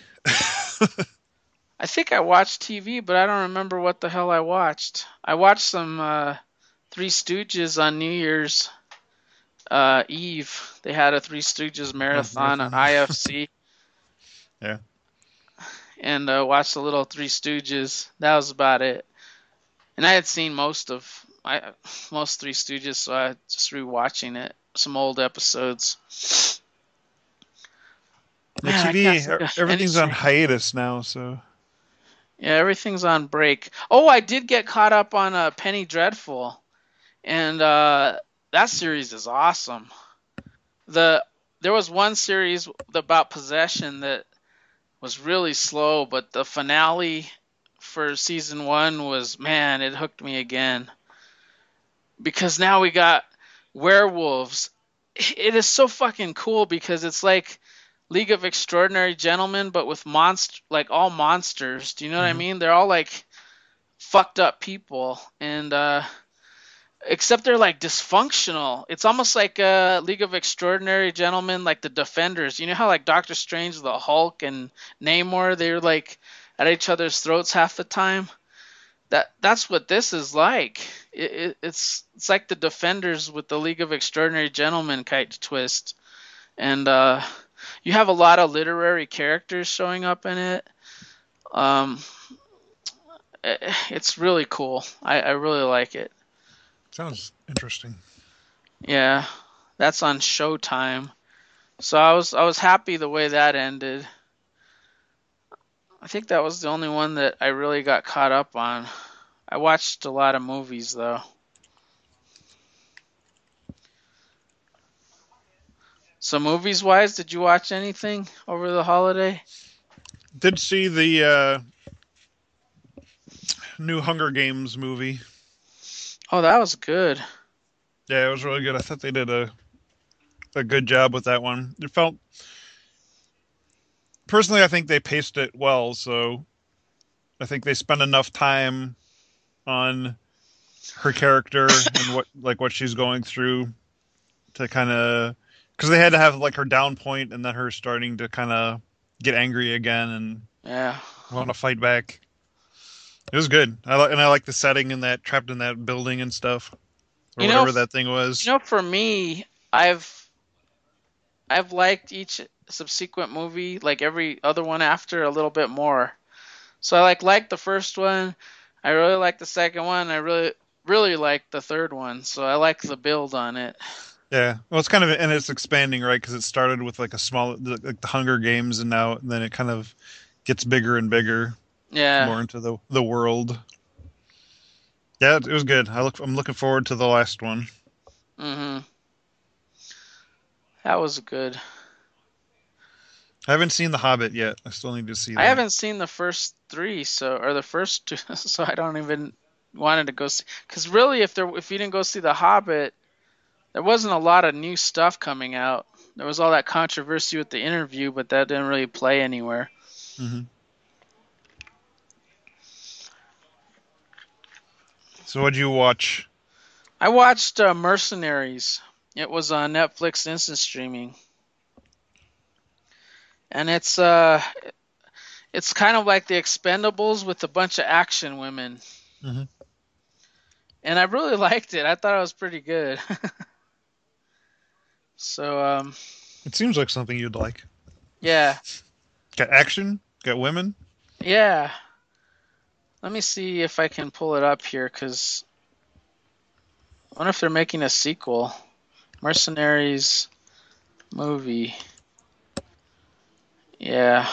I think I watched T V, but I don't remember what the hell I watched. I watched some uh, Three Stooges on New Year's uh, Eve. They had a Three Stooges Oh, marathon on marathon. I F C, Yeah. and uh, watched a little Three Stooges. That was about it. And I had seen most of I most Three Stooges, so I just rewatching it. Some old episodes. Yeah, Man, I T V, can't e- think of everything's on anything. hiatus now, so. Yeah, everything's on break. Oh, I did get caught up on uh, Penny Dreadful, and uh, that series is awesome. The There was one series about possession that was really slow, but the finale for season one was, man, it hooked me again because now we got werewolves. It is so fucking cool because it's like League of Extraordinary Gentlemen, but with monst like all monsters. Do you know what I Hmm. mean? They're all like fucked up people, and uh, except they're like dysfunctional. It's almost like a League of Extraordinary Gentlemen, like the Defenders. You know how like Doctor Strange, the Hulk, and Namor, they're like at each other's throats half the time. That that's what this is like. It, it, it's it's like the Defenders with the League of Extraordinary Gentlemen kind of twist, and uh, you have a lot of literary characters showing up in it. Um, it's really cool. I, I really like it. Sounds interesting. Yeah, that's on Showtime. So I was I was happy the way that ended. I think that was the only one that I really got caught up on. I watched a lot of movies though. So movies wise, did you watch anything over the holiday? Did see the uh, new Hunger Games movie. Oh, that was good. Yeah, it was really good. I thought they did a, a good job with that one. It felt, personally, I think they paced it well, so I think they spent enough time on her character and what like what she's going through to kind of, because they had to have like her down point and then her starting to kind of get angry again and Yeah. want to fight back. It was good. I like and I like the setting in that trapped in that building and stuff or You know, whatever that thing you was. know, for me, I've I've liked each subsequent movie, like every other one after, a little bit more. So I like liked the first one. I really like the second one. I really really like the third one. So I like the build on it. Yeah, well, it's kind of and it's expanding, right? Because it started with like a small, like the Hunger Games, and now and then it kind of gets bigger and bigger, Yeah. more into the the world. Yeah, it was good. I look, I'm looking forward to the last one. Mhm. That was good. I haven't seen The Hobbit yet. I still need to see I that. haven't seen the first three, so or the first two, so I don't even wanted to go see. Because really, if there if you didn't go see The Hobbit, there wasn't a lot of new stuff coming out. There was all that controversy with the interview, but that didn't really play anywhere. Hmm. So, what'd you watch? I watched uh, Mercenaries. It was on Netflix instant streaming, and it's uh it's kind of like the Expendables with a bunch of action women, Hmm. and I really liked it. I thought it was pretty good. So um It seems like something you'd like. yeah, Got action, got women. yeah. Let me see if I can pull it up here, because I wonder if they're making a sequel. Mercenaries movie. Yeah.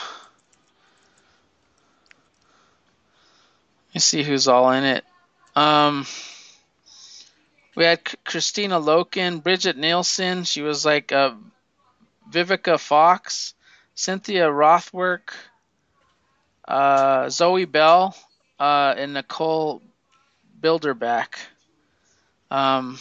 Let me see who's all in it. Um, we had Christina Loken, Bridget Nielsen. She was like uh, Vivica Fox, Cynthia Rothwork, uh, Zoe Bell, uh, and Nicole Bilderback. Um,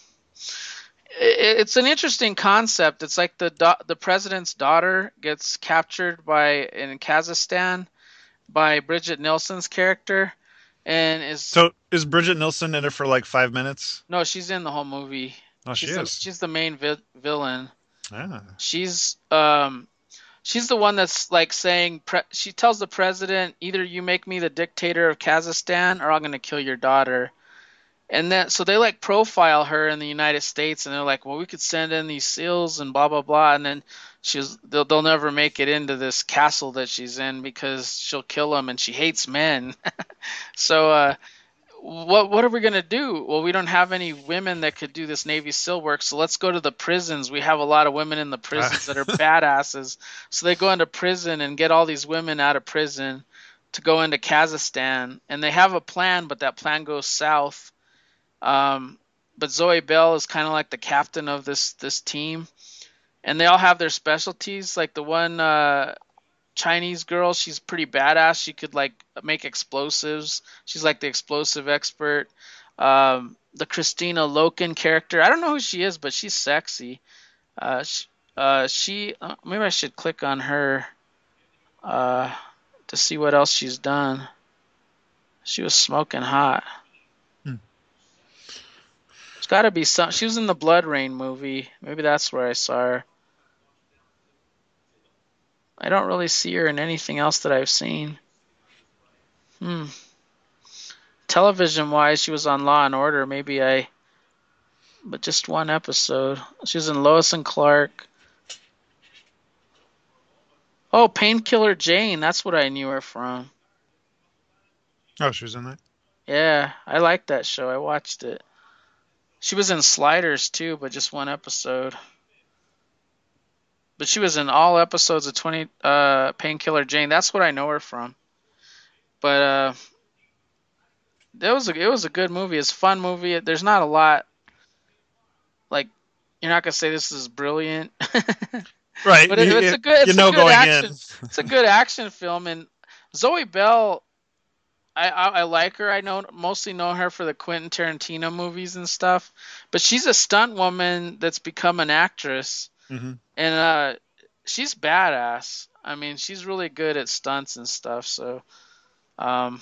it's an interesting concept. It's like the do- the president's daughter gets captured by in Kazakhstan, by Bridget Nilsson's character, and is So is Bridget Nielsen in it for like five minutes? no, she's in the whole movie. Oh, she She's the is. she's the main vi- villain. Ah. She's um she's the one that's like saying pre- she tells the president, either you make me the dictator of Kazakhstan or I'm gonna kill your daughter. And then so they like profile her in the United States, and they're like, well, we could send in these seals and blah blah blah, and then she's they'll they'll never make it into this castle that she's in because she'll kill them and she hates men. So uh, what what are we gonna do? Well, we don't have any women that could do this Navy SEAL work, so let's go to the prisons. We have a lot of women in the Ah. prisons that are badasses. So they go into prison and get all these women out of prison to go into Kazakhstan, and they have a plan, but that plan goes south. Um, but Zoe Bell is kind of like the captain of this this team, and they all have their specialties. Like the one uh, Chinese girl, she's pretty badass. She could like make explosives. She's like the explosive expert. Um, the Christina Loken character, I don't know who she is, but she's sexy. Uh, she, uh, she uh, maybe I should click on her uh, to see what else she's done. She was smoking hot. Hmm. It's got to be some. She was in the Blood Rain movie. Maybe that's where I saw her. I don't really see her in anything else that I've seen. Hmm. Television wise, she was on Law and Order. Maybe I, but just one episode. She was in Lois and Clark. Oh, Painkiller Jane. That's what I knew her from. Oh, she was in that. Yeah, I liked that show. I watched it. She was in Sliders too, but just one episode. But she was in all episodes of twenty uh Painkiller Jane. That's what I know her from. But uh it was a it was a good movie. It's a fun movie. There's not a lot like you're not gonna say this is brilliant, Right. but it, it's You, a good you it's a know good going in. action it's a good action film. And Zoe Bell, I, I I like her. I know mostly know her for the Quentin Tarantino movies and stuff, but she's a stunt woman that's become an actress, Hmm. and uh, she's badass. I mean, she's really good at stunts and stuff. So um,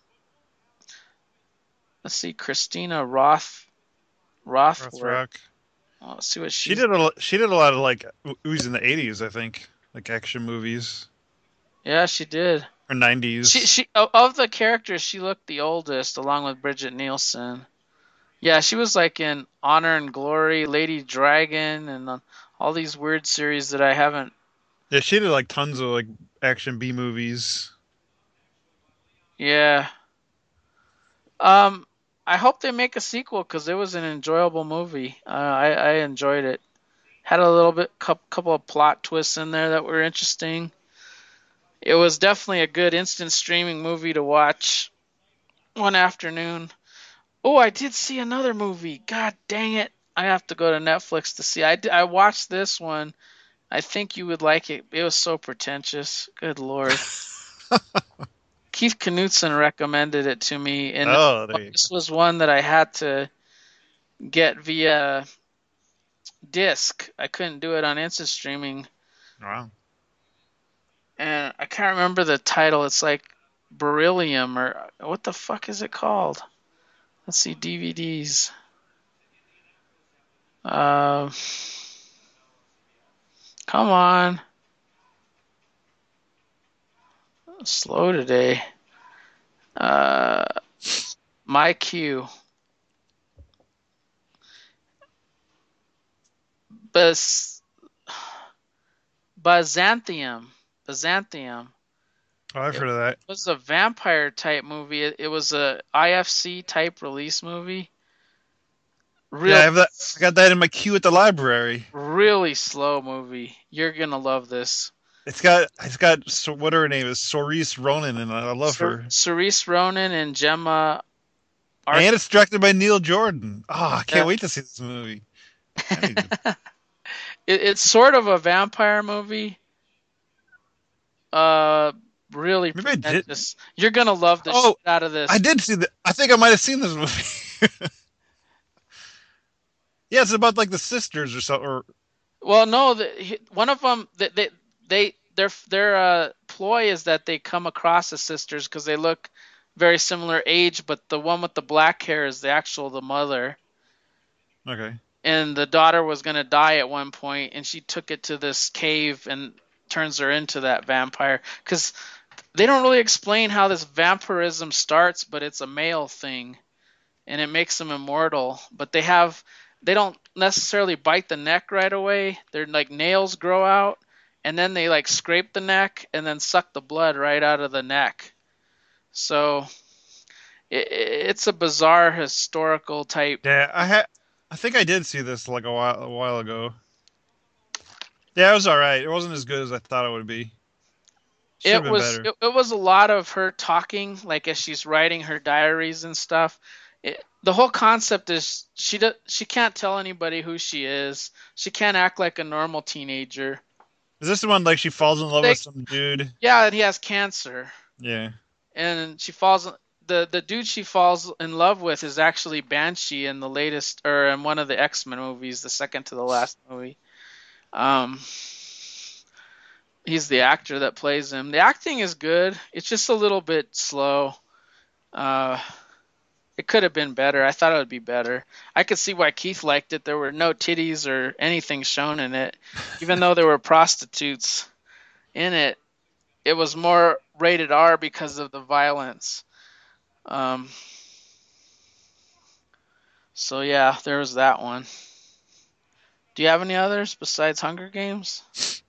let's see, Christina Roth Rothworth. Rothrock. Oh, let's see what She she's. did a lo- she did a lot of like ooze in the eighties, I think, like action movies Yeah, she did. or She nineties. she of the characters, she looked the oldest, along with Bridget Nielsen. Yeah, she was like in Honor and Glory, Lady Dragon, and uh, all these weird series that I haven't. Yeah, she did like tons of like action B movies. Yeah. Um, I hope they make a sequel because it was an enjoyable movie. Uh, I I enjoyed it. Had a little bit, couple of plot twists in there that were interesting. It was definitely a good instant streaming movie to watch one afternoon. Oh, I did see another movie. God dang it! I have to go to Netflix to see. I I watched this one. I think you would like it. It was so pretentious. Good lord. Keith Knutson recommended it to me, and Oh, there you this was one that I had to get via disc. I couldn't do it on instant streaming, go. Wow. and I can't remember the title. It's like Beryllium, or what the fuck is it called? Let's see, D V Ds. Uh, come on, slow today. Uh, my Q. Bas- Byzantium. Byzantium. Oh, I've It heard of that. was a vampire type movie. It, it was a I F C type release movie. Yeah, I Real, have that. I got that in my queue at the library. really slow movie. You're gonna love this. It's got it's got so what her name is Cerise Ronan, and I love Cer- her. Cerise Ronan and Gemma Art. And it's directed by Neil Jordan. Oh, I can't Yeah. wait to see this movie. I need to. It, it's sort of a vampire movie. Uh, really Maybe I did. pretentious. You're gonna love the shit Oh, out of I this. did see that. I think I might have seen this movie. Yeah, it's about like the sisters or so. Or Well, no, the, one of them they they they they're they're uh ploy is that they come across as sisters because they look very similar age, but the one with the black hair is the actual the mother. Okay. And the daughter was going to die at one point, and she took it to this cave and turns her into that vampire. Because they don't really explain how this vampirism starts, but it's a male thing, and it makes them immortal. But they have, they don't necessarily bite the neck right away. Their like nails grow out, and then they like scrape the neck and then suck the blood right out of the neck. So it, it's a bizarre historical type. Yeah, I had. I think I did see this like a while a while ago. Yeah, it was all right. It wasn't as good as I thought it would be. Should have It been was better. it, it was a lot of her talking, like as she's writing her diaries and stuff. It, the whole concept is she do, she can't tell anybody who she is. She can't act like a normal teenager. Is this the one like she falls in love with Like, some dude? yeah, he has cancer, Yeah. and she falls. The the dude she falls in love with is actually Banshee in the latest, or in one of the X-Men movies, the second to the last movie. Um, he's the actor that plays him. The acting is good. It's just a little bit slow. Uh, it could have been better. I thought it would be better. I could see why Keith liked it. There were no titties or anything shown in it, even though there were prostitutes in it. It was more rated R because of the violence. Um, so yeah, there was that one. Do you have any others besides Hunger Games?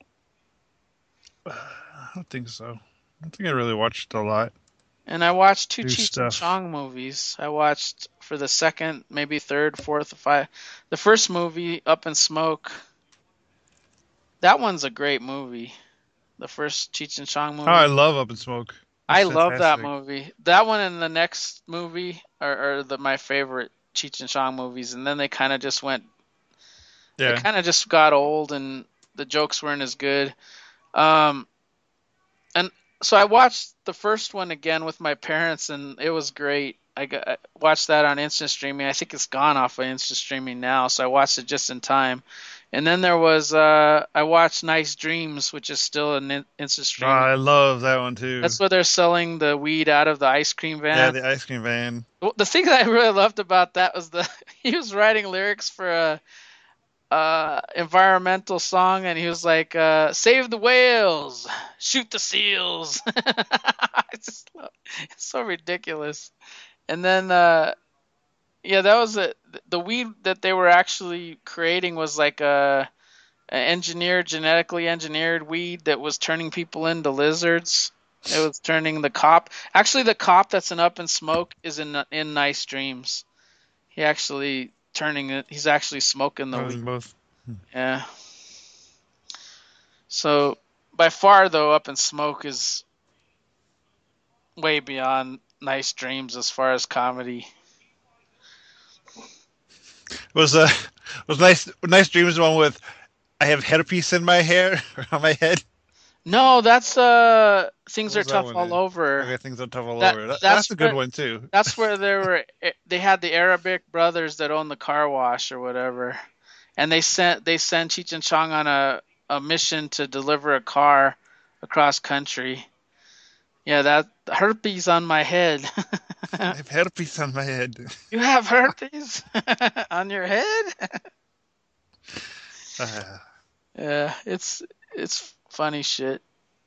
I don't think so. I don't think I really watched a lot And I watched two new Cheech and stuff. Chong movies. I watched for the second, maybe third, fourth, five. The first movie, Up in Smoke. That one's a great movie. The first Cheech and Chong Oh, I movie. love Up in Smoke. I That's love that fantastic. movie. That one and the next movie are, are the my favorite Cheech and Chong movies. And then they kind of just went. They Yeah. kind of just got old, and the jokes weren't as good. Um, and so I watched the first one again with my parents, and it was great. I, got, I watched that on instant streaming. I think it's gone off of instant streaming now, so I watched it just in time. And then there was uh, I watched Nice Dreams, which is still an instant Oh, streaming. I love that one too. That's where they're selling the weed out of the ice cream Yeah, van. the ice cream van. Well, the thing that I really loved about that was the he was writing lyrics for a uh, environmental song, and he was like, uh, "Save the whales, shoot the seals." It's just it's so ridiculous. And then, uh, yeah, that was it. The weed that they were actually creating was like a, a engineered, genetically engineered weed that was turning people into lizards. It was turning the cop. Actually, the cop that's in Up in Smoke is in in Nice Dreams. He actually turning it. He's actually smoking the I was weed. in both. Yeah. So by far though, Up in Smoke is way beyond Nice Dreams as far as comedy. Was uh was nice nice dreams the one with I have headpiece in my hair or on my head? No, that's uh What Things Are was that Tough one All in? Over. Okay, things on top all That over. That, that's that's a good where one too. that's where they were they had the Arabic brothers that own the car wash or whatever. And they sent they sent Cheech and Chong on a, a mission to deliver a car across country. Yeah, that herpes on my head. I have herpes on my head. You have herpes on your head? Uh, Yeah, it's it's funny shit.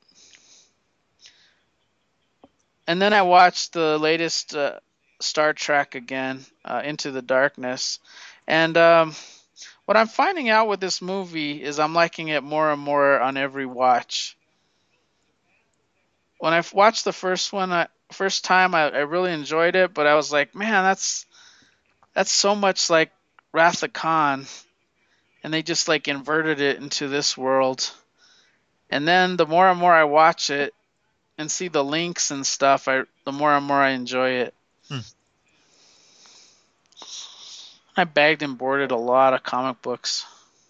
And then I watched the latest uh, Star Trek again, uh, Into the Darkness, and um, what I'm finding out with this movie is I'm liking it more and more on every watch. When I watched the first one, I, first time, I, I really enjoyed it, but I was like, man, that's that's so much like Wrath of Khan, and they just like inverted it into this world. And then the more and more I watch it, and see the links and stuff, I the more and more I enjoy it. hmm. I bagged and boarded a lot of comic books.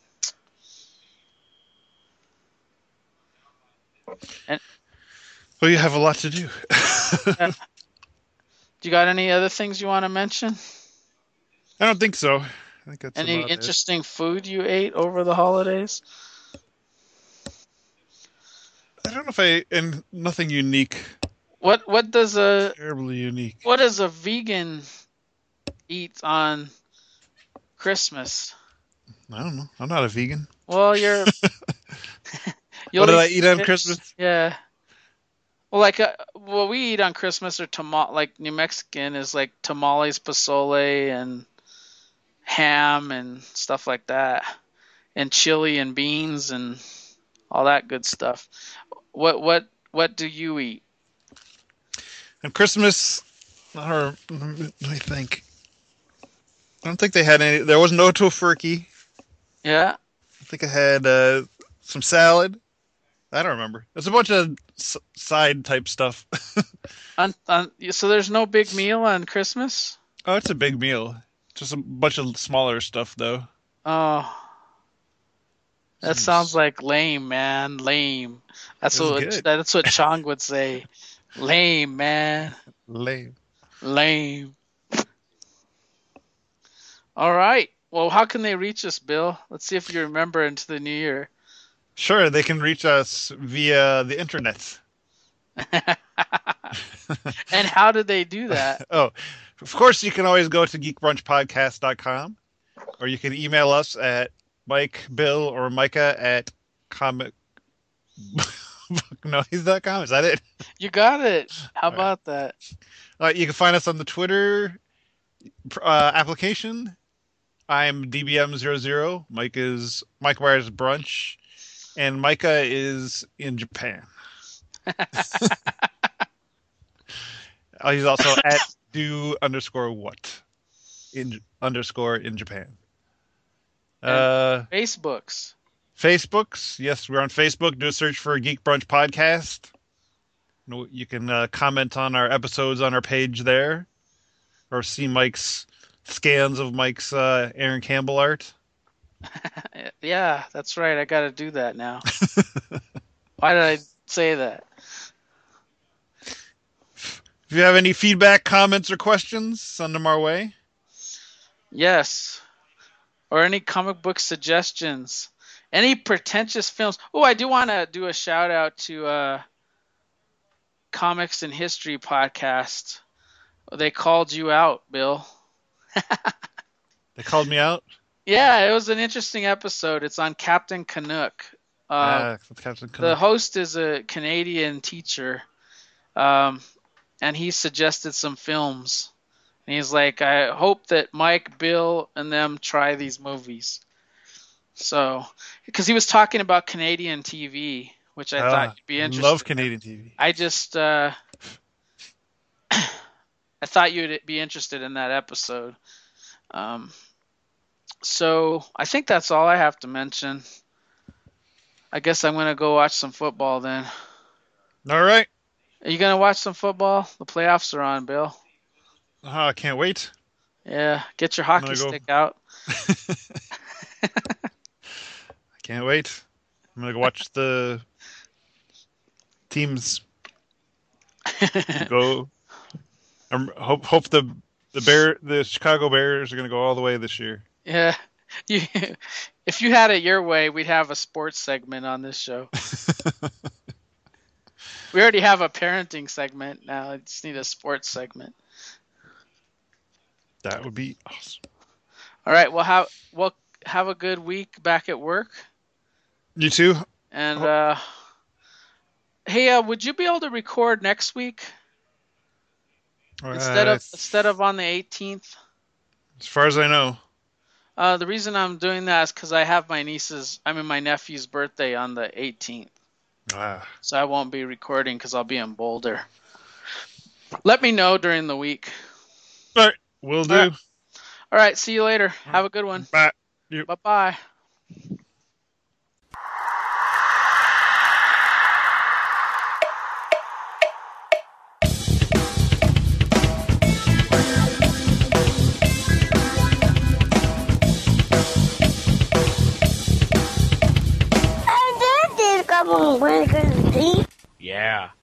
And Well, you have a lot to do. uh, do you got any other things you want to mention? I don't think so. I think that's Any about it. interesting food you ate over the holidays? I don't know if I and nothing unique, What what does a terribly unique. what does a vegan eat on Christmas? I don't know. I'm not a vegan. Well, you're What you'll did eat I eat on fish. Christmas? Yeah. Well, like uh, what we eat on Christmas or tama like New Mexican is like tamales, pozole, and ham and stuff like that, and chili and beans and all that good stuff. What what what do you eat? On Christmas, I don't, let me think. I don't think they had any. There was no tofurkey. Yeah. I think I had uh, some salad. I don't remember. It's a bunch of s- side type stuff. On, on, so there's no big meal on Christmas? Oh, it's a big meal. Just a bunch of smaller stuff, though. Oh, that Some sounds s- like lame, man. Lame. That's It was what good. that's what Chong would say. Lame, man. Lame. Lame. All right. Well, how can they reach us, Bill? Let's see if you remember into the new year. Sure, they can reach us via the internet. And how do they do that? Oh, of course, you can always go to geek brunch podcast dot com, or you can email us at Mike, Bill, or Micah at comic noise dot com. Is that it? You got it. How All right. about that? Uh, you can find us on the Twitter uh, application. I'm D B M zero zero. Mike is Mike Myers Brunch, and Micah is in Japan. Uh, he's also at do underscore what in underscore in Japan. Uh, Facebooks. Facebooks. Yes, we're on Facebook. Do a search for Geek Brunch Podcast. No, you can uh, comment on our episodes on our page there, or see Mike's scans of Mike's uh, Aaron Campbell art. Yeah, that's right. I got to do that now. Why did I say that? If you have any feedback, comments, or questions, send them our way. Yes. Or any comic book suggestions. Any pretentious films. Oh, I do want to do a shout out to uh, Comics and History podcast. They called you out, Bill. They called me out. Yeah, it was an interesting episode. It's on Captain Canuck. Uh, Uh, Captain the Canuck. host is a Canadian teacher, um, and he suggested some films. And he's like, I hope that Mike, Bill, and them try these movies. So, because he was talking about Canadian T V, which I Ah, thought you'd be interested love in. Canadian T V. I just, uh, I thought you'd be interested in that episode. Um, so I think that's all I have to mention. I guess I'm gonna go watch some football then. All right. Are you gonna watch some football? The playoffs are on, Bill. Oh, I can't wait. Yeah, get your I'm hockey gonna go- stick out. I can't wait. I'm gonna go watch the teams go. I'm hope hope the the bear the Chicago Bears are gonna go all the way this year. Yeah, you, if you had it your way, we'd have a sports segment on this show. We already have a parenting segment now. I just need a sports segment. That would be awesome. All right. Well, have well have a good week back at work. You too. And Oh. uh, hey, uh, would you be able to record next week instead Uh, of instead of on the eighteenth? as far as I know. Uh, the reason I'm doing that is because I have my niece's, I mean my nephew's birthday on the eighteenth, Ah, so I won't be recording because I'll be in Boulder. Let me know during the week. all right, will do. All right. All right. See you later. Have a good one. Bye. Bye bye. And that is couple of winkers deep. Yeah.